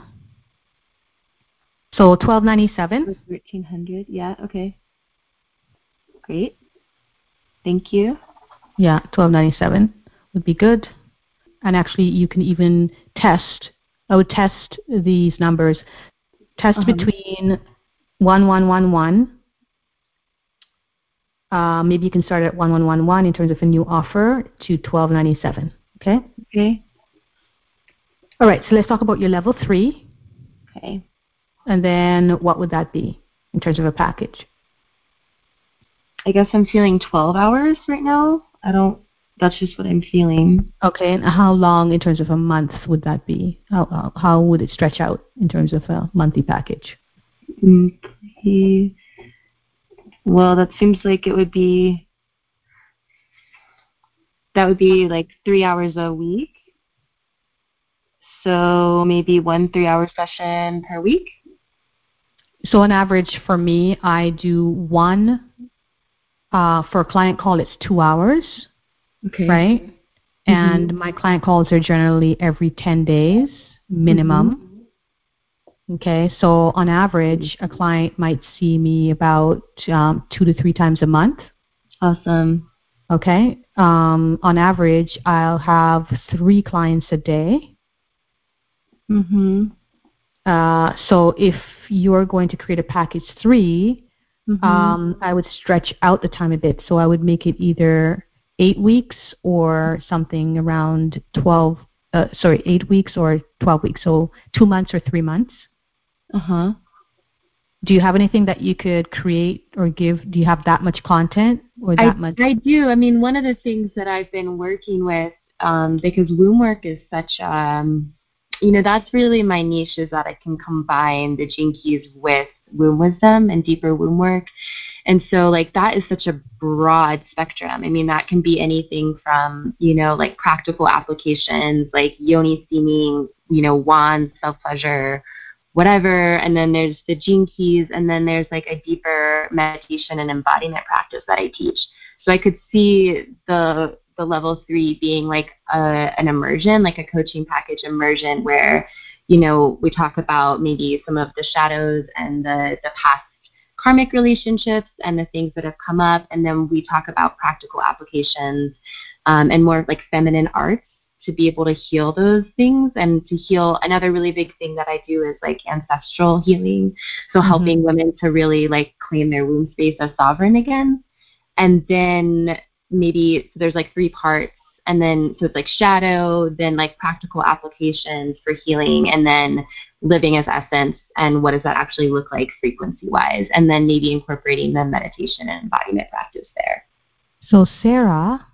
Speaker 1: So twelve ninety-seven.
Speaker 8: Thirteen hundred. Yeah. Okay. Great. Thank you.
Speaker 1: Yeah, twelve ninety-seven would be good. And actually, you can even test. I would test these numbers. Test
Speaker 8: Uh-huh.
Speaker 1: between one one one one. Uh, maybe you can start at one one one one in terms of a new offer to twelve ninety-seven. Okay.
Speaker 8: Okay.
Speaker 1: All right. So let's talk about your level three.
Speaker 8: Okay.
Speaker 1: And then what would that be in terms of a package?
Speaker 8: I guess I'm feeling twelve hours right now. I don't, that's just what I'm feeling.
Speaker 1: Okay, and how long in terms of a month would that be? How, how, how would it stretch out in terms of a monthly package?
Speaker 8: Mm-hmm. Well, that seems like it would be, that would be like three hours a week. So maybe one three-hour session per week.
Speaker 1: So on average for me, I do one. Uh, for a client call, it's two hours,
Speaker 8: okay.
Speaker 1: right?
Speaker 8: Mm-hmm.
Speaker 1: And my client calls are generally every ten days minimum. Mm-hmm. Okay, so on average, a client might see me about um, two to three times a month.
Speaker 8: Awesome.
Speaker 1: Okay, um, on average, I'll have three clients a day.
Speaker 8: Mm-hmm.
Speaker 1: Uh, so if you're going to create a package three,
Speaker 8: Mm-hmm.
Speaker 1: Um, I would stretch out the time a bit. So I would make it either eight weeks or something around twelve, uh, sorry, eight weeks or twelve weeks. So two months or three months.
Speaker 8: Uh-huh.
Speaker 1: Do you have anything that you could create or give? Do you have that much content or that
Speaker 8: I,
Speaker 1: much?
Speaker 8: I do. I mean, one of the things that I've been working with, um, because womb work is such, um, you know, that's really my niche, is that I can combine the Gene Keys with womb wisdom and deeper womb work. And so, like, that is such a broad spectrum. I mean, that can be anything from, you know, like practical applications, like yoni steaming, you know, wands, self-pleasure, whatever. And then there's the Gene Keys, and then there's like a deeper meditation and embodiment practice that I teach. So I could see the the level three being like a, an immersion, like a coaching package immersion where, you know, we talk about maybe some of the shadows and the, the past karmic relationships and the things that have come up. And then we talk about practical applications um, and more like feminine arts to be able to heal those things and to heal. Another really big thing that I do is like ancestral healing. So mm-hmm. helping women to really like claim their womb space as sovereign again. And then maybe so there's like three parts. And then, so it's like shadow, then like practical applications for healing, and then living as essence, and what does that actually look like frequency-wise, and then maybe incorporating the meditation and embodiment practice there.
Speaker 1: So Sarah,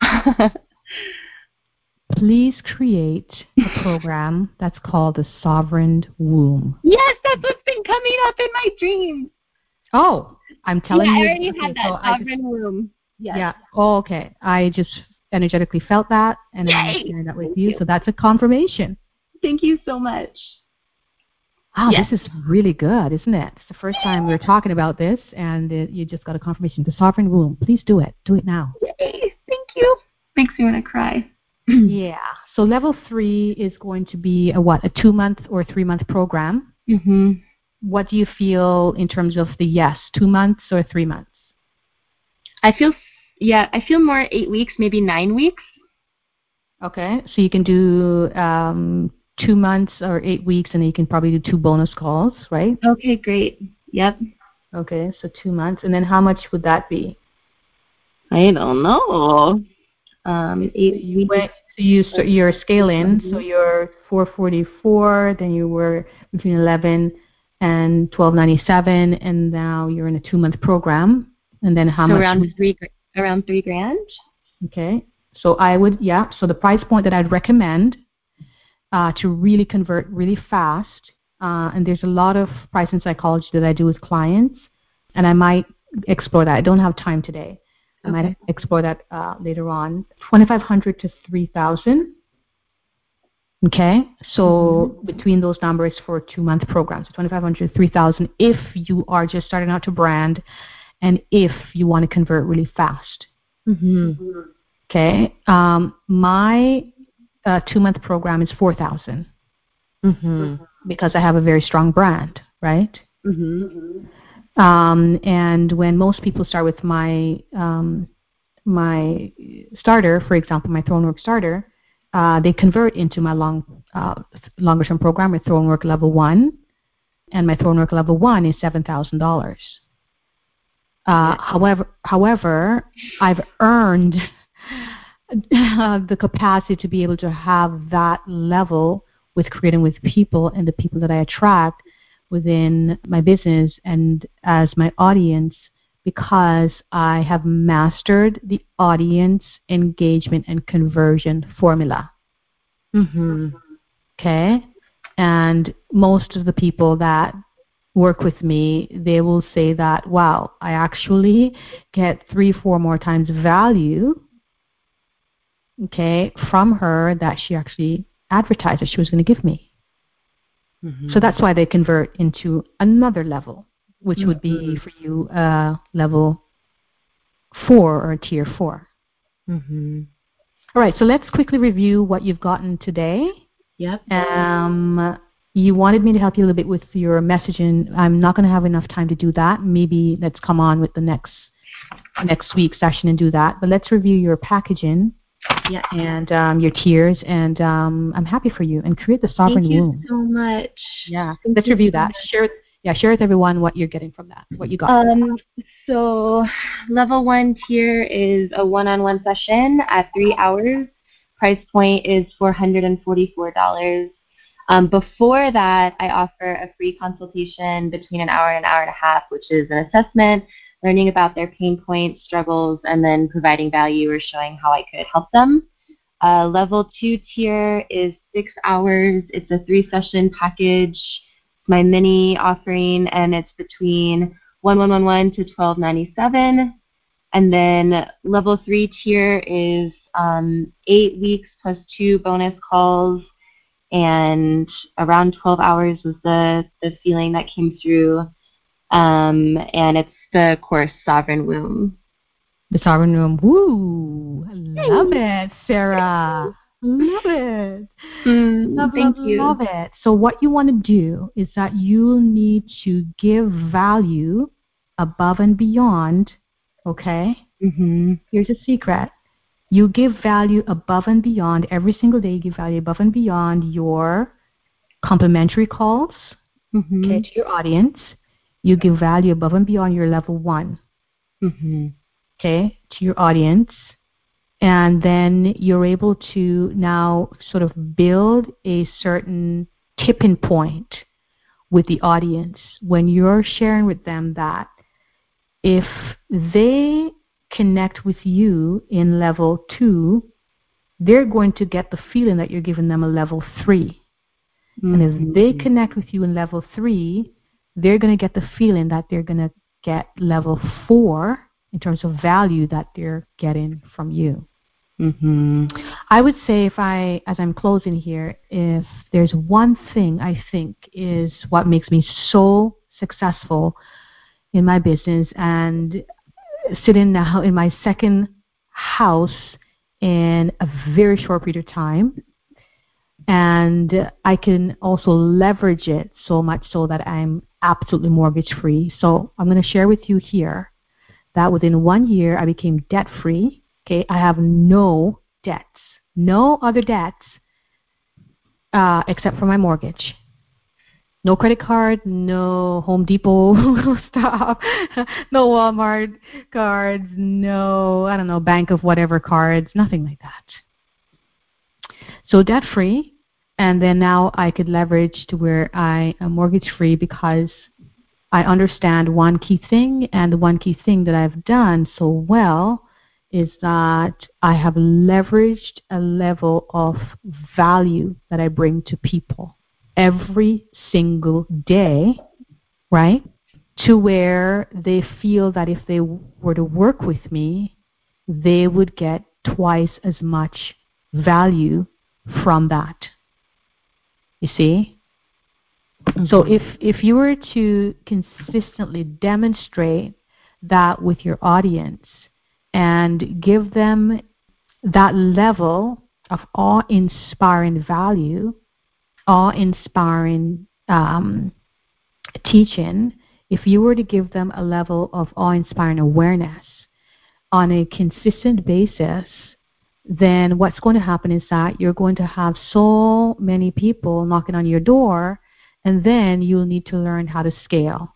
Speaker 1: please create a program that's called the Sovereign Womb.
Speaker 8: Yes, that's what's been coming up in my dreams.
Speaker 1: Oh, I'm telling
Speaker 8: yeah,
Speaker 1: you.
Speaker 8: I already
Speaker 1: okay,
Speaker 8: had that
Speaker 1: so
Speaker 8: Sovereign
Speaker 1: just,
Speaker 8: Womb. Yes.
Speaker 1: Yeah. Oh, okay. I just energetically felt that, and
Speaker 8: Yay!
Speaker 1: I'm sharing that with
Speaker 8: Thank
Speaker 1: you,
Speaker 8: you.
Speaker 1: so that's a confirmation.
Speaker 8: Thank you so much.
Speaker 1: Wow,
Speaker 8: yes.
Speaker 1: This is really good, isn't it? It's the first time we were talking about this, and it, you just got a confirmation. The Sovereign Womb. Please do it. Do it now.
Speaker 8: Yay! Thank you. Makes me want to cry.
Speaker 1: Yeah. So level three is going to be a what? A two-month or three-month program.
Speaker 8: Mm-hmm.
Speaker 1: What do you feel in terms of the yes? Two months or three months?
Speaker 8: I feel, yeah, I feel more eight weeks, maybe nine weeks.
Speaker 1: Okay, so you can do um, two months or eight weeks, and then you can probably do two bonus calls, right?
Speaker 8: Okay, great. Yep.
Speaker 1: Okay, so two months, and then how much would that be?
Speaker 8: I don't know. Um, eight
Speaker 1: you
Speaker 8: weeks.
Speaker 1: went, so you start, you're scaling, so you're four forty-four, then you were between eleven and twelve ninety-seven, and now you're in a two month program, and then how
Speaker 8: so
Speaker 1: much?
Speaker 8: Around
Speaker 1: would,
Speaker 8: three, around three grand.
Speaker 1: Okay, so I would, yeah. So the price point that I'd recommend uh, to really convert really fast, uh, and there's a lot of pricing psychology that I do with clients, and I might explore that. I don't have time today. I
Speaker 8: Okay.
Speaker 1: might explore that uh, later on. twenty-five hundred to three thousand. Okay, so mm-hmm. between those numbers for a two-month program, so twenty-five hundred to three thousand if you are just starting out to brand, and if you want to convert really fast.
Speaker 8: Mm-hmm.
Speaker 1: Okay, um, my uh, two-month program is four thousand
Speaker 8: mm-hmm.
Speaker 1: because I have a very strong brand, right?
Speaker 8: Mm-hmm.
Speaker 1: Um, and when most people start with my um, my starter, for example, my Thronework starter, uh, they convert into my long uh, longer term program, my Thronework Level One, and my Thronework Level One is seven thousand dollars. Uh, however, however, I've earned uh, the capacity to be able to have that level with creating with people and the people that I attract within my business and as my audience, because I have mastered the audience engagement and conversion formula.
Speaker 8: Mm-hmm.
Speaker 1: Okay? And most of the people that work with me, they will say that, wow, I actually get three, four more times value, okay, from her that she actually advertised that she was going to give me. Mm-hmm. So that's why they convert into another level, which mm-hmm. would be for you uh, level four or tier four.
Speaker 8: Mm-hmm.
Speaker 1: All right, so let's quickly review what you've gotten today.
Speaker 8: Yep.
Speaker 1: Um, you wanted me to help you a little bit with your messaging. I'm not going to have enough time to do that. Maybe let's come on with the next next week's session and do that. But let's review your packaging.
Speaker 8: Yeah.
Speaker 1: And um, your tiers, and um, I'm happy for you. And create the sovereign
Speaker 8: Thank you
Speaker 1: womb.
Speaker 8: so much.
Speaker 1: Yeah.
Speaker 8: Thank
Speaker 1: Let's
Speaker 8: you
Speaker 1: review
Speaker 8: so
Speaker 1: that.
Speaker 8: much.
Speaker 1: Share, yeah, share with everyone what you're getting from that. What you got.
Speaker 8: Um. So, level one tier is a one-on-one session at three hours. Price point is four hundred and forty-four dollars. Um, before that, I offer a free consultation between an hour and an hour and a half, which is an assessment, learning about their pain points, struggles, and then providing value or showing how I could help them. Uh, level two tier is six hours. It's a three-session package. It's my mini offering, and it's between one thousand one hundred eleven to twelve ninety-seven. And then level three tier is um, eight weeks plus two bonus calls, and around twelve hours was the, the feeling that came through. Um, and it's the course Sovereign Womb.
Speaker 1: The Sovereign Womb. Woo! Love it, Sarah. Love it.
Speaker 8: Mm,
Speaker 1: love,
Speaker 8: thank
Speaker 1: love,
Speaker 8: you.
Speaker 1: love it. So what you want to do is that you need to give value above and beyond, okay?
Speaker 8: Mm-hmm.
Speaker 1: Here's a secret. You give value above and beyond. Every single day you give value above and beyond your complimentary calls,
Speaker 8: mm-hmm.
Speaker 1: okay, to your audience. You give value above and beyond your level one.
Speaker 8: Mm-hmm.
Speaker 1: Okay, to your audience, and then you're able to now sort of build a certain tipping point with the audience when you're sharing with them that if they connect with you in level two, they're going to get the feeling that you're giving them a level three. Mm-hmm. And if they connect with you in level three, they're going to get the feeling that they're going to get level four in terms of value that they're getting from you.
Speaker 8: Mm-hmm.
Speaker 1: I would say, if I, as I'm closing here, if there's one thing I think is what makes me so successful in my business and sitting now in my second house in a very short period of time, and I can also leverage it so much so that I'm absolutely mortgage free. So I'm going to share with you here that within one year I became debt free. Okay, I have no debts, no other debts uh, except for my mortgage. No credit card, no Home Depot stuff, no Walmart cards, no, I don't know, Bank of whatever cards, nothing like that. So debt-free, and then now I could leverage to where I am mortgage-free because I understand one key thing, and the one key thing that I've done so well is that I have leveraged a level of value that I bring to people every single day, right, to where they feel that if they were to work with me, they would get twice as much value from that. You see? Mm-hmm. So if, if you were to consistently demonstrate that with your audience and give them that level of awe-inspiring value, awe-inspiring um, teaching, if you were to give them a level of awe-inspiring awareness on a consistent basis, then what's going to happen is that you're going to have so many people knocking on your door, and then you'll need to learn how to scale.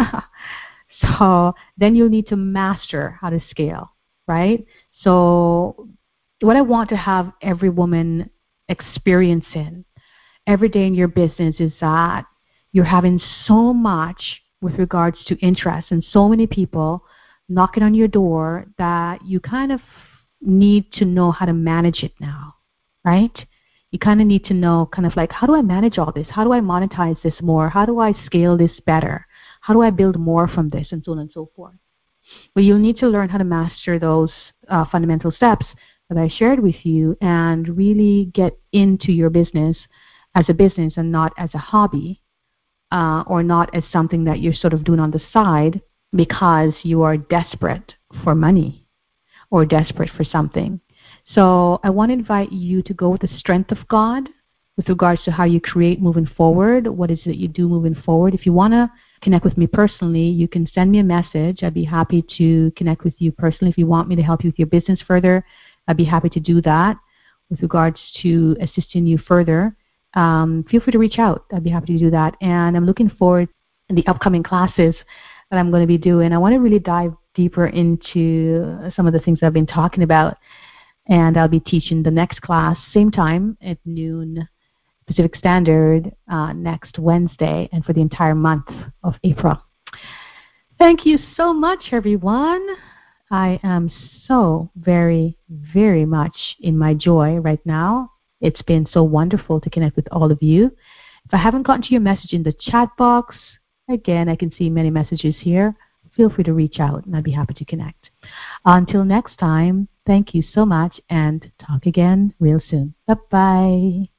Speaker 1: So then you'll need to master how to scale, right? So what I want to have every woman experience in every day in your business is that you're having so much with regards to interest and so many people knocking on your door that you kind of need to know how to manage it now, right? You kind of need to know kind of like, how do I manage all this? How do I monetize this more? How do I scale this better? How do I build more from this? And so on and so forth. But you'll need to learn how to master those uh, fundamental steps that I shared with you and really get into your business as a business and not as a hobby uh, or not as something that you're sort of doing on the side because you are desperate for money or desperate for something. So I want to invite you to go with the strength of God with regards to how you create moving forward. What is it you do moving forward? If you want to connect with me personally, you can send me a message. I'd be happy to connect with you personally. If you want me to help you with your business further, I'd be happy to do that with regards to assisting you further. Um, feel free to reach out. I'd be happy to do that. And I'm looking forward to the upcoming classes that I'm going to be doing. I want to really dive deeper into some of the things I've been talking about. And I'll be teaching the next class, same time at noon Pacific Standard, uh, next Wednesday, and for the entire month of April. Thank you so much, everyone. I am so very, very much in my joy right now. It's been so wonderful to connect with all of you. If I haven't gotten to your message in the chat box, again, I can see many messages here. Feel free to reach out, and I'd be happy to connect. Until next time, thank you so much, and talk again real soon. Bye-bye.